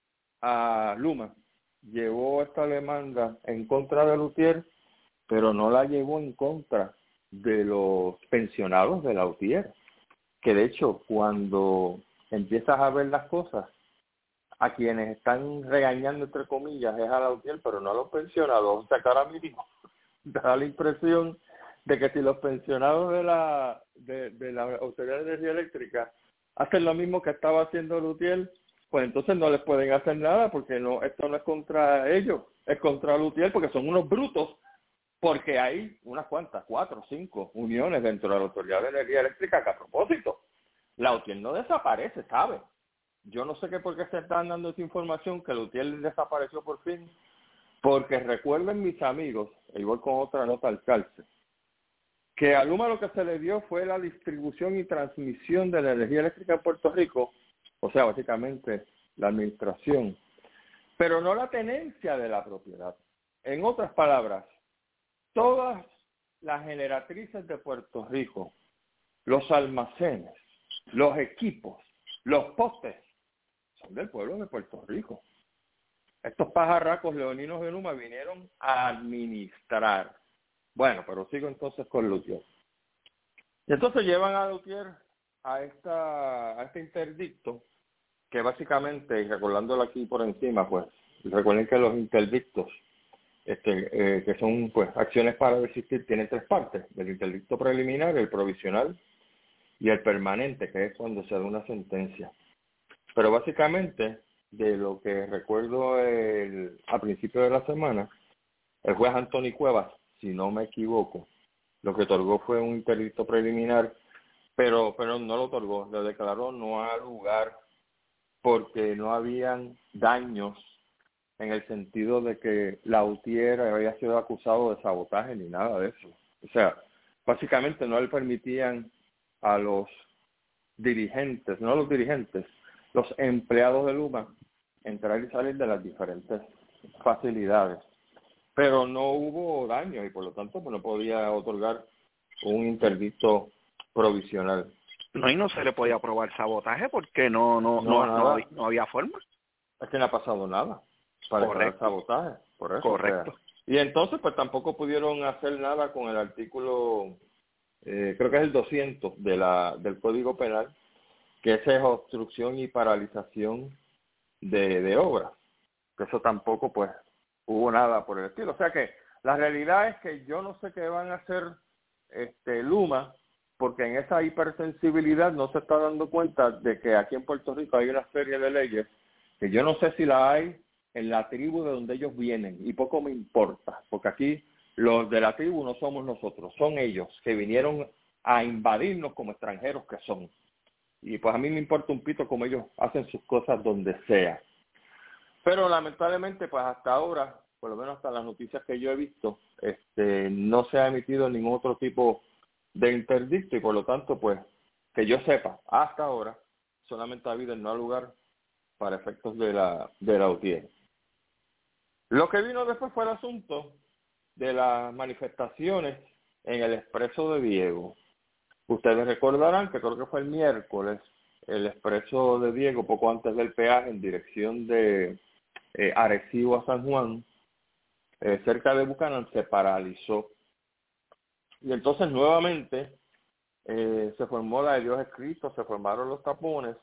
a Luma, llevó esta demanda en contra de Lutier, pero no la llevó en contra de los pensionados de la U T L, que de hecho cuando empiezas a ver las cosas, a quienes están regañando entre comillas es a la U T L, pero no a los pensionados. O sea que ahora mismo da la impresión de que si los pensionados de la de, de la Autoridad de Energía Eléctrica hacen lo mismo que estaba haciendo la U T L, pues entonces no les pueden hacer nada porque no esto no es contra ellos, es contra la U T L porque son unos brutos, porque hay unas cuantas, cuatro o cinco uniones dentro de la Autoridad de Energía Eléctrica que a propósito, la U T L no desaparece, ¿sabe? Yo no sé qué por qué se están dando esa información que la U T L desapareció por fin, porque recuerden mis amigos, y voy con otra nota al calce, que a Luma lo que se le dio fue la distribución y transmisión de la energía eléctrica en Puerto Rico, o sea, básicamente la administración, pero no la tenencia de la propiedad. En otras palabras, todas las generatrices de Puerto Rico, los almacenes, los equipos, los postes, son del pueblo de Puerto Rico. Estos pajarracos leoninos de Luma vinieron a administrar. Bueno, pero sigo entonces con Lutier. Y entonces llevan a Lutier a, esta, a este interdicto, que básicamente, y recordándolo aquí por encima, pues, recuerden que los interdictos, este, eh, que son pues acciones para desistir, tienen tres partes: el interdicto preliminar, el provisional y el permanente, que es cuando se da una sentencia. Pero básicamente, de lo que recuerdo el, a principio de la semana, el juez Anthony Cuevas, si no me equivoco, lo que otorgó fue un interdicto preliminar, pero pero no lo otorgó, lo declaró no ha lugar porque no habían daños en el sentido de que Lautier había sido acusado de sabotaje ni nada de eso. O sea, básicamente no le permitían a los dirigentes, no a los dirigentes, los empleados de Luma entrar y salir de las diferentes facilidades. Pero no hubo daño y por lo tanto pues, no podía otorgar un interdicto provisional. No, y no se le podía aprobar sabotaje porque no no No, no, no, nada. había, no había forma. Es que no ha pasado nada para el sabotaje, por eso. Correcto. O sea, y entonces pues tampoco pudieron hacer nada con el artículo, eh, creo que es el doscientos de la del Código Penal, que esa es obstrucción y paralización de, de obras. Que eso tampoco pues hubo nada por el estilo. O sea que la realidad es que yo no sé qué van a hacer este Luma, porque en esa hipersensibilidad no se está dando cuenta de que aquí en Puerto Rico hay una serie de leyes que yo no sé si la hay en la tribu de donde ellos vienen, y poco me importa, porque aquí los de la tribu no somos nosotros, son ellos que vinieron a invadirnos como extranjeros que son. Y pues a mí me importa un pito como ellos hacen sus cosas donde sea. Pero lamentablemente, pues hasta ahora, por lo menos hasta las noticias que yo he visto, este, no se ha emitido ningún otro tipo de interdicto y por lo tanto, pues, que yo sepa, hasta ahora, solamente ha habido el no lugar para efectos de la de la U T I. Lo que vino después fue el asunto de las manifestaciones en el Expreso de Diego. Ustedes recordarán que creo que fue el miércoles, el Expreso de Diego, poco antes del peaje, en dirección de eh, Arecibo a San Juan, eh, cerca de Buchanan, se paralizó. Y entonces nuevamente eh, se formó la de Dios escrito, se formaron los tapones,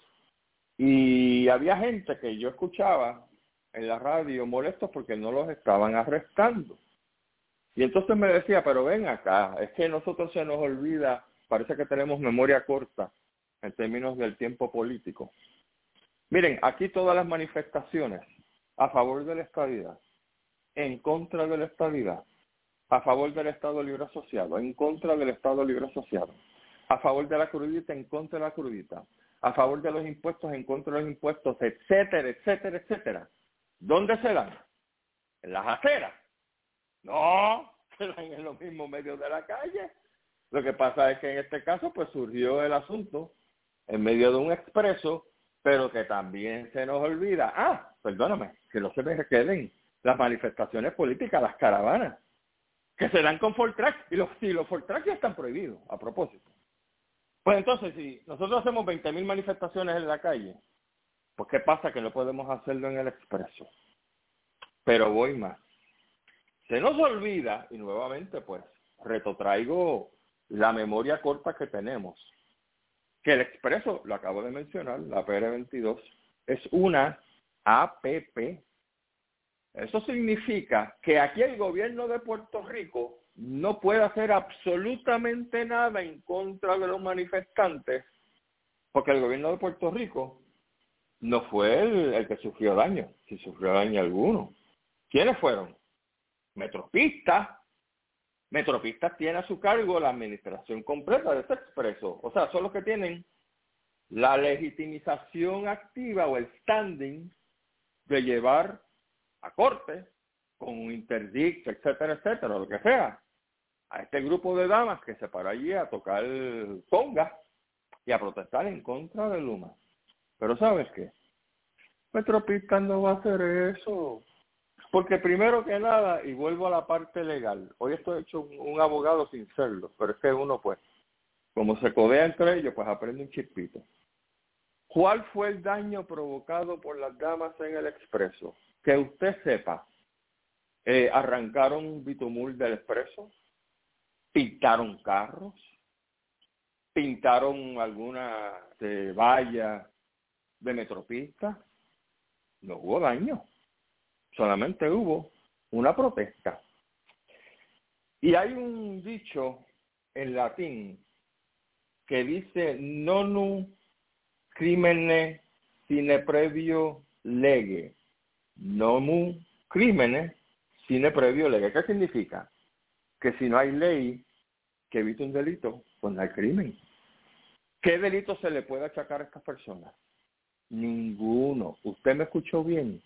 y había gente que yo escuchaba en la radio molestos porque no los estaban arrestando. Y entonces me decía, pero ven acá, es que a nosotros se nos olvida, parece que tenemos memoria corta en términos del tiempo político. Miren, aquí todas las manifestaciones a favor de la estadidad, en contra de la estadidad, a favor del Estado Libre Asociado, en contra del Estado Libre Asociado, a favor de la crudita, en contra de la crudita, a favor de los impuestos, en contra de los impuestos, etcétera, etcétera, etcétera. ¿Dónde se dan? En las aceras. No, se dan en los mismos medios de la calle. Lo que pasa es que en este caso pues surgió el asunto en medio de un expreso, pero que también se nos olvida. Ah, perdóname, que no se me queden las manifestaciones políticas, las caravanas, que se dan con Fortrack, y los, y los Fortrack ya están prohibidos, a propósito. Pues entonces, si nosotros hacemos veinte mil manifestaciones en la calle, pues ¿qué pasa? Que no podemos hacerlo en el expreso. Pero voy más. Se nos olvida, y nuevamente pues retrotraigo la memoria corta que tenemos, que el expreso, lo acabo de mencionar, la P R veintidós, es una A P P. Eso significa que aquí el gobierno de Puerto Rico no puede hacer absolutamente nada en contra de los manifestantes, porque el gobierno de Puerto Rico no fue el, el que sufrió daño, si sufrió daño alguno. ¿Quiénes fueron? Metropistas. Metropistas tiene a su cargo la administración completa de ese expreso. O sea, son los que tienen la legitimización activa o el standing de llevar a corte con un interdicto, etcétera, etcétera, lo que sea, a este grupo de damas que se paró allí a tocar conga y a protestar en contra de Luma. Pero ¿sabes qué? Metropista no va a hacer eso. Porque primero que nada, y vuelvo a la parte legal, hoy estoy hecho un, un abogado sin serlo, pero es que uno pues, como se codea entre ellos, pues aprende un chispito. ¿Cuál fue el daño provocado por las damas en el expreso? Que usted sepa, eh, arrancaron bitumul del expreso, pintaron carros, pintaron alguna de valla de Metropista. No hubo daño, solamente hubo una protesta. Y hay un dicho en latín que dice nonum crimine sine previo lege. Nonum crimine sine previo lege. ¿Qué significa? Que si no hay ley que evite un delito, pues no hay crimen. ¿Qué delito se le puede achacar a estas personas? Ninguno. ¿Usted me escuchó bien?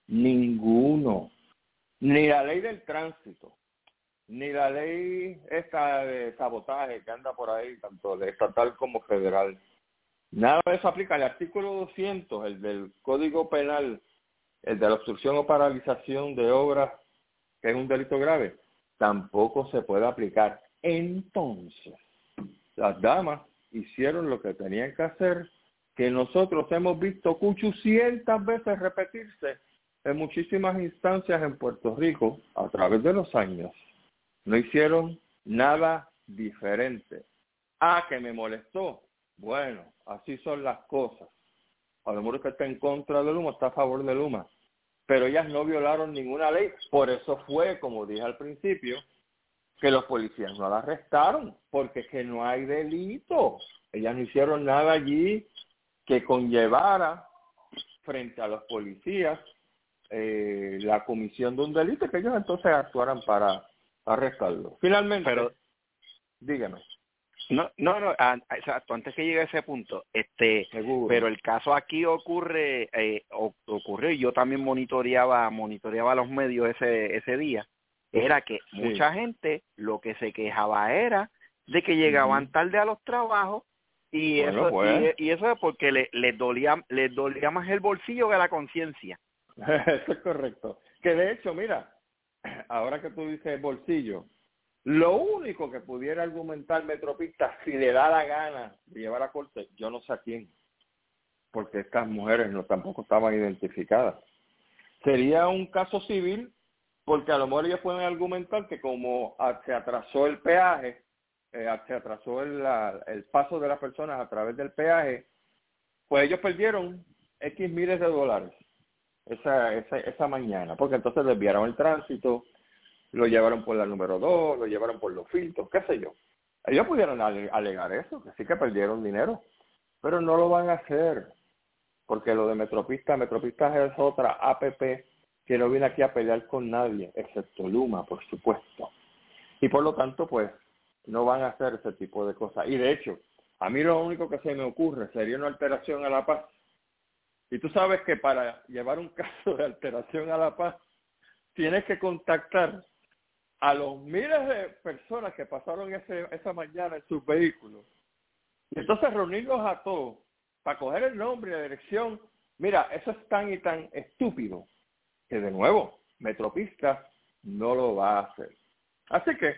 Ninguno. Ni la ley del tránsito, ni la ley esta de sabotaje que anda por ahí, tanto de estatal como federal. Nada de eso aplica. El artículo doscientos, el del Código Penal, el de la obstrucción o paralización de obras, que es un delito grave, tampoco se puede aplicar. Entonces, las damas hicieron lo que tenían que hacer, que nosotros hemos visto ochocientas veces repetirse en muchísimas instancias en Puerto Rico a través de los años. No hicieron nada diferente. Ah, que me molestó. Bueno, así son las cosas. A lo mejor que está en contra de Luma, está a favor de Luma. Pero ellas no violaron ninguna ley. Por eso fue, como dije al principio, que los policías no la arrestaron, porque es que no hay delito. Ellas no hicieron nada allí que conllevara frente a los policías eh, la comisión de un delito, que ellos entonces actuaran para arrestarlo. Finalmente, pero dígame. No, no, no, a, a, exacto, antes que llegue a ese punto, este, Seguro. Pero el caso aquí ocurre, eh, o, ocurrió, y yo también monitoreaba, monitoreaba los medios ese, ese día, era que sí. Mucha gente lo que se quejaba era de que llegaban uh-huh. tarde a los trabajos, y bueno, eso pues. y, y eso es porque le, les dolía, les dolía más el bolsillo que la conciencia. Eso es correcto. Que de hecho, mira, ahora que tú dices bolsillo, lo único que pudiera argumentar Metropista, si le da la gana de llevar a corte, yo no sé a quién, porque estas mujeres no tampoco estaban identificadas. Sería un caso civil, porque a lo mejor ellos pueden argumentar que como se atrasó el peaje, eh, se atrasó el, la, el paso de las personas a través del peaje, pues ellos perdieron X miles de dólares esa, esa, esa mañana, porque entonces desviaron el tránsito, lo llevaron por la número dos, lo llevaron por los filtros, qué sé yo. Ellos pudieron alegar eso, que sí que perdieron dinero, pero no lo van a hacer, porque lo de Metropista, Metropista es otra A P P que no viene aquí a pelear con nadie, excepto Luma, por supuesto. Y por lo tanto, pues, no van a hacer ese tipo de cosas. Y de hecho, a mí lo único que se me ocurre sería una alteración a la paz. Y tú sabes que para llevar un caso de alteración a la paz, tienes que contactar a los miles de personas que pasaron ese, esa mañana en sus vehículos. Y entonces reunirlos a todos para coger el nombre y la dirección. Mira, eso es tan y tan estúpido que, de nuevo, Metropista no lo va a hacer. Así que,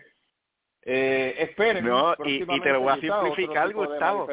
eh, esperen. No, y, y te lo voy a simplificar, Gustavo.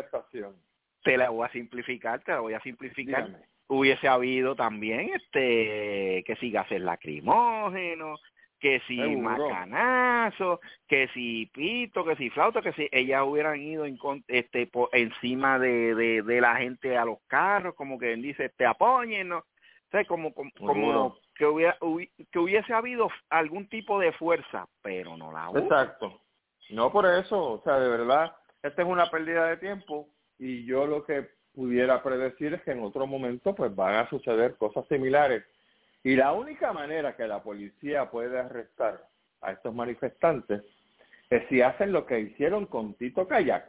Te la voy a simplificar, te la voy a simplificar. Dígame. Hubiese habido también este que si gases lacrimógenos, que si Seguro. macanazo, que si pito, que si flauta, que si ellas hubieran ido en, este por encima de, de, de la gente a los carros, como que dice, te apoyen, ¿no? O sea, como, como, como que hubiera que hubiese habido algún tipo de fuerza, pero no la hubo. Exacto. No por eso, o sea, de verdad, esta es una pérdida de tiempo, y yo lo que pudiera predecir es que en otro momento pues van a suceder cosas similares. Y la única manera que la policía puede arrestar a estos manifestantes es si hacen lo que hicieron con Tito Kayak.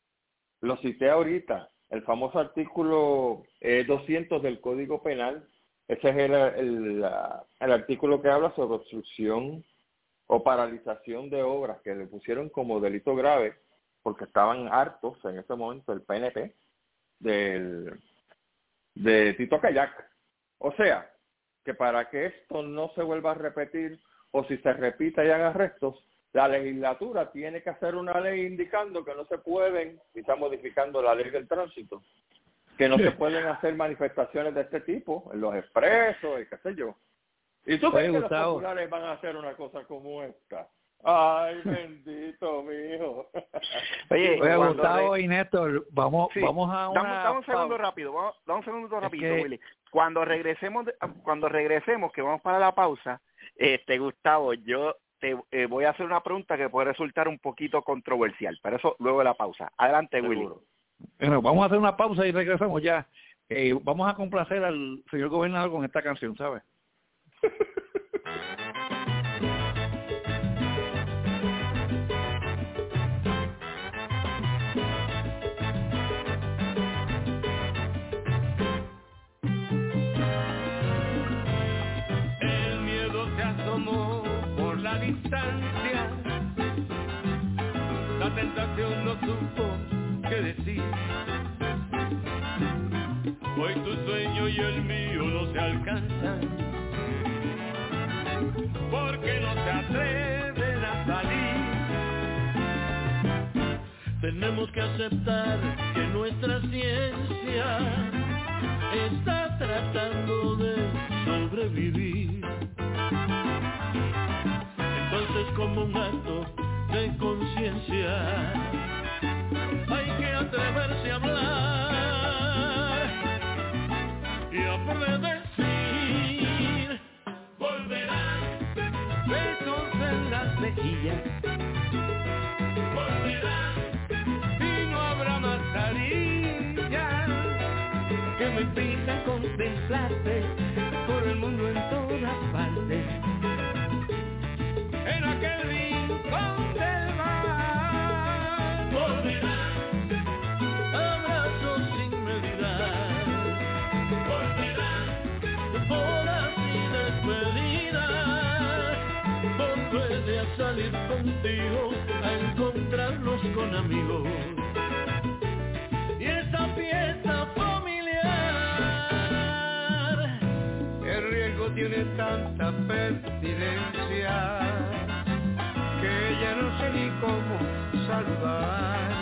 Lo cité ahorita, el famoso artículo eh, doscientos del Código Penal. Ese es el, el, el artículo que habla sobre obstrucción o paralización de obras, que le pusieron como delito grave porque estaban hartos en ese momento el P N P del, de Tito Kayak. O sea, que para que esto no se vuelva a repetir, o si se repita y hagan arrestos, la legislatura tiene que hacer una ley indicando que no se pueden, y está modificando la ley del tránsito, que no se pueden hacer manifestaciones de este tipo en los expresos y qué sé yo. ¿Y tú crees que los populares van a hacer una cosa como esta? Ay, bendito, mijo. Oye, Oye Gustavo re... y Néstor, vamos, sí. vamos a una... Dame, dame un segundo rápido, vamos, dame un segundo rápido, que... Willy. Cuando regresemos, cuando regresemos, que vamos para la pausa, este Gustavo, yo te eh, voy a hacer una pregunta que puede resultar un poquito controversial, pero eso luego de la pausa. Adelante, Seguro. Willy. Bueno, vamos a hacer una pausa y regresamos ya. Eh, vamos a complacer al señor gobernador con esta canción, ¿sabes? distancia, la tentación no supo qué decir. Hoy tu sueño y el mío no se alcanzan, porque no se atreven a salir. Tenemos que aceptar que nuestra ciencia está tratando de sobrevivir. Entonces, como un acto de conciencia, hay que atreverse a hablar y a predecir. Volverán besos en las mejillas, volverán y no habrá más carillas que me impidan contemplarte por el mundo en todas partes. En aquel rincón del mar volverán abrazos sin medida, volverán bodas y despedidas. Volveré a salir contigo, a encontrarnos con amigos y esa fiesta familiar. El riesgo tiene tanta pertinencia que ya no sé ni cómo saludar.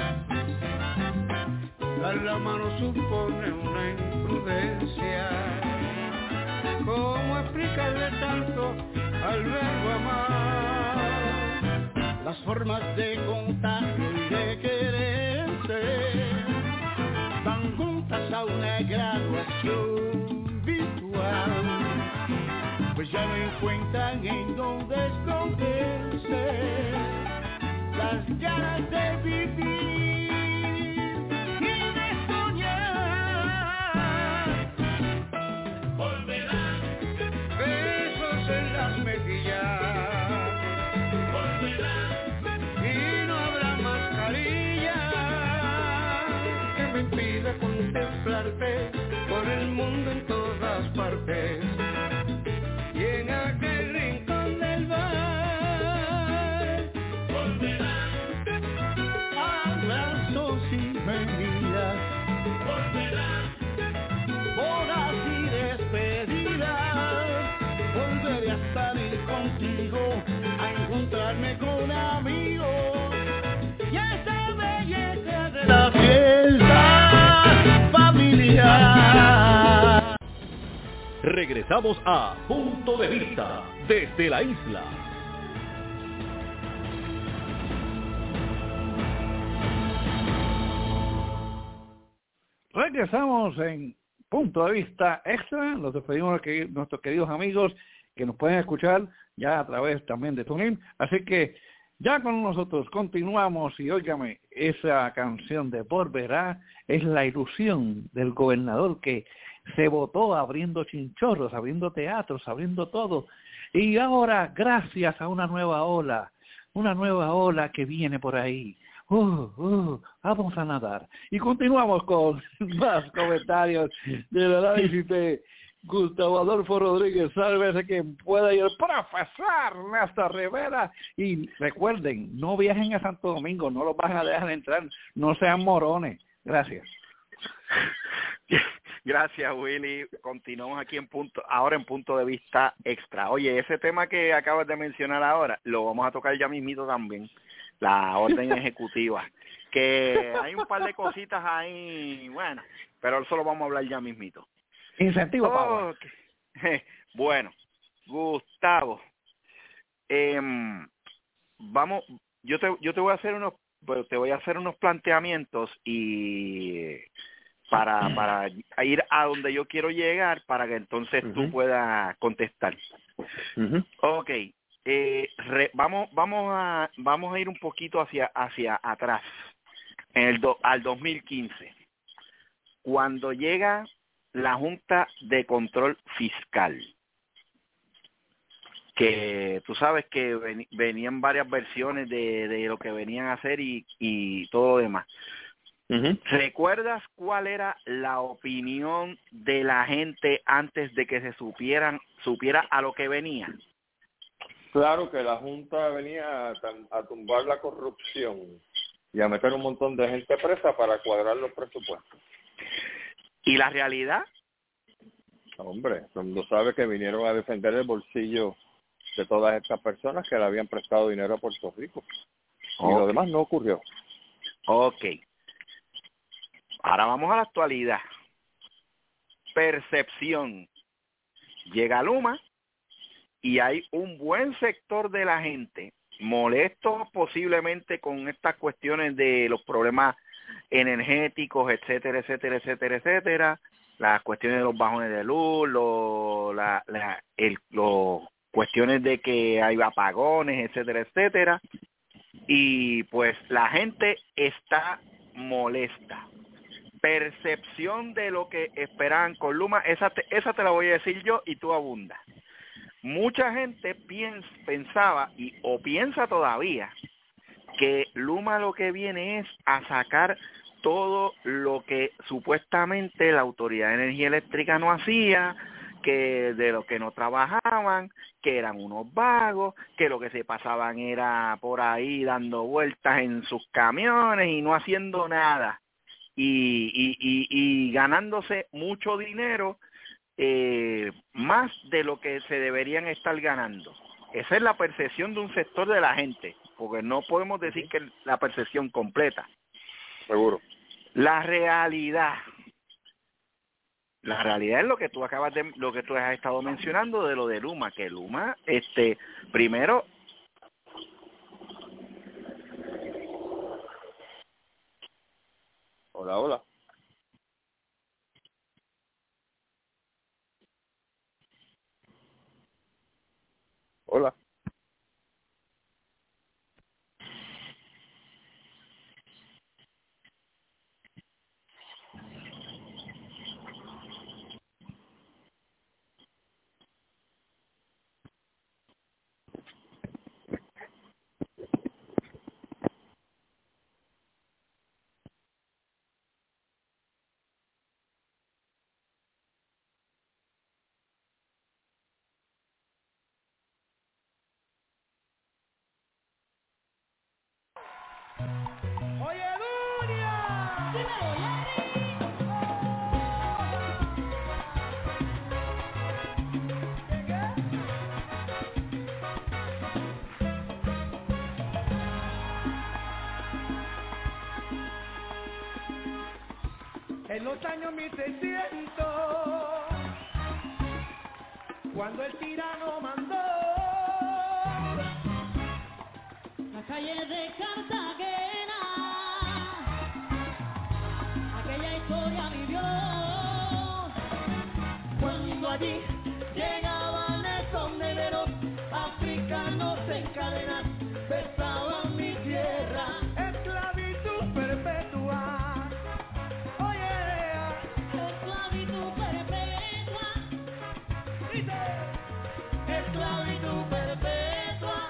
Dar la mano supone una imprudencia. ¿Cómo explicarle tanto al verbo amar? Las formas de contagio y de quererse van juntas a una graduación virtual, pues ya no encuentran en dónde esconderse las ganas de vivir y de soñar. Volverán besos en las mejillas, volverán y no habrá mascarilla que me impida contemplarte por el mundo en todas partes. Y en aquel rincón del bar volverán abrazos y venidas, volverán bodas y despedidas. Volveré a salir contigo, a encontrarme con amigos y esa belleza de la fiesta familiar. Regresamos a Punto de Vista desde la isla. Regresamos en Punto de Vista Extra. Los despedimos de nuestros queridos amigos que nos pueden escuchar ya a través también de TuneIn. Así que ya con nosotros continuamos y óigame, esa canción de Volverá es la ilusión del gobernador que se votó abriendo chinchorros, abriendo teatros, abriendo todo. Y ahora, gracias a una nueva ola, una nueva ola que viene por ahí. Uh, uh, vamos a nadar. Y continuamos con más comentarios del análisis de Gustavo Adolfo Rodríguez Salves, que pueda ir el profesor Néstor Rivera. Y recuerden, no viajen a Santo Domingo, no los van a dejar entrar, no sean morones. Gracias. Gracias, Willy. Continuamos aquí en punto, ahora en Punto de Vista Extra. Oye, ese tema que acabas de mencionar ahora, lo vamos a tocar ya mismito también, la orden ejecutiva, que hay un par de cositas ahí, bueno, pero eso lo vamos a hablar ya mismito. Incentivo, oh, okay. Bueno, Gustavo, eh, vamos, yo te, yo te voy a hacer unos, te voy a hacer unos planteamientos y para para ir a donde yo quiero llegar para que entonces uh-huh. tú puedas contestar. Uh-huh. Okay, eh, re, vamos vamos a vamos a ir un poquito hacia hacia atrás en el do, al dos mil quince, cuando llega la Junta de Control Fiscal, que tú sabes que ven, venían varias versiones de, de lo que venían a hacer y, y todo lo demás. Uh-huh. ¿Recuerdas cuál era la opinión de la gente antes de que se supieran supiera a lo que venía? Claro que la Junta venía a, a tumbar la corrupción y a meter un montón de gente presa para cuadrar los presupuestos. ¿Y la realidad? Hombre, cuando sabe que vinieron a defender el bolsillo de todas estas personas que le habían prestado dinero a Puerto Rico. Y Okay. lo demás no ocurrió. Ok. Ahora vamos a la actualidad. Percepción. Llega Luma y hay un buen sector de la gente molesto posiblemente con estas cuestiones de los problemas energéticos, etcétera, etcétera, etcétera, etcétera, las cuestiones de los bajones de luz, lo, la, la, el, los cuestiones de que hay apagones, etcétera, etcétera, y pues la gente está molesta. Percepción de lo que esperaban con Luma, esa te, esa te la voy a decir yo y tú abundas. Mucha gente piensa, pensaba y o piensa todavía que Luma lo que viene es a sacar todo lo que supuestamente la Autoridad de Energía Eléctrica no hacía, que de lo que no trabajaban, que eran unos vagos, que lo que se pasaban era por ahí dando vueltas en sus camiones y no haciendo nada y, y, y, y ganándose mucho dinero, eh, más de lo que se deberían estar ganando. Esa es la percepción de un sector de la gente, porque no podemos decir que es la percepción completa. Seguro. La realidad, la realidad es lo que tú acabas de, lo que tú has estado mencionando de lo de Luma, que Luma, este, primero, Hola, hola. Hola. Oye, Dunia. Dímelo, en los años mil seiscientos, cuando el tirano mandó la calle de Cartagena, aquella historia vivió, cuando allí llegaban esos negros africanos en cadenas, besaban mi tierra, esclavitud perpetua. esclavitud perpetua, Esclavitud perpetua.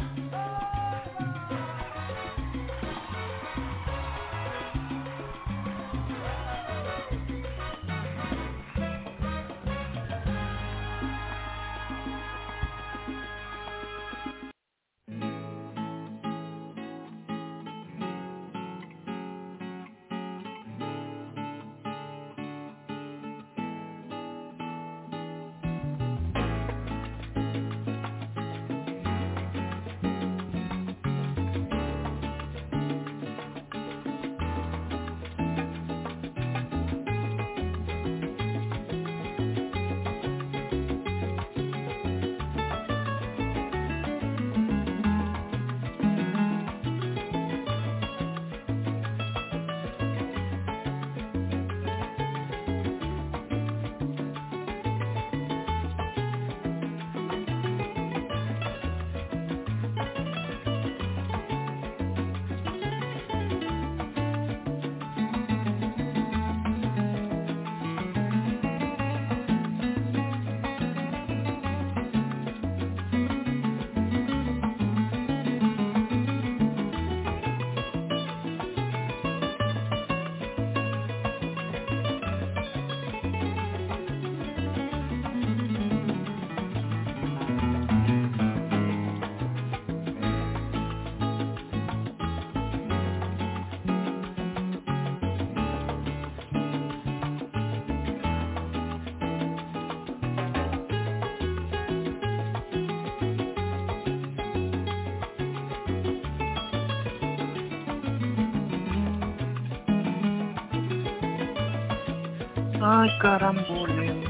Ay, caramboleo.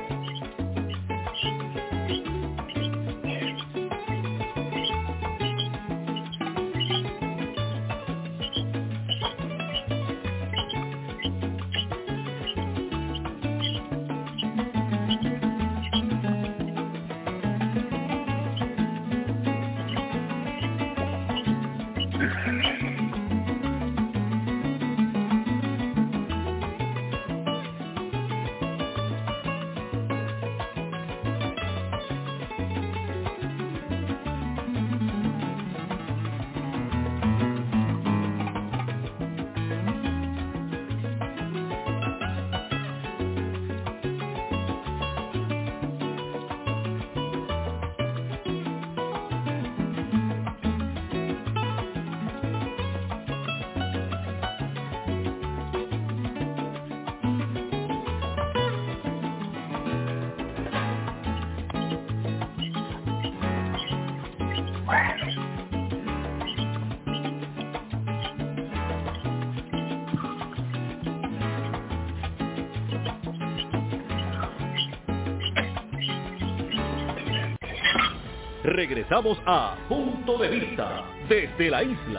Regresamos a Punto de Vista desde la isla.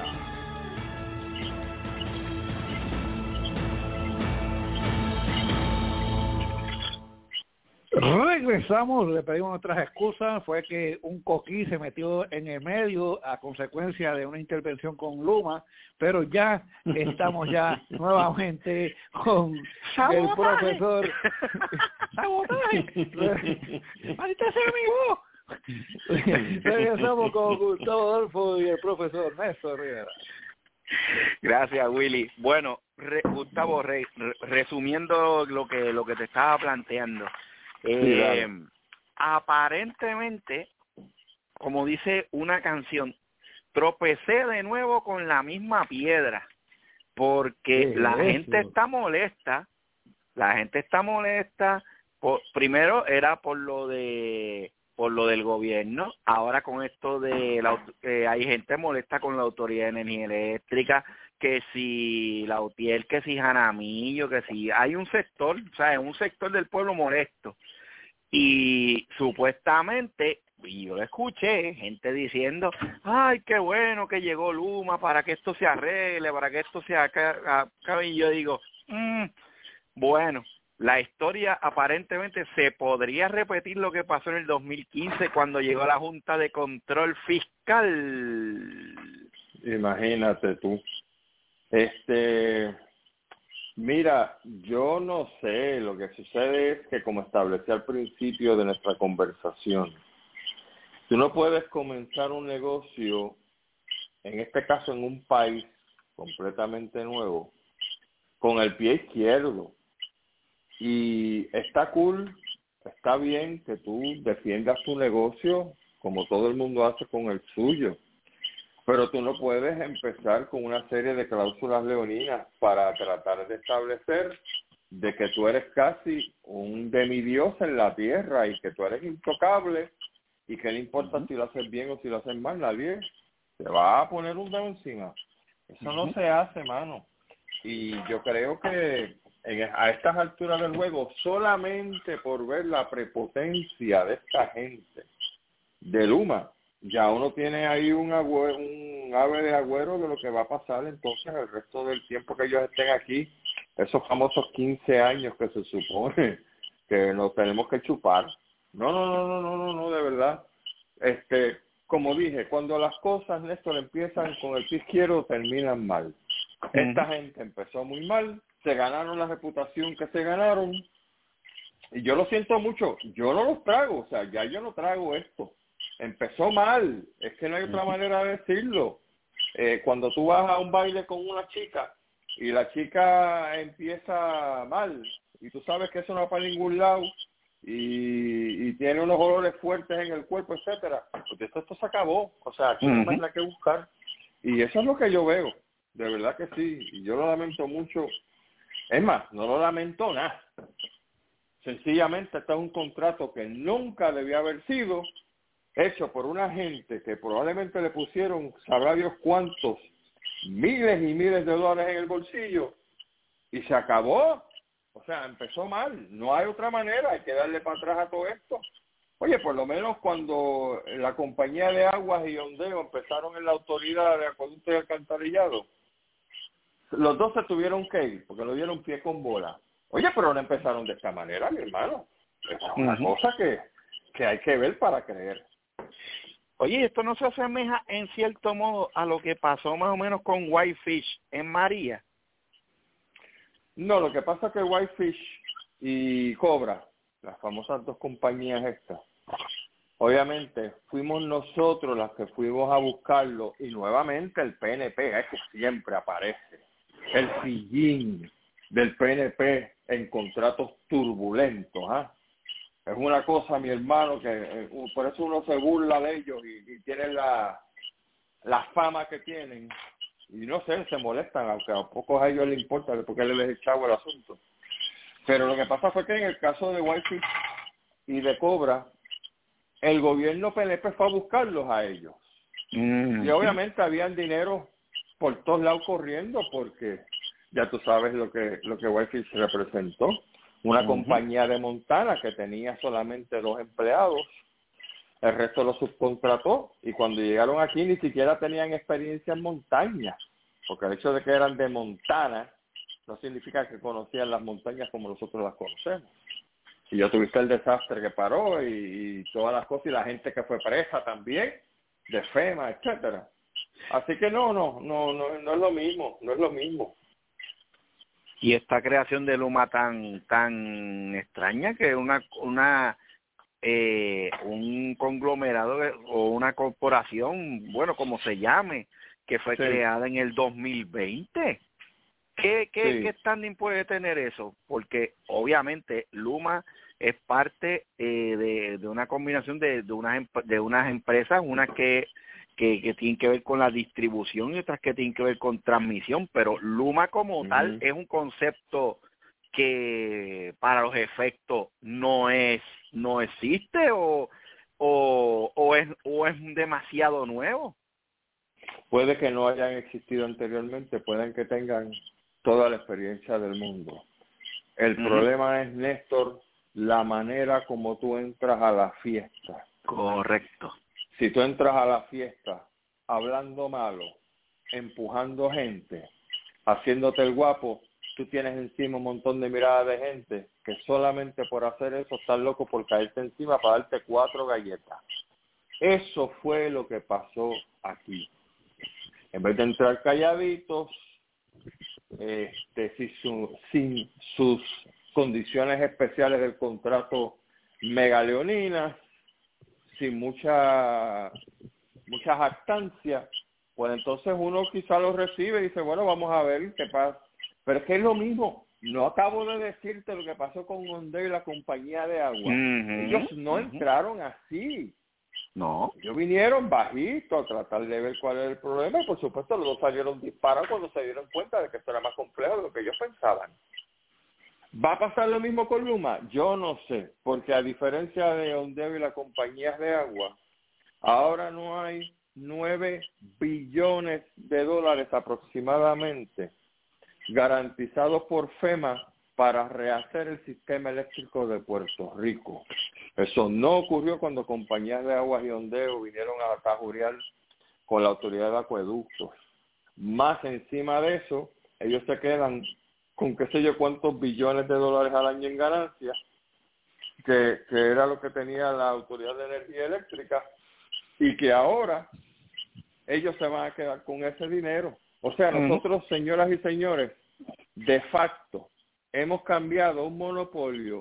Regresamos, le pedimos nuestras excusas, fue que un coquí se metió en el medio a consecuencia de una intervención con Luma, pero ya estamos ya nuevamente con el profesor. ¡Sabotaje! ¡Maldita sea mi voz! Regresamos con Gustavo Adolfo y el profesor Néstor Rivera. Gracias, Willy. Bueno, re, Gustavo, re, re, resumiendo lo que lo que te estaba planteando, eh, sí, aparentemente, como dice una canción, tropecé de nuevo con la misma piedra, porque la eso? gente está molesta, la gente está molesta. Por, primero era por lo de por lo del gobierno, ahora con esto de la, eh, hay gente molesta con la Autoridad de Energía Eléctrica, que si la UTIER, que si Jaramillo, que si hay un sector, o sea, un sector del pueblo molesto, y supuestamente, y yo lo escuché, gente diciendo, ay, qué bueno que llegó Luma para que esto se arregle, para que esto se acabe, y yo digo, mmm, bueno, la historia aparentemente se podría repetir lo que pasó en el dos mil quince cuando llegó la Junta de Control Fiscal. Imagínate tú. Este, mira, yo no sé, lo que sucede es que, como establecí al principio de nuestra conversación, tú no puedes comenzar un negocio, en este caso en un país completamente nuevo, con el pie izquierdo. Y está cool, está bien que tú defiendas tu negocio como todo el mundo hace con el suyo, pero tú no puedes empezar con una serie de cláusulas leoninas para tratar de establecer de que tú eres casi un demidios en la tierra y que tú eres intocable y que no importa uh-huh. si lo haces bien o si lo haces mal, nadie te va a poner un dedo encima. Eso uh-huh. no se hace, mano. Y yo creo que En, a estas alturas del juego, solamente por ver la prepotencia de esta gente de Luma, ya uno tiene ahí un, agüe, un ave de agüero de lo que va a pasar entonces el resto del tiempo que ellos estén aquí, esos famosos quince años que se supone que nos tenemos que chupar. No, no, no, no, no, no, no, de verdad. Este, como dije, cuando las cosas, Néstor, empiezan con el pie izquierdo, terminan mal. Esta uh-huh. gente empezó muy mal, se ganaron la reputación que se ganaron, y yo lo siento mucho, yo no los trago, o sea, ya yo no trago esto. Empezó mal, es que no hay otra manera de decirlo. Eh, cuando tú vas a un baile con una chica, y la chica empieza mal, y tú sabes que eso no va para ningún lado, y, y tiene unos olores fuertes en el cuerpo, etcétera, pues esto, esto se acabó, o sea, aquí no hay nada que buscar, y eso es lo que yo veo, de verdad que sí, y yo lo lamento mucho. Es más, no lo lamento nada. Sencillamente este es un contrato que nunca debió haber sido hecho por una gente que probablemente le pusieron, sabrá Dios cuántos, miles y miles de dólares en el bolsillo, y se acabó. O sea, empezó mal. No hay otra manera, hay que darle para atrás a todo esto. Oye, por lo menos cuando la compañía de aguas y ondeo empezaron en la autoridad de acueducto y alcantarillado, los dos se tuvieron que ir porque lo dieron pie con bola. Oye, pero no empezaron de esta manera, mi hermano. Es una uh-huh. cosa que, que hay que ver para creer. Oye, esto no se asemeja en cierto modo a lo que pasó más o menos con Whitefish en María. No, lo que pasa es que Whitefish y Cobra, las famosas dos compañías estas, obviamente fuimos nosotros las que fuimos a buscarlo y nuevamente el P N P, es que siempre aparece el sillín del P N P en contratos turbulentos, ¿ah? ¿eh? Es una cosa, mi hermano, que eh, por eso uno se burla de ellos y, y tienen la, la fama que tienen y no sé, se molestan, aunque a pocos a ellos les importa porque les he echado el asunto. Pero lo que pasa fue que en el caso de Whitefish y de Cobra, el gobierno P N P fue a buscarlos a ellos. Mm. Y obviamente habían dinero por todos lados corriendo porque ya tú sabes lo que lo que Whitefish representó. Una uh-huh. compañía de Montana que tenía solamente dos empleados, el resto lo subcontrató y cuando llegaron aquí ni siquiera tenían experiencia en montaña, porque el hecho de que eran de Montana no significa que conocían las montañas como nosotros las conocemos. Y yo tuviste el desastre que paró y, y todas las cosas y la gente que fue presa también, de FEMA, etcétera. Así que no, no, no, no, no es lo mismo, no es lo mismo. Y esta creación de Luma tan tan extraña que una una eh, un conglomerado de, o una corporación, bueno, como se llame, que fue sí. creada en el dos mil veinte. ¿Qué, qué, sí. ¿Qué standing puede tener eso? Porque obviamente Luma es parte eh, de, de una combinación de, de, unas, de unas empresas, unas que, que, que tienen que ver con la distribución y otras que tienen que ver con transmisión, pero Luma como uh-huh. tal es un concepto que para los efectos no es no existe o, o, o, es, o es demasiado nuevo. Puede que no hayan existido anteriormente, pueden que tengan toda la experiencia del mundo. El uh-huh. problema es, Néstor, la manera como tú entras a la fiesta. Correcto. Si tú entras a la fiesta hablando malo, empujando gente, haciéndote el guapo, tú tienes encima un montón de miradas de gente que solamente por hacer eso están locos por caerte encima para darte cuatro galletas. Eso fue lo que pasó aquí. En vez de entrar calladitos, este, sin, su, sin sus condiciones especiales del contrato megaleoninas, sin mucha mucha jactancia, pues entonces uno quizá lo recibe y dice, bueno, vamos a ver qué pasa. Pero es que es lo mismo. No acabo de decirte lo que pasó con Ondeo y la compañía de agua. Uh-huh. Ellos no uh-huh. entraron así. No. Ellos vinieron bajito a tratar de ver cuál era el problema y por supuesto los dos salieron disparados cuando se dieron cuenta de que esto era más complejo de lo que ellos pensaban. ¿Va a pasar lo mismo con Luma? Yo no sé, porque a diferencia de Ondeo y las compañías de agua, ahora no hay nueve billones de dólares aproximadamente garantizados por FEMA para rehacer el sistema eléctrico de Puerto Rico. Eso no ocurrió cuando compañías de aguas y ondeo vinieron a tajuriar con la autoridad de acueductos. Más encima de eso, ellos se quedan con qué sé yo cuántos billones de dólares al año en ganancias, que, que era lo que tenía la Autoridad de Energía Eléctrica, y que ahora ellos se van a quedar con ese dinero. O sea, nosotros, uh-huh. señoras y señores, de facto, hemos cambiado un monopolio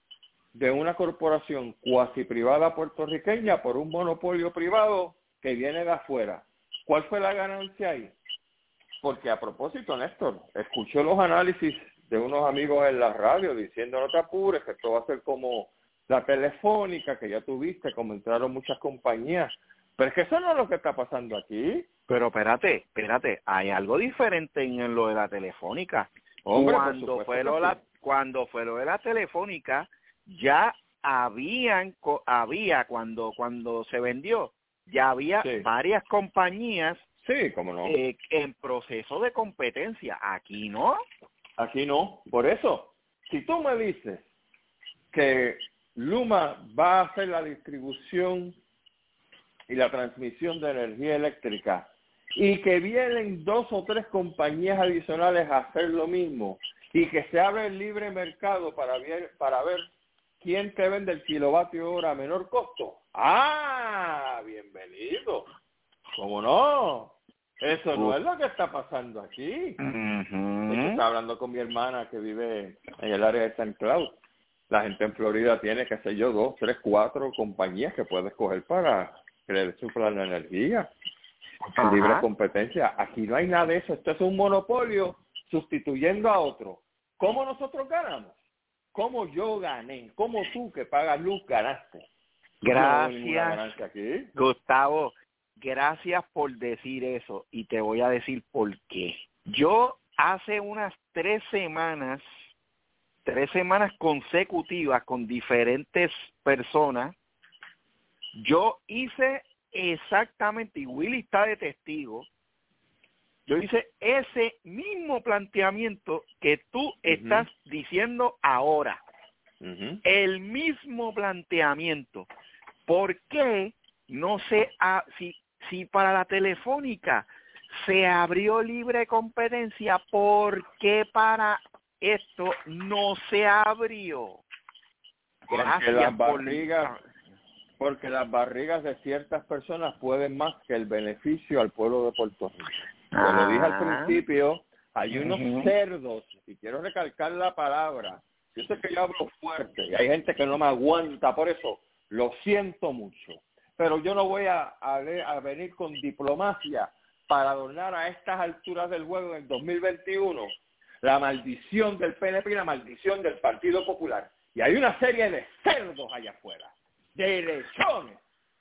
de una corporación cuasi privada puertorriqueña por un monopolio privado que viene de afuera. ¿Cuál fue la ganancia ahí? Porque a propósito, Néstor, escuché los análisis de unos amigos en la radio diciendo, no te apures, que esto va a ser como la telefónica que ya tuviste, como entraron muchas compañías. Pero es que eso no es lo que está pasando aquí. Pero espérate, espérate, hay algo diferente en lo de la telefónica. Hombre, cuando fue lo la, sí. cuando fue lo de la telefónica, ya habían había cuando cuando se vendió, ya había sí. varias compañías sí, cómo no. eh, en proceso de competencia. Aquí no. Aquí no. Por eso, si tú me dices que Luma va a hacer la distribución y la transmisión de energía eléctrica y que vienen dos o tres compañías adicionales a hacer lo mismo y que se abre el libre mercado para ver, para ver quién te vende el kilovatio hora a menor costo. ¡Ah! ¡Bienvenido! ¿Cómo no? Eso no es lo que está pasando aquí. Uh-huh. Yo estaba hablando con mi hermana que vive en el área de Saint Cloud. La gente en Florida tiene, qué sé yo, dos, tres, cuatro compañías que puede escoger para que le suplan la energía. En libre competencia. Aquí no hay nada de eso. Esto es un monopolio sustituyendo a otro. ¿Cómo nosotros ganamos? ¿Cómo yo gané? ¿Cómo tú que pagas luz ganaste? Gracias, no aquí. Gustavo. Gracias por decir eso y te voy a decir por qué. Yo hace unas tres semanas, tres semanas consecutivas con diferentes personas, yo hice exactamente, y Willy está de testigo, yo hice ese mismo planteamiento que tú uh-huh. estás diciendo ahora. Uh-huh. El mismo planteamiento. ¿Por qué no se ha, si, si para la telefónica se abrió libre competencia, ¿por qué para esto no se abrió? Gracias porque las barrigas, por... porque las barrigas de ciertas personas pueden más que el beneficio al pueblo de Puerto Rico. Ah. Yo lo dije al principio, hay unos uh-huh. cerdos, y quiero recalcar la palabra, yo sé que yo hablo fuerte, y hay gente que no me aguanta, por eso lo siento mucho, pero yo no voy a, a, a venir con diplomacia para adornar a estas alturas del juego en el dos mil veintiuno la maldición del P N P y la maldición del Partido Popular. Y hay una serie de cerdos allá afuera, de lechones,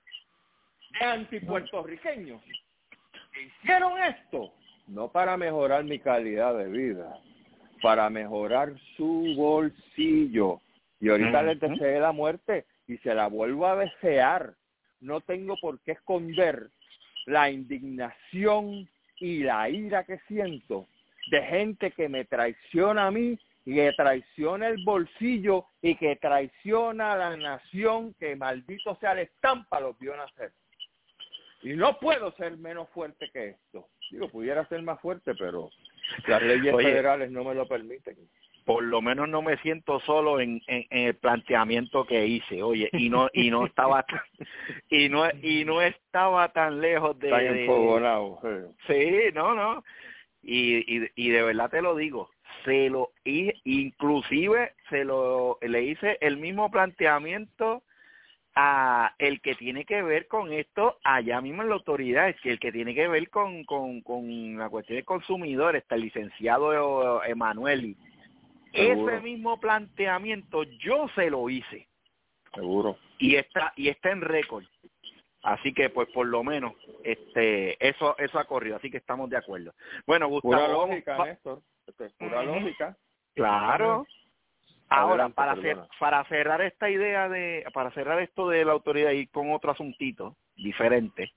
de antipuertorriqueños, que hicieron esto no para mejorar mi calidad de vida, para mejorar su bolsillo. Y ahorita uh-huh. les deseé la muerte y se la vuelvo a desear. No tengo por qué esconder la indignación y la ira que siento de gente que me traiciona a mí y que traiciona el bolsillo y que traiciona a la nación que maldito sea la estampa los vio nacer. Y no puedo ser menos fuerte que esto. Digo, pudiera ser más fuerte, pero las leyes Oye, federales no me lo permiten. Por lo menos no me siento solo en, en, en el planteamiento que hice, oye, y no y no estaba tan, y no y no estaba tan lejos de, tan de enfogonado. Sí. sí, no, no. Y, y y de verdad te lo digo, se lo y inclusive se lo le hice el mismo planteamiento a el que tiene que ver con esto allá mismo en la autoridad, es que el que tiene que ver con con con la cuestión de consumidores, está el licenciado Emanueli. Seguro. Ese mismo planteamiento yo se lo hice. Seguro. Y está y está en récord. Así que pues por lo menos este eso eso ha corrido, así que estamos de acuerdo. Bueno, Gustavo, pura lógica, vamos, Néstor. Es pura uh-huh. lógica. Claro. Ahora, Adelante, para cer, para cerrar esta idea de para cerrar esto de la autoridad y con otro asuntito diferente.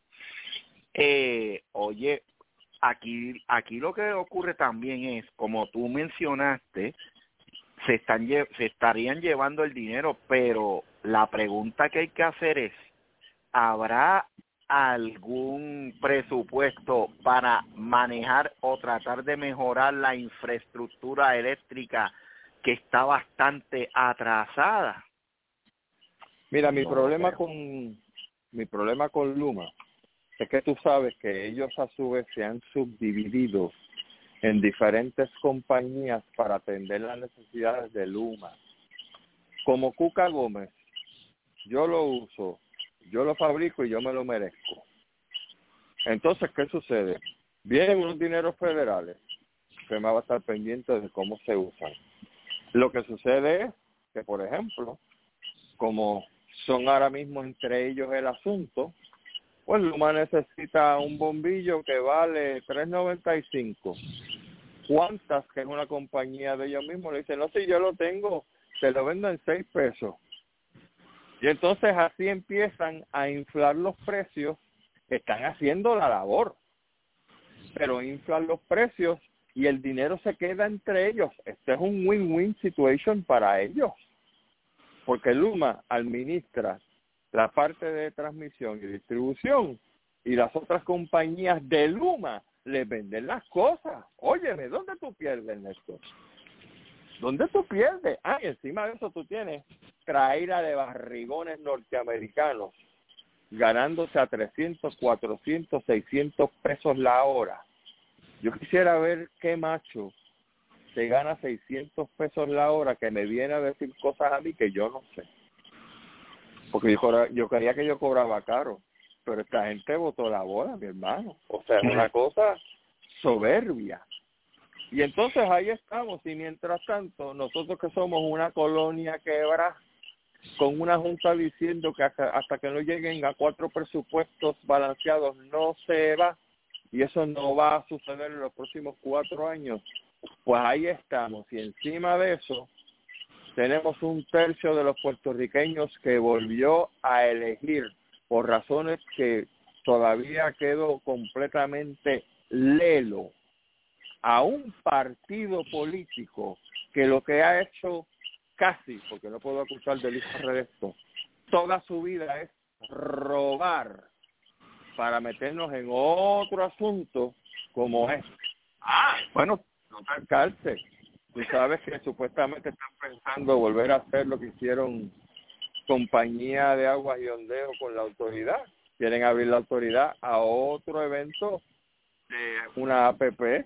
Eh, oye, aquí aquí lo que ocurre también es, como tú mencionaste, se están se estarían llevando el dinero, pero la pregunta que hay que hacer es, ¿habrá algún presupuesto para manejar o tratar de mejorar la infraestructura eléctrica que está bastante atrasada? Mira, mi no, problema pero... con mi problema con Luma es que tú sabes que ellos a su vez se han subdividido en diferentes compañías para atender las necesidades de Luma. Como Cuca Gómez, yo lo uso, yo lo fabrico y yo me lo merezco. Entonces, ¿qué sucede? Vienen unos dineros federales que me va a estar pendiente de cómo se usan. Lo que sucede es que, por ejemplo, como son ahora mismo entre ellos el asunto, pues Luma necesita un bombillo que vale tres noventa y cinco. ¿Cuántas? Que es una compañía de ellos mismos. Le dicen, no, si yo lo tengo, te lo vendo en seis pesos. Y entonces así empiezan a inflar los precios. Están haciendo la labor, pero inflan los precios y el dinero se queda entre ellos. Este es un win-win situation para ellos, porque Luma administra la parte de transmisión y distribución y las otras compañías de Luma le venden las cosas. Óyeme, ¿dónde tú pierdes, Néstor? ¿Dónde tú pierdes? Ah, y encima de eso tú tienes traída de barrigones norteamericanos ganándose a trescientos, cuatrocientos, seiscientos pesos la hora. Yo quisiera ver qué macho se gana seiscientos pesos la hora que me viene a decir cosas a mí que yo no sé. Porque yo, cobra, yo creía que yo cobraba caro, pero esta gente botó la bola, mi hermano. O sea, es una cosa soberbia. Y entonces ahí estamos, y mientras tanto, nosotros que somos una colonia quebrada, con una junta diciendo que hasta, hasta que no lleguen a cuatro presupuestos balanceados no se va, y eso no va a suceder en los próximos cuatro años, pues ahí estamos. Y encima de eso, tenemos un tercio de los puertorriqueños que volvió a elegir por razones que todavía quedó completamente lelo a un partido político que lo que ha hecho casi, porque no puedo acusar delito de esto, toda su vida es robar para meternos en otro asunto como es. Ah, bueno, no tan cárcel. Tú sabes que supuestamente están pensando volver a hacer lo que hicieron compañía de aguas y ondeo con la autoridad. Quieren abrir la autoridad a otro evento de una A P P.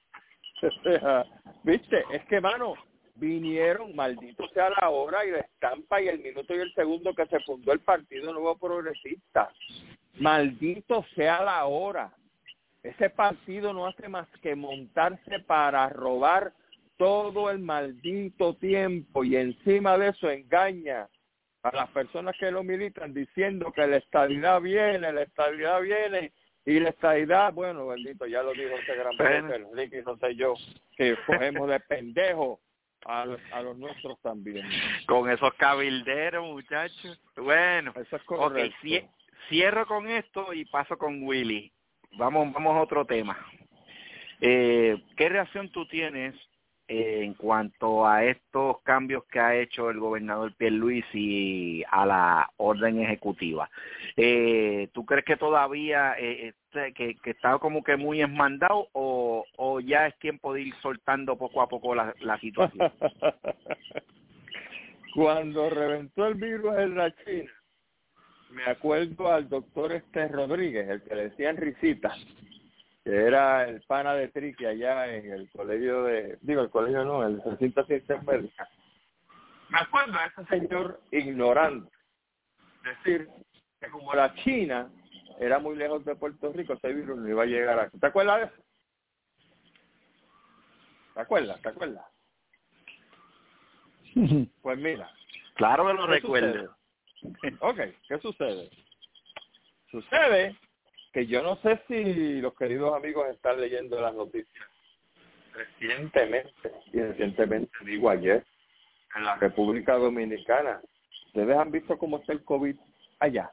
Viste, es que, mano, vinieron, maldito sea la hora y la estampa y el minuto y el segundo que se fundó el Partido Nuevo Progresista. Maldito sea la hora. Ese partido no hace más que montarse para robar todo el maldito tiempo, y encima de eso engaña a las personas que lo militan diciendo que la estabilidad viene, la estabilidad viene, y la estabilidad, bueno, bendito, ya lo dijo ese gran profesor, Ricky, no sé yo, que cogemos de pendejo a los, a los nuestros también. Con esos cabilderos, muchachos. Bueno, eso es correcto. Okay, cierro con esto y paso con Willy. Vamos, vamos a otro tema. Eh, ¿Qué reacción tú tienes eh, en cuanto a estos cambios que ha hecho el gobernador Pierluisi a la orden ejecutiva? Eh, ¿Tú crees que todavía eh, que, que está como que muy esmandado o, o ya es tiempo de ir soltando poco a poco la, la situación? Cuando reventó el virus en la China, me acuerdo al doctor este Rodríguez, el que le decían Risita, que era el pana de Triqui allá en el colegio de, digo, el colegio no, el recinto de ciencias médicas. Me acuerdo a ese señor ignorante, decir que como la China era muy lejos de Puerto Rico, ese virus no iba a llegar aquí. ¿Te acuerdas de eso? ¿Te acuerdas? ¿Te acuerdas? Pues mira. Claro que lo recuerdo. Ok, ¿qué sucede? Sucede que yo no sé si los queridos amigos están leyendo las noticias recientemente, y recientemente digo ayer, en la República Dominicana. ¿Ustedes han visto cómo está el COVID allá?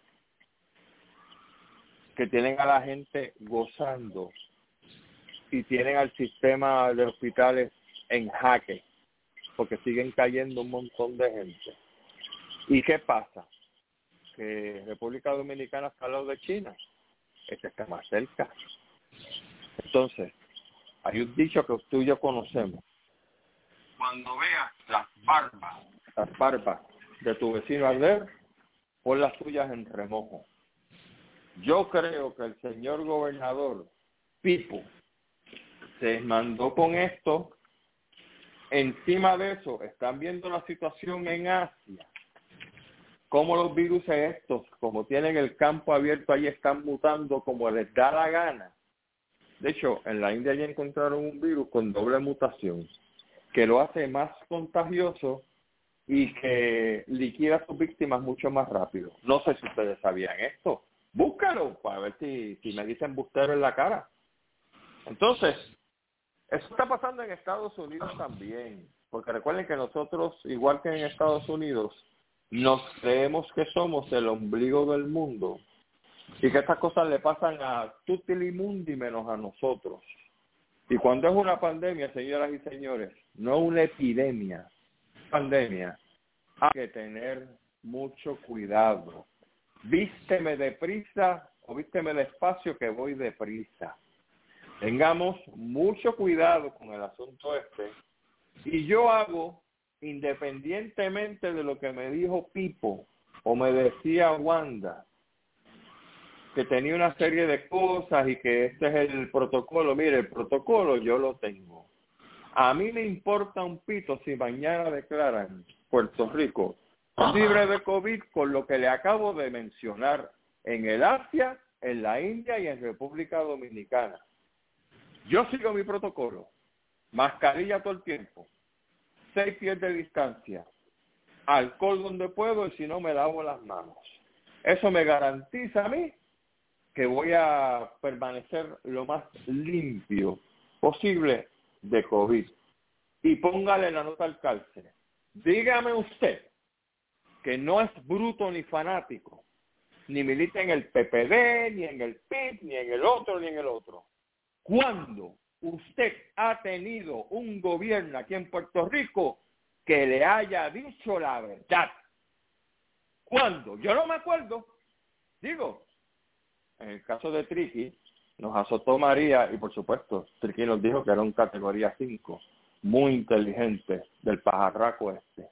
Que tienen a la gente gozando y tienen al sistema de hospitales en jaque, porque siguen cayendo un montón de gente. ¿Y qué pasa? Que República Dominicana está al lado de China. Este está más cerca. Entonces, hay un dicho que tú y yo conocemos. Cuando veas las barbas, las barbas de tu vecino arder, pon las tuyas en remojo. Yo creo que el señor gobernador Pipo se mandó con esto. Encima de eso, están viendo la situación en Asia. Cómo los virus estos, como tienen el campo abierto, ahí están mutando como les da la gana. De hecho, en la India ya encontraron un virus con doble mutación, que lo hace más contagioso y que liquida a sus víctimas mucho más rápido. No sé si ustedes sabían esto. Búscalo para ver si, si me dicen bustero en la cara. Entonces, eso está pasando en Estados Unidos también. Porque recuerden que nosotros, igual que en Estados Unidos, nos creemos que somos el ombligo del mundo y que estas cosas le pasan a tutti mundi menos a nosotros. Y cuando es una pandemia, señoras y señores, no una epidemia, pandemia, hay que tener mucho cuidado. Vísteme deprisa o vísteme despacio que voy deprisa. Tengamos mucho cuidado con el asunto este. Y yo hago, independientemente de lo que me dijo Pipo o me decía Wanda, que tenía una serie de cosas y que este es el protocolo. Mire, el protocolo yo lo tengo. A mí me importa un pito si mañana declaran Puerto Rico libre de COVID con lo que le acabo de mencionar en el Asia, en la India y en República Dominicana. Yo sigo mi protocolo. Mascarilla todo el tiempo. Seis pies de distancia. Alcohol donde puedo y si no me lavo las manos. Eso me garantiza a mí que voy a permanecer lo más limpio posible de COVID. Y póngale la nota al cárcel. Dígame usted que no es bruto ni fanático, ni milita en el P P D, ni en el P I B, ni en el otro, ni en el otro. ¿Cuándo usted ha tenido un gobierno aquí en Puerto Rico que le haya dicho la verdad? ¿Cuándo? Yo no me acuerdo. Digo, en el caso de Triqui, nos azotó María y por supuesto, Triqui nos dijo que era un categoría cinco, muy inteligente, del pajarraco este.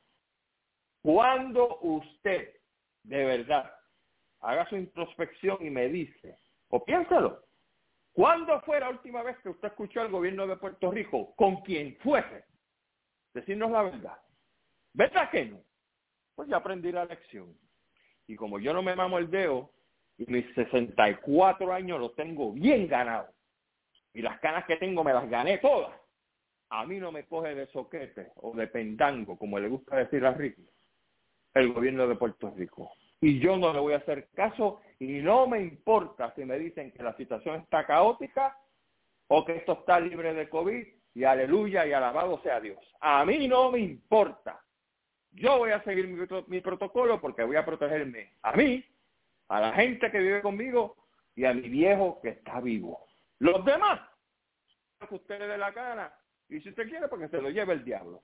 Cuando usted, de verdad, haga su introspección y me dice, o piénsalo, ¿cuándo fue la última vez que usted escuchó al gobierno de Puerto Rico, con quien fuese, decirnos la verdad? ¿Verdad que no? Pues ya aprendí la lección. Y como yo no me mamo el dedo, y mis sesenta y cuatro años los tengo bien ganados, y las canas que tengo me las gané todas, a mí no me coge de soquete o de pendango, como le gusta decir a Ricky, el gobierno de Puerto Rico. Y yo no le voy a hacer caso y no me importa si me dicen que la situación está caótica o que esto está libre de COVID y aleluya y alabado sea Dios. A mí no me importa. Yo voy a seguir mi, mi protocolo porque voy a protegerme a mí, a la gente que vive conmigo y a mi viejo que está vivo. Los demás, que usted le dé la gana y si usted quiere, porque se lo lleve el diablo.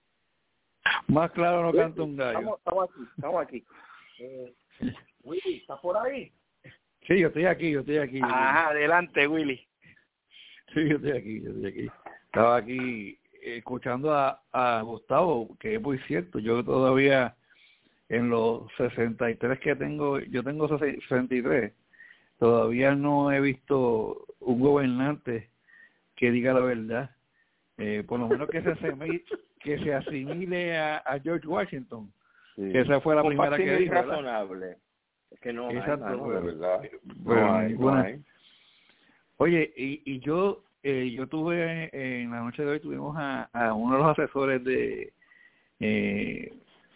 Más claro no canta un gallo. Estamos, estamos aquí, estamos aquí. Eh, Willy, ¿estás por ahí? Sí, yo estoy aquí, yo estoy aquí. Ah, adelante, Willy. Sí, yo estoy aquí, yo estoy aquí. Estaba aquí escuchando a, a Gustavo, que es muy cierto. Yo todavía en los sesenta y tres que tengo, yo tengo sesenta y tres, todavía no he visto un gobernante que diga la verdad. Eh, por lo menos que se asimile, que se asimile a, a George Washington, sí. Que esa fue la un primera que dijo, razonable. Es que no Exacto, hay, mano, de verdad. Bueno, no hay, no hay. Oye, y, y yo eh, yo tuve, eh, en la noche de hoy tuvimos a, a uno de los asesores de eh,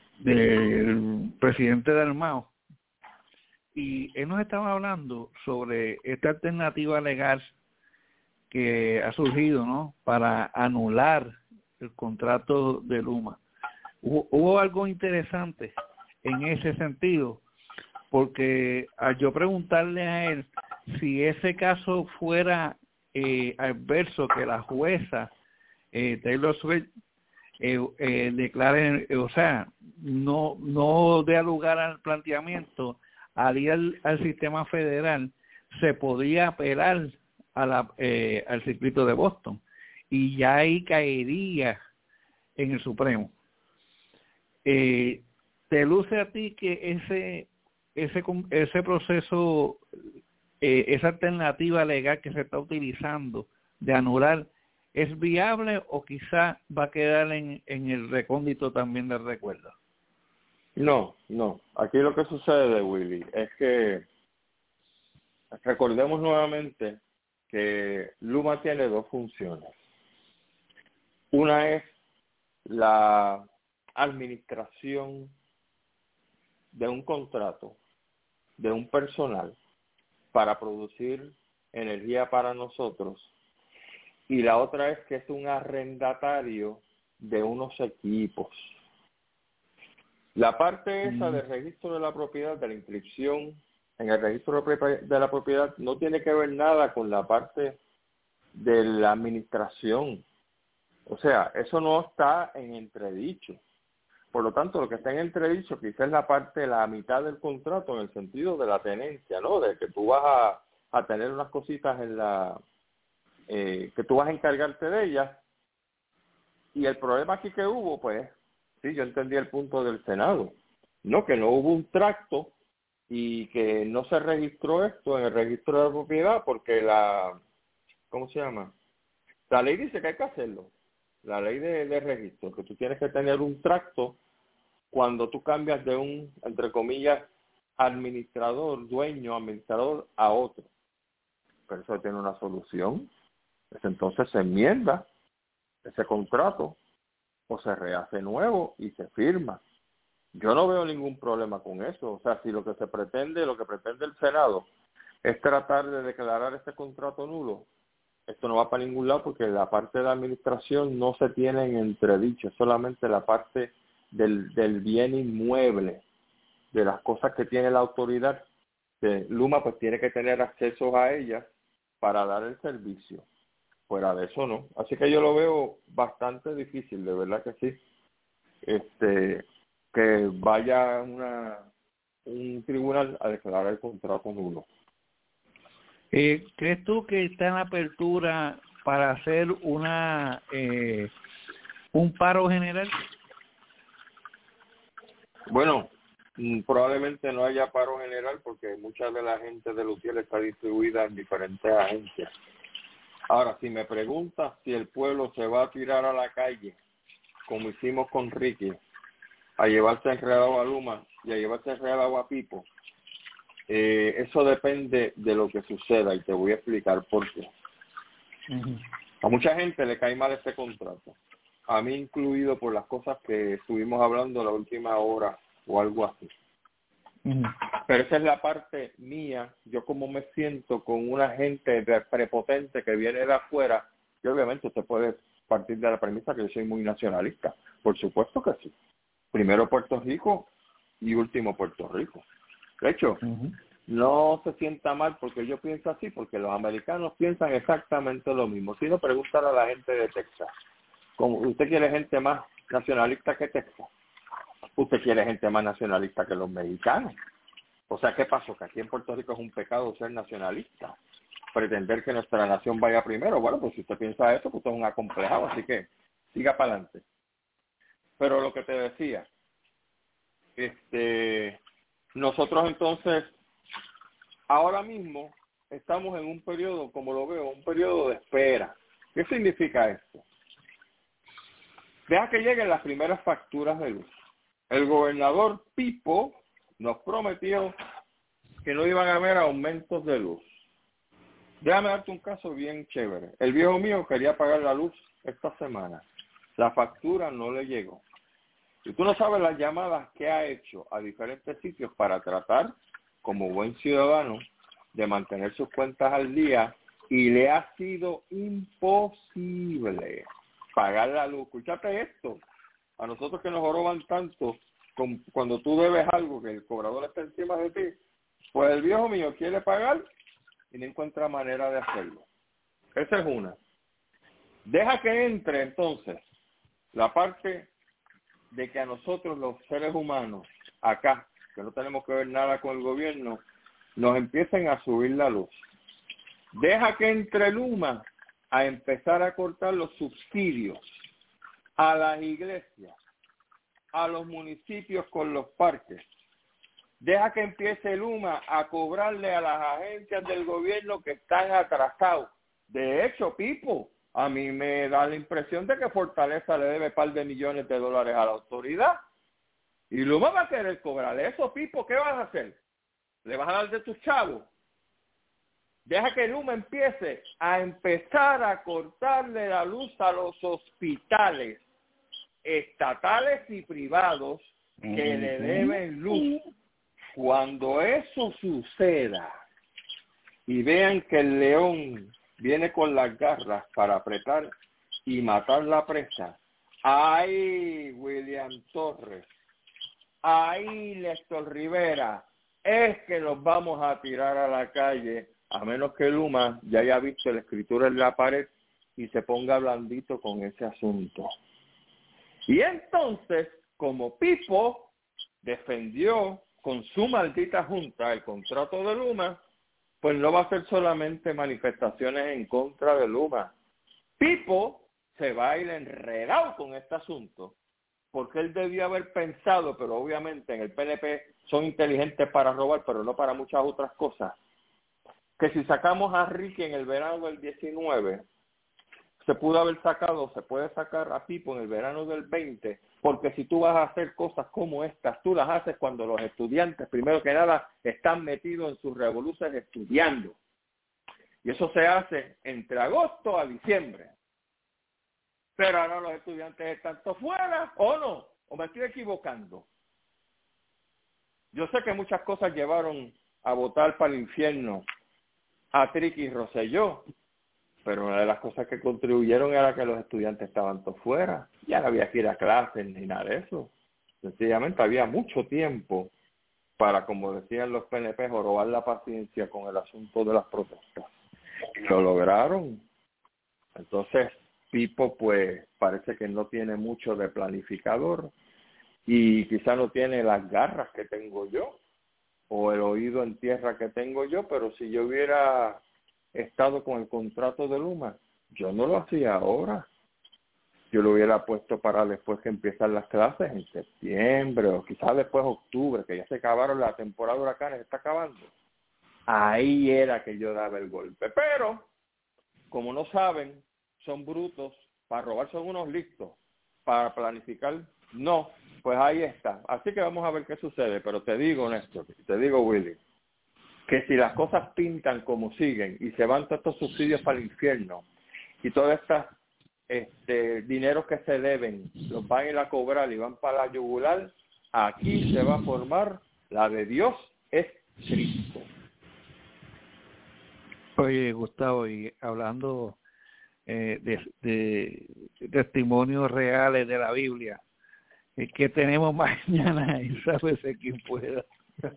del presidente de Dalmau, y él nos estaba hablando sobre esta alternativa legal que ha surgido, ¿no?, para anular el contrato de Luma. Hubo, hubo algo interesante en ese sentido, porque al yo preguntarle a él si ese caso fuera eh, adverso, que la jueza eh, Taylor Swift eh, eh, declare, eh, o sea, no no dé lugar al planteamiento, al ir al, al sistema federal, se podía apelar a la, eh, al circuito de Boston y ya ahí caería en el Supremo. Eh, ¿Te luce a ti que ese ese ese proceso, eh, esa alternativa legal que se está utilizando de anular, es viable o quizá va a quedar en, en el recóndito también del recuerdo? No, no. Aquí lo que sucede, Willy, es que recordemos nuevamente que Luma tiene dos funciones. Una es la administración de un contrato de un personal para producir energía para nosotros, y la otra es que es un arrendatario de unos equipos. La parte esa del registro de la propiedad, de la inscripción en el registro de la propiedad, no tiene que ver nada con la parte de la administración. O sea, eso no está en entredicho. Por lo tanto, lo que está en entredicho quizás es la parte, la mitad del contrato en el sentido de la tenencia, ¿no? De que tú vas a, a tener unas cositas en la... Eh, que tú vas a encargarte de ellas. Y el problema aquí que hubo, pues, sí, yo entendí el punto del Senado. No, que no hubo un tracto y que no se registró esto en el registro de propiedad porque la... ¿Cómo se llama? La ley dice que hay que hacerlo. La ley de, de registro, que tú tienes que tener un tracto cuando tú cambias de un, entre comillas, administrador, dueño, administrador a otro. Pero eso tiene una solución. Pues entonces se enmienda ese contrato o se rehace nuevo y se firma. Yo no veo ningún problema con eso. O sea, si lo que se pretende, lo que pretende el Senado es tratar de declarar este contrato nulo, esto no va para ningún lado porque la parte de la administración no se tiene en entredicho, es solamente la parte del, del bien inmueble, de las cosas que tiene la autoridad. Que Luma pues tiene que tener acceso a ellas para dar el servicio. Fuera de eso no. Así que yo lo veo bastante difícil, de verdad que sí. Este, que vaya una, un tribunal a declarar el contrato nulo. Eh, ¿Crees tú que está en apertura para hacer una eh, un paro general? Bueno, probablemente no haya paro general porque mucha de la gente de Lutiel está distribuida en diferentes agencias. Ahora, si me preguntas si el pueblo se va a tirar a la calle, como hicimos con Ricky, a llevarse enredado a Luma y a llevarse enredado a Pipo, eh, eso depende de lo que suceda y te voy a explicar por qué. Uh-huh. A mucha gente le cae mal este contrato, a mí incluido por las cosas que estuvimos hablando la última hora o algo así. Uh-huh. Pero esa es la parte mía, yo como me siento con una gente prepotente que viene de afuera, y obviamente usted puede partir de la premisa que yo soy muy nacionalista, por supuesto que sí. Primero Puerto Rico y último Puerto Rico. De hecho, uh-huh. no se sienta mal porque yo pienso así, porque los americanos piensan exactamente lo mismo. Si no, preguntar a la gente de Texas, como usted quiere gente más nacionalista que Texas, usted quiere gente más nacionalista que los mexicanos. O sea, ¿qué pasó? Que aquí en Puerto Rico es un pecado ser nacionalista, pretender que nuestra nación vaya primero. Bueno, pues si usted piensa eso, pues usted es un acomplejado, así que siga para adelante. Pero lo que te decía, este, nosotros entonces, ahora mismo estamos en un periodo, como lo veo, un periodo de espera. ¿Qué significa esto? Deja que lleguen las primeras facturas de luz. El gobernador Pipo nos prometió que no iban a haber aumentos de luz. Déjame darte un caso bien chévere. El viejo mío quería pagar la luz esta semana. La factura no le llegó. Y tú no sabes las llamadas que ha hecho a diferentes sitios para tratar, como buen ciudadano, de mantener sus cuentas al día, y le ha sido imposible pagar la luz. Escúchate esto. A nosotros que nos roban tanto, con, cuando tú debes algo que el cobrador está encima de ti, pues el viejo mío quiere pagar y no encuentra manera de hacerlo. Esa es una. Deja que entre entonces la parte de que a nosotros los seres humanos acá, que no tenemos que ver nada con el gobierno, nos empiecen a subir la luz. Deja que entre Luma a empezar a cortar los subsidios a las iglesias, a los municipios con los parques. Deja que empiece Luma a cobrarle a las agencias del gobierno que están atrasados. De hecho, Pipo, a mí me da la impresión de que Fortaleza le debe un par de millones de dólares a la autoridad. Y Luma va a querer cobrarle eso, Pipo. ¿Qué vas a hacer? ¿Le vas a dar de tus chavos? Deja que Luma empiece a empezar a cortarle la luz a los hospitales estatales y privados que uh-huh. le deben luz. Cuando eso suceda y vean que el león viene con las garras para apretar y matar la presa, ¡ay, William Torres! ¡Ay, Néstor Rivera! Es que nos vamos a tirar a la calle a menos que Luma ya haya visto la escritura en la pared y se ponga blandito con ese asunto. Y entonces, como Pipo defendió con su maldita junta el contrato de Luma, pues no va a ser solamente manifestaciones en contra de Luma. Pipo se va a ir enredado con este asunto, porque él debía haber pensado, pero obviamente en el P N P son inteligentes para robar, pero no para muchas otras cosas, que si sacamos a Ricky en el verano del diecinueve, se pudo haber sacado, se puede sacar a Pipo en el verano del veinte, porque si tú vas a hacer cosas como estas, tú las haces cuando los estudiantes, primero que nada, están metidos en sus revoluciones estudiando. Y eso se hace entre agosto a diciembre. Pero ahora los estudiantes están todos fuera, ¿o no? ¿O me estoy equivocando? Yo sé que muchas cosas llevaron a votar para el infierno a Triqui y Rosselló, pero una de las cosas que contribuyeron era que los estudiantes estaban todos fuera. Ya no había que ir a clases ni nada de eso. Sencillamente había mucho tiempo para, como decían los P N P, jorobar la paciencia con el asunto de las protestas. Y lo lograron. Entonces, Pipo, pues, parece que no tiene mucho de planificador y quizá no tiene las garras que tengo yo o el oído en tierra que tengo yo, pero si yo hubiera estado con el contrato de Luma, yo no lo hacía ahora. Yo lo hubiera puesto para después que empiezan las clases en septiembre o quizás después octubre, que ya se acabaron la temporada de huracanes, está acabando. Ahí era que yo daba el golpe. Pero, como no saben, son brutos, para robar son unos listos, para planificar, no, pues ahí está. Así que vamos a ver qué sucede, pero te digo, Néstor, te digo, Willy, que si las cosas pintan como siguen y se van todos estos subsidios para el infierno y todos estos este, dineros que se deben los van a ir a cobrar y van para la yugular, aquí se va a formar la de Dios es Cristo. Oye, Gustavo, y hablando eh, de, de testimonios reales de la Biblia, es que tenemos mañana y sálvese quien pueda.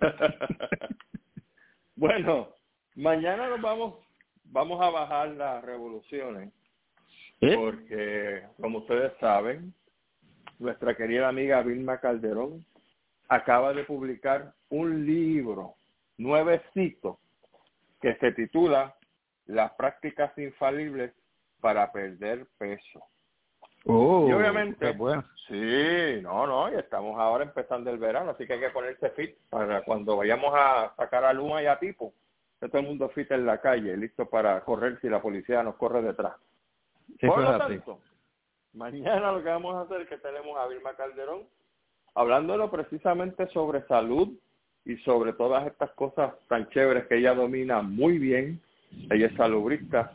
Bueno, mañana nos vamos vamos a bajar las revoluciones, ¿Eh? porque, como ustedes saben, nuestra querida amiga Vilma Calderón acaba de publicar un libro nuevecito que se titula Las prácticas infalibles para perder peso. Oh, y obviamente, bueno. sí, no, no, y estamos ahora empezando el verano, así que hay que ponerse fit para cuando vayamos a sacar a Luma y a Pipo, que todo el mundo fit en la calle, listo para correr si la policía nos corre detrás. Sí, Por lo así. tanto, mañana lo que vamos a hacer es que tenemos a Vilma Calderón hablándolo precisamente sobre salud y sobre todas estas cosas tan chéveres que ella domina muy bien. Ella es salubrista,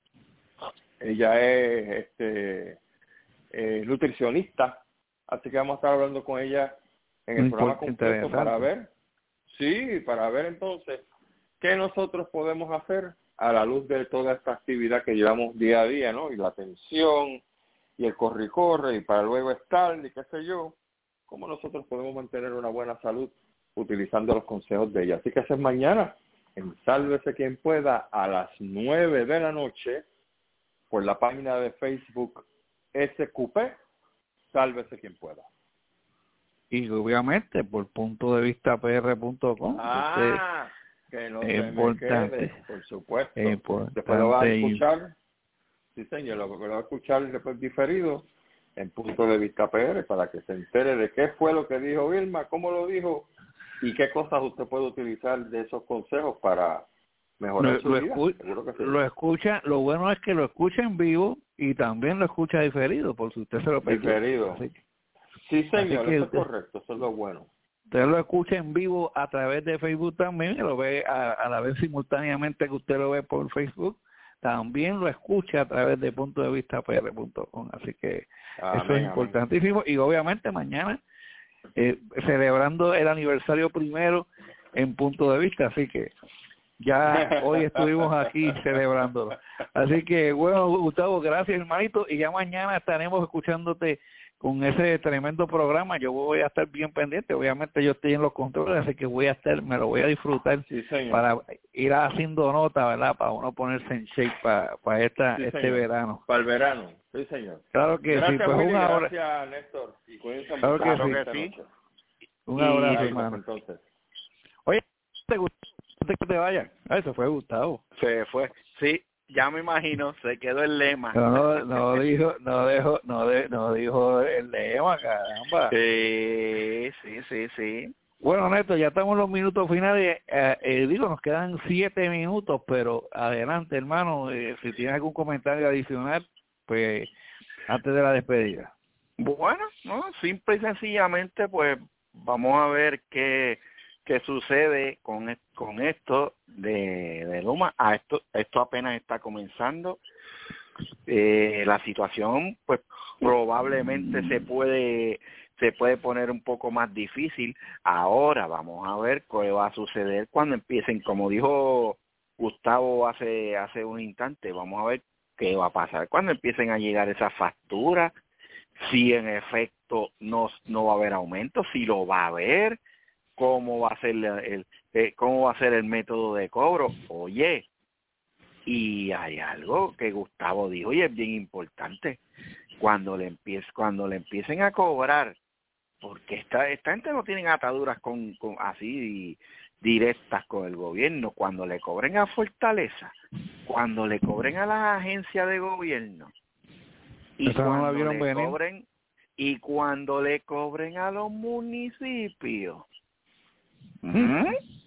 ella es este eh, nutricionista, así que vamos a estar hablando con ella en el Muy programa completo para interesante. ver, sí, para ver entonces qué nosotros podemos hacer a la luz de toda esta actividad que llevamos día a día, ¿no? Y la atención y el corre y corre y para luego estar y qué sé yo, cómo nosotros podemos mantener una buena salud utilizando los consejos de ella. Así que eso es mañana en Sálvese Quien Pueda a las nueve de la noche por la página de Facebook S Q P, Sálvese Quien Pueda. Y obviamente por punto de vista P R punto com. Ah, que no se me quede, por supuesto. Después lo vas a escuchar, sí señor, lo, lo va a escuchar después diferido en Punto de Vista P R para que se entere de qué fue lo que dijo Vilma, cómo lo dijo y qué cosas usted puede utilizar de esos consejos para mejorar lo, su lo vida. Escu Seguro que sí. Lo escucha, lo bueno es que lo escucha en vivo y también lo escucha diferido, por si usted se lo perdió. Diferido. Así que, sí, señor, que eso usted, es correcto, eso es lo bueno. Usted lo escucha en vivo a través de Facebook también, y lo ve a, a la vez simultáneamente que usted lo ve por Facebook, también lo escucha a través de punto de vista P R punto com. Así que Amén, eso es importantísimo. Amén. Y obviamente mañana, eh, celebrando el aniversario primero en Punto de Vista, así que ya hoy estuvimos aquí celebrándolo. Así que, bueno, Gustavo, gracias, hermanito, y ya mañana estaremos escuchándote con ese tremendo programa. Yo voy a estar bien pendiente. Obviamente yo estoy en los controles, así que voy a estar, me lo voy a disfrutar Sí, señor. para ir haciendo nota, ¿verdad? Para uno ponerse en shape para, para esta, Sí, este señor. verano. Para el verano, sí, señor. Claro que Gracias, sí, pues Willy, un abrazo. gracias, Néstor. Y cuídense Claro mucho. que Claro sí. que esta sí. noche. Un Y- abrazo, Ahí, hermano. pues, entonces. Oye, ¿te gustó antes que te vayas? Ah, eso fue Gustavo. Se fue. Sí, ya me imagino, se quedó el lema. No, no, no dijo, no dejó, no, de, no dijo el lema, caramba. Sí, sí, sí, sí. Bueno, Néstor, ya estamos en los minutos finales. Eh, eh, digo, nos quedan siete minutos, pero adelante, hermano. Eh, si tienes algún comentario adicional, pues antes de la despedida. Bueno, no, simple y sencillamente, pues vamos a ver qué, qué sucede con, es- con esto de, de Luma. A esto, esto apenas está comenzando. Eh, la situación, pues probablemente se puede se puede poner un poco más difícil. Ahora vamos a ver qué va a suceder cuando empiecen, como dijo Gustavo hace hace un instante, vamos a ver qué va a pasar cuando empiecen a llegar esas facturas, si en efecto no, no va a haber aumento, si lo va a haber, cómo va a ser el, el eh, cómo va a ser el método de cobro. Oye, y hay algo que Gustavo dijo y es bien importante, cuando le empiece, cuando le empiecen a cobrar, porque esta, esta gente no tienen ataduras con, con así directas con el gobierno, cuando le cobren a Fortaleza, cuando le cobren a las agencias de gobierno, y Esa no la cuando vieron le venir. cobren y cuando le cobren a los municipios. ¿Mm?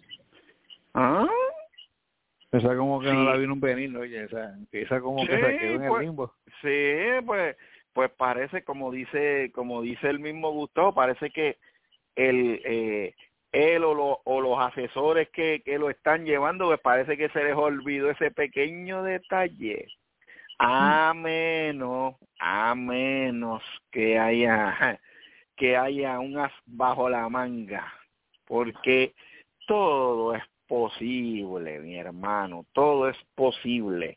¿Ah? Esa como que no Sí. la vieron venir, oye, esa, esa como que Sí, se quedó en pues, el limbo. Sí, pues, pues parece, como dice, como dice el mismo Gustavo, parece que el eh, él o, lo, o los asesores que, que lo están llevando, pues parece que se les olvidó ese pequeño detalle. A menos, a menos que haya que haya un as bajo la manga, porque todo es posible, mi hermano, todo es posible.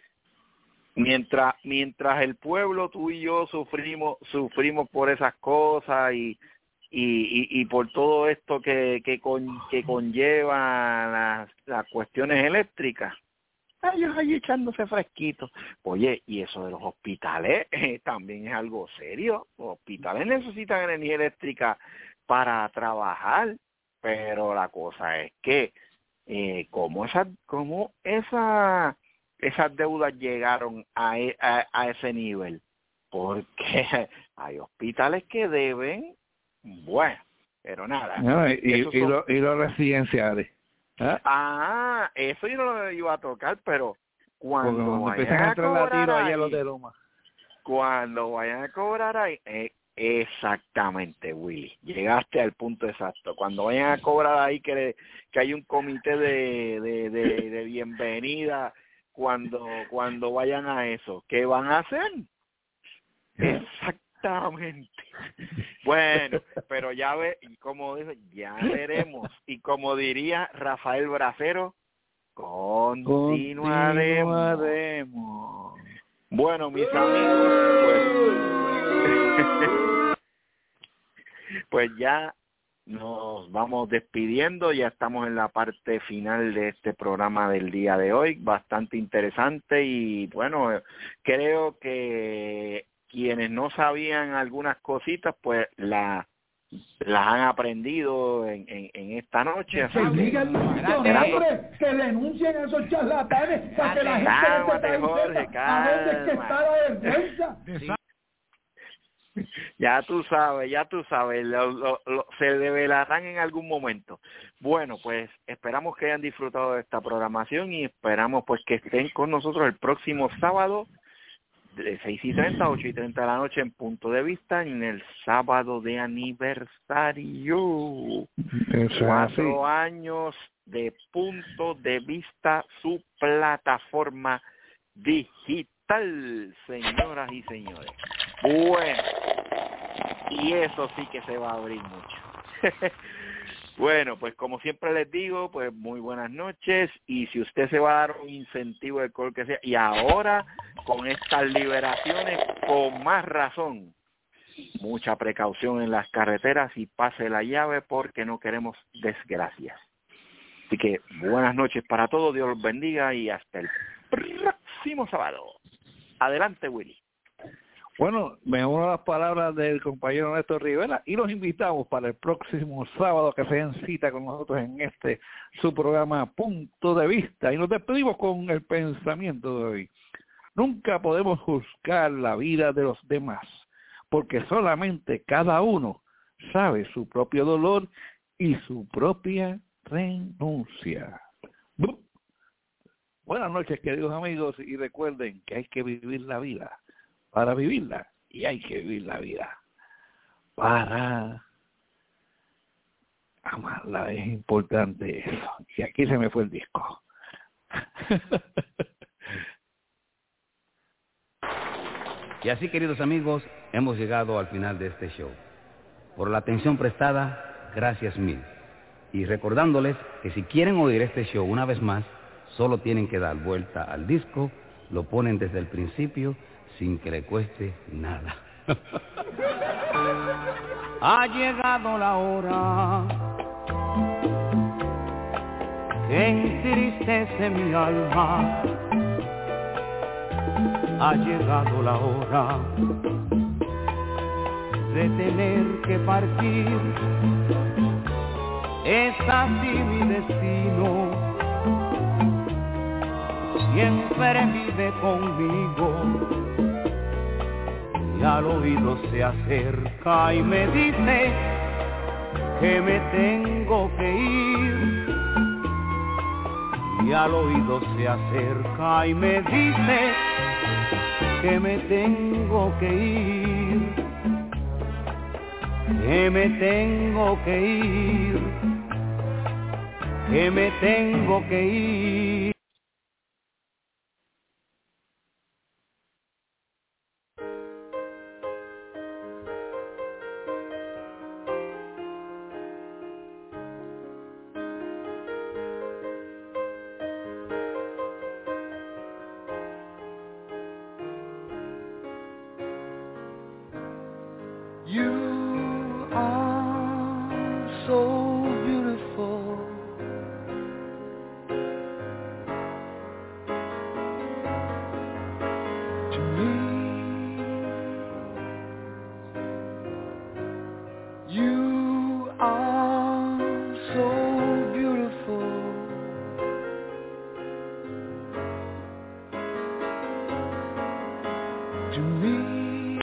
Mientras mientras el pueblo, tú y yo sufrimos sufrimos por esas cosas y y, y, y por todo esto que que, con, que conlleva las, las cuestiones eléctricas, ellos ahí echándose fresquito. Oye, y eso de los hospitales eh, también es algo serio. Los hospitales necesitan energía eléctrica para trabajar, pero la cosa es que eh, cómo esa cómo esa esas deudas llegaron a, e- a, a ese nivel, porque hay hospitales que deben, bueno, pero nada. No, y, esos y, son- lo- y los residenciales. ¿Ah? Ah, eso yo no lo iba a tocar, pero Porque cuando, cuando vayan empiezan a a entrar la cobrar tiro allá ahí, los de Luma. cuando vayan a cobrar ahí, eh, exactamente, Willy, llegaste al punto exacto. Cuando vayan a cobrar ahí, que, le- que hay un comité de, de, de, de bienvenida, cuando cuando vayan a eso, ¿qué van a hacer? Exactamente. Bueno, pero ya ve, como dice, ya veremos. Y como diría Rafael Bracero, continuaremos. Continuaremos. Bueno, mis amigos, pues, pues ya nos vamos despidiendo, ya estamos en la parte final de este programa del día de hoy, bastante interesante y bueno, creo que quienes no sabían algunas cositas, pues la, las han aprendido en, en, en esta noche. Así que, Digan los esperando- hombres que denuncien a esos charlatanes para que la gente Cálmate, de este país Jorge, sepa a dónde es que calma. está la vergüenza. Ya tú sabes, ya tú sabes, lo, lo, lo- se develarán en algún momento. Bueno, pues esperamos que hayan disfrutado de esta programación y esperamos pues que estén con nosotros el próximo sábado de seis y treinta a ocho y treinta de la noche en Punto de Vista, en el sábado de aniversario. Eso es Cuatro así. años de Punto de Vista, su plataforma digital, señoras y señores. Bueno, y eso sí que se va a abrir mucho. Bueno, pues como siempre les digo, pues muy buenas noches, y si usted se va a dar un incentivo de color que sea, y ahora con estas liberaciones, con más razón, mucha precaución en las carreteras y pase la llave porque no queremos desgracias. Así que buenas noches para todos, Dios los bendiga y hasta el próximo sábado. Adelante, Willy. Bueno, me uno a las palabras del compañero Néstor Rivera y los invitamos para el próximo sábado que se den cita con nosotros en este su programa Punto de Vista. Y nos despedimos con el pensamiento de hoy. Nunca podemos juzgar la vida de los demás, porque solamente cada uno sabe su propio dolor y su propia renuncia. Buenas noches, queridos amigos, y recuerden que hay que vivir la vida para vivirla, y hay que vivir la vida para amarla. Es importante eso. Y aquí se me fue el disco. Y así, queridos amigos, hemos llegado al final de este show. Por la atención prestada, gracias mil. Y recordándoles que si quieren oír este show una vez más, solo tienen que dar vuelta al disco, lo ponen desde el principio, sin que le cueste nada. Ha llegado la hora que entristece mi alma. Ha llegado la hora de tener que partir. Es así mi destino, siempre vive conmigo. Y al oído se acerca y me dice que me tengo que ir. Y al oído se acerca y me dice que me tengo que ir, que me tengo que ir, que me tengo que ir. You are so beautiful. To me.